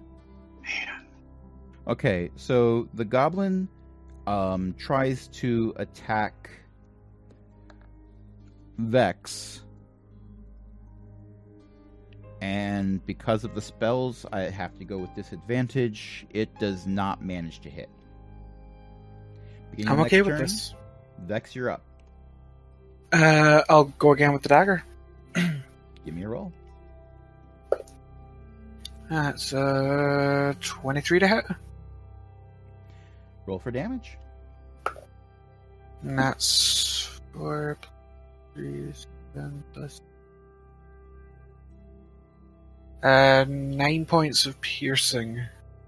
Okay, so the goblin tries to attack Vex. And because of the spells, I have to go with disadvantage. It does not manage to hit. Beginning I'm of okay next with turn, this. Vex, you're up. I'll go again with the dagger. Give me a roll. That's 23 to hit. Roll for damage. And that's 4 3 7 plus 9 points of piercing.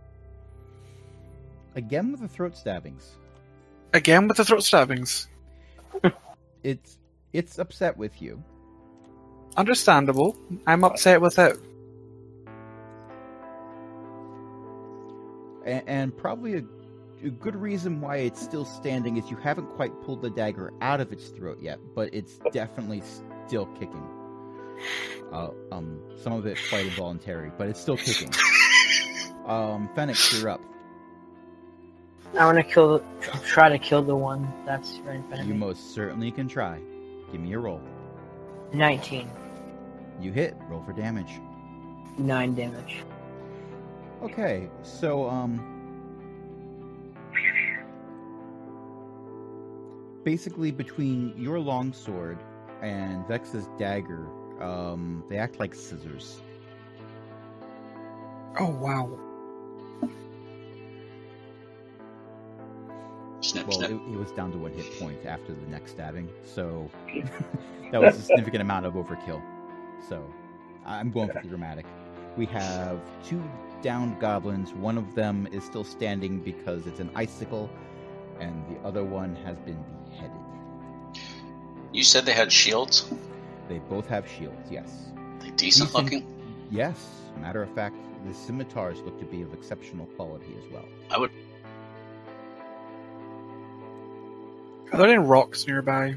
Again with the throat stabbings. Again with the throat stabbings. It's upset with you. Understandable. I'm upset with it. And probably a good reason why it's still standing is you haven't quite pulled the dagger out of its throat yet, but it's definitely still kicking. Some of it quite involuntary, but it's still kicking. Fenix, you're up. I want to try to kill the one that's right in front of You me. most certainly can try. Give me a roll. 19. You hit. Roll for damage. 9 damage. Okay, so, basically between your longsword and Vex's dagger, they act like scissors. Oh, wow. Snip, Well, snip. it was down to 1 hit point after the next stabbing, so that was a significant amount of overkill. So, I'm going for the dramatic. We have 2 downed goblins. One of them is still standing because it's an icicle, and the other one has been beheaded. You said they had shields? They both have shields, yes. They decent looking? Yes. Matter of fact, the scimitars look to be of exceptional quality as well. I would. Are there any rocks nearby?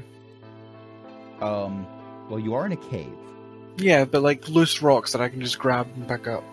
Well, you are in a cave. Yeah, but like loose rocks that I can just grab and pick up.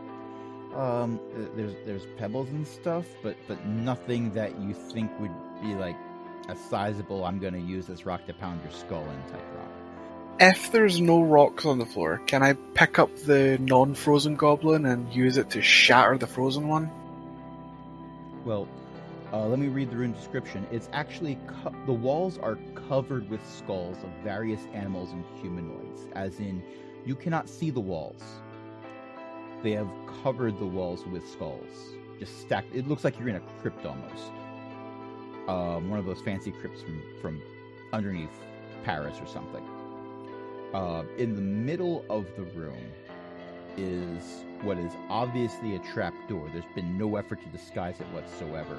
There's pebbles and stuff, but nothing that you think would be like a sizable, I'm going to use this rock to pound your skull in type rock. If there's no rocks on the floor, can I pick up the non-frozen goblin and use it to shatter the frozen one? Well, let me read the rune description. It's actually the walls are covered with skulls of various animals and humanoids, as in you cannot see the walls. They have covered the walls with skulls, just stacked. It looks like you're in a crypt almost. One of those fancy crypts from underneath Paris or something. In the middle of the room is what is obviously a trap door. There's been no effort to disguise it whatsoever.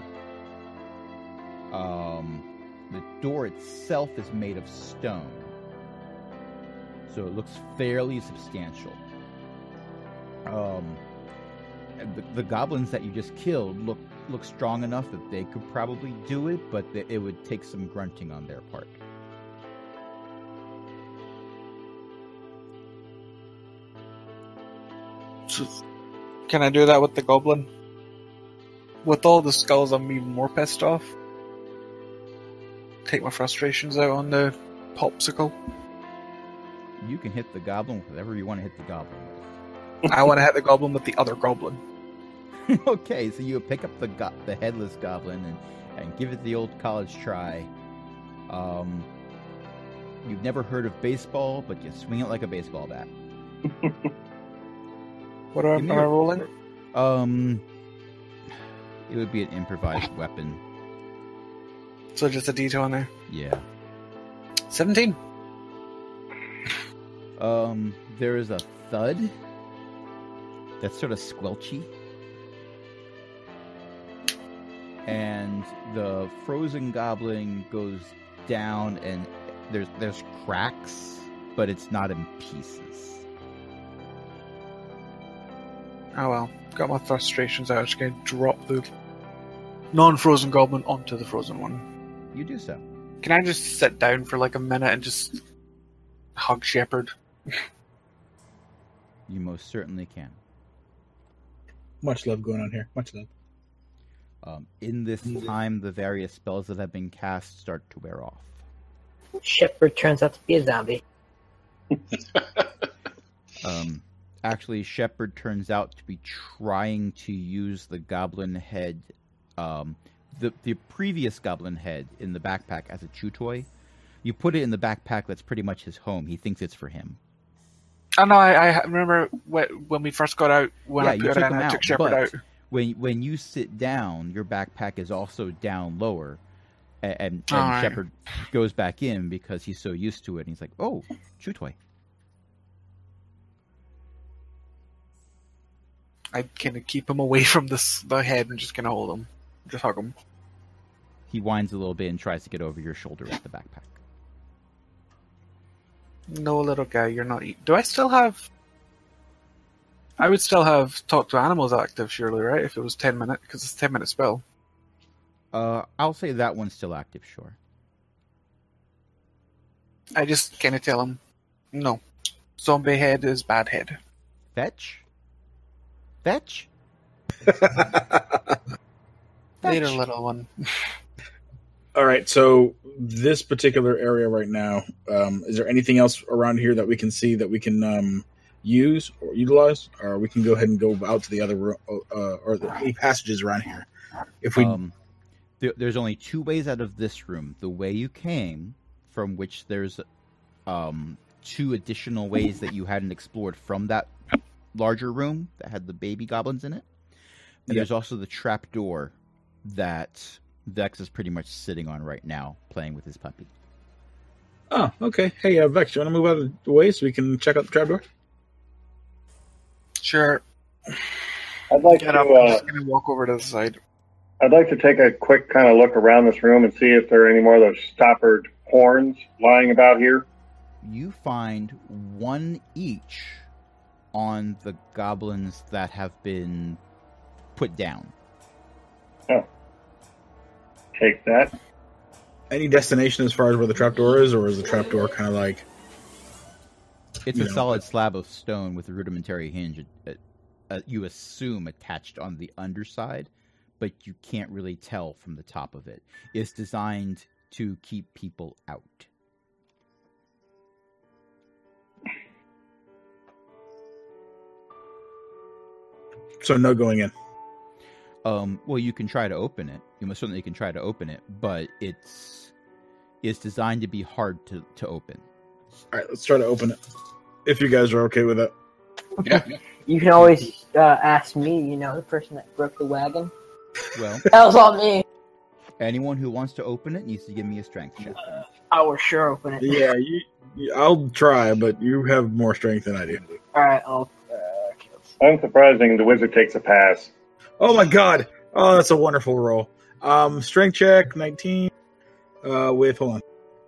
The door itself is made of stone, so it looks fairly substantial. The goblins that you just killed look strong enough that they could probably do it, but it would take some grunting on their part. So, can I do that with the goblin? With all the skulls, I'm even more pissed off. Take my frustrations out on the popsicle. You can hit the goblin with whatever you want to hit the goblin with. I want to hit the goblin with the other goblin. Okay, so you pick up the headless goblin and give it the old college try. You've never heard of baseball, but you swing it like a baseball bat. What am I rolling? It would be an improvised weapon. So just a D20 there. Yeah. 17. There is a thud that's sort of squelchy. And the frozen goblin goes down, and there's cracks, but it's not in pieces. Oh well, got my frustrations out. Just gonna drop the non-frozen goblin onto the frozen one. You do so. Can I just sit down for like a minute and just hug Shepard? You most certainly can. Much love going on here. Much love. In this time, the various spells that have been cast start to wear off. Shepard turns out to be a zombie. Actually, Shepard turns out to be trying to use the goblin head, the previous goblin head in the backpack as a chew toy. You put it in the backpack that's pretty much his home. He thinks it's for him. Oh no, I remember when we first got out, when Yeah, I you put took it in, him I out, took Shepard but out. When you sit down, your backpack is also down lower, and Alright. Shepard goes back in because he's so used to it. And he's like, "Oh, chew toy." I kind of keep him away from the head and just kind of hold him, just hug him. He whines a little bit and tries to get over your shoulder with the backpack. No, little guy, you're not. Do I still have? I would still have talk to animals active, surely, right? If it was 10 minutes, because it's a 10-minute spell. I'll say that one's still active, sure. I just kind of tell him, no. Zombie head is bad head. Fetch? Fetch? Later, little one. All right, so this particular area right now, is there anything else around here that we can see that we can use or utilize? Or we can go ahead and go out to the other room, or any passages around here? If we... There's only two ways out of this room. The way you came, from which there's two additional ways that you hadn't explored from that larger room that had the baby goblins in it. And there's also the trap door that Vex is pretty much sitting on right now, playing with his puppy. Oh, okay. Hey, Vex, you want to move out of the way so we can check out the trapdoor? Sure. I'd like Get up. to. I'm just going to walk over to the side. I'd like to take a quick kind of look around this room and see if there are any more of those stoppered horns lying about here. You find one each on the goblins that have been put down. Oh. Take that. Any destination as far as where the trapdoor is, or is the trapdoor kind of like... It's a solid slab of stone with a rudimentary hinge, you assume, attached on the underside, but you can't really tell from the top of it. It's designed to keep people out. So no going in. Well, you can try to open it. You most certainly can try to open it, but it's designed to be hard to open. All right, let's try to open it. If you guys are okay with it. Yeah. You can always ask me, the person that broke the wagon. Well, That was all me. anyone who wants to open it needs to give me a strength check. I will sure open it. Yeah, I'll try, but you have more strength than I do. Alright, I'll... Unsurprising, the wizard takes a pass. Oh my god! Oh, that's a wonderful roll. Strength check, 19. Hold on.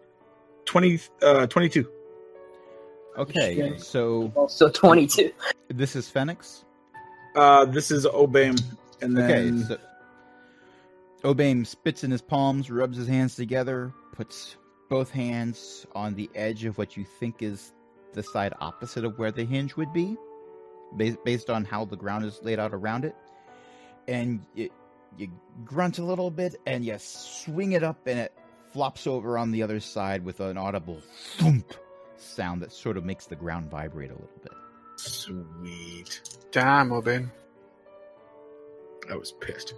22. Okay, so Also 22. this is Phoenix. This is Obame, and then... Okay, so Obame spits in his palms, rubs his hands together, puts both hands on the edge of what you think is the side opposite of where the hinge would be, based on how the ground is laid out around it. And you grunt a little bit, and you swing it up, and it flops over on the other side with an audible thump sound that sort of makes the ground vibrate a little bit. Sweet. Damn, Obin. I was pissed.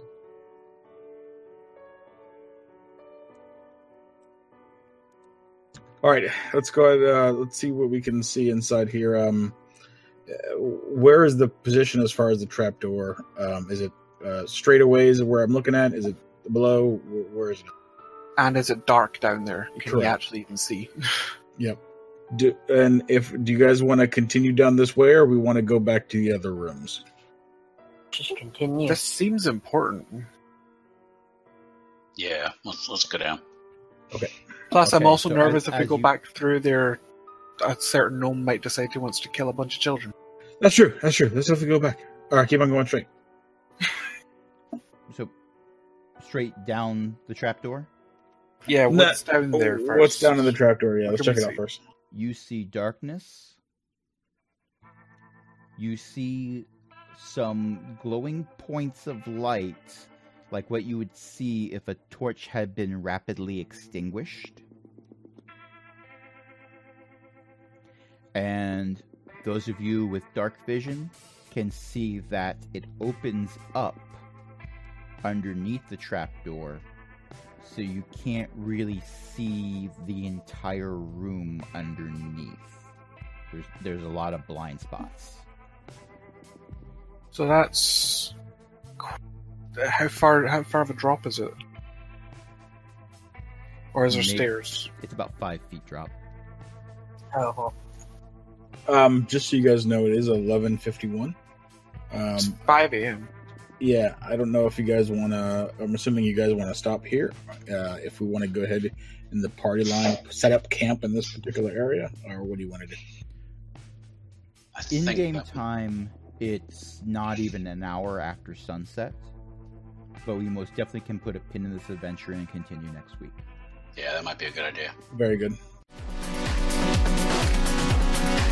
All right, let's go ahead. Let's see what we can see inside here. Where is the position as far as the trapdoor? Is it straight away? Is it where I'm looking at? Is it below? Where is it? And is it dark down there? Can we Correct. actually even see? Yep. Do you guys want to continue down this way, or we want to go back to the other rooms? Just continue. This seems important. Yeah, let's go down. Plus, I'm Okay, also so nervous as if we go you- back through there, a certain gnome might decide he wants to kill a bunch of children. That's true. Let's definitely go back. All right, keep on going straight. So, straight down the trapdoor, Yeah, what's down there first? What's down in the trapdoor? Yeah, What let's can check we it out see? first. you see darkness. You see some glowing points of light, like what you would see if a torch had been rapidly extinguished. And those of you with dark vision can see that it opens up underneath the trapdoor, so you can't really see the entire room underneath. There's a lot of blind spots. So that's how far of a drop is it? Or is there Maybe- stairs? It's about 5 feet drop. Oh, Just so you guys know, it is 11:51. It's 5 a.m. Yeah, I don't know if you guys want to. I'm assuming you guys want to stop here. If we want to go ahead in the party line, set up camp in this particular area, or what do you want to do? I think In-game that- time, it's not even an hour after sunset. but we most definitely can put a pin in this adventure and continue next week. Yeah, that might be a good idea. Very good.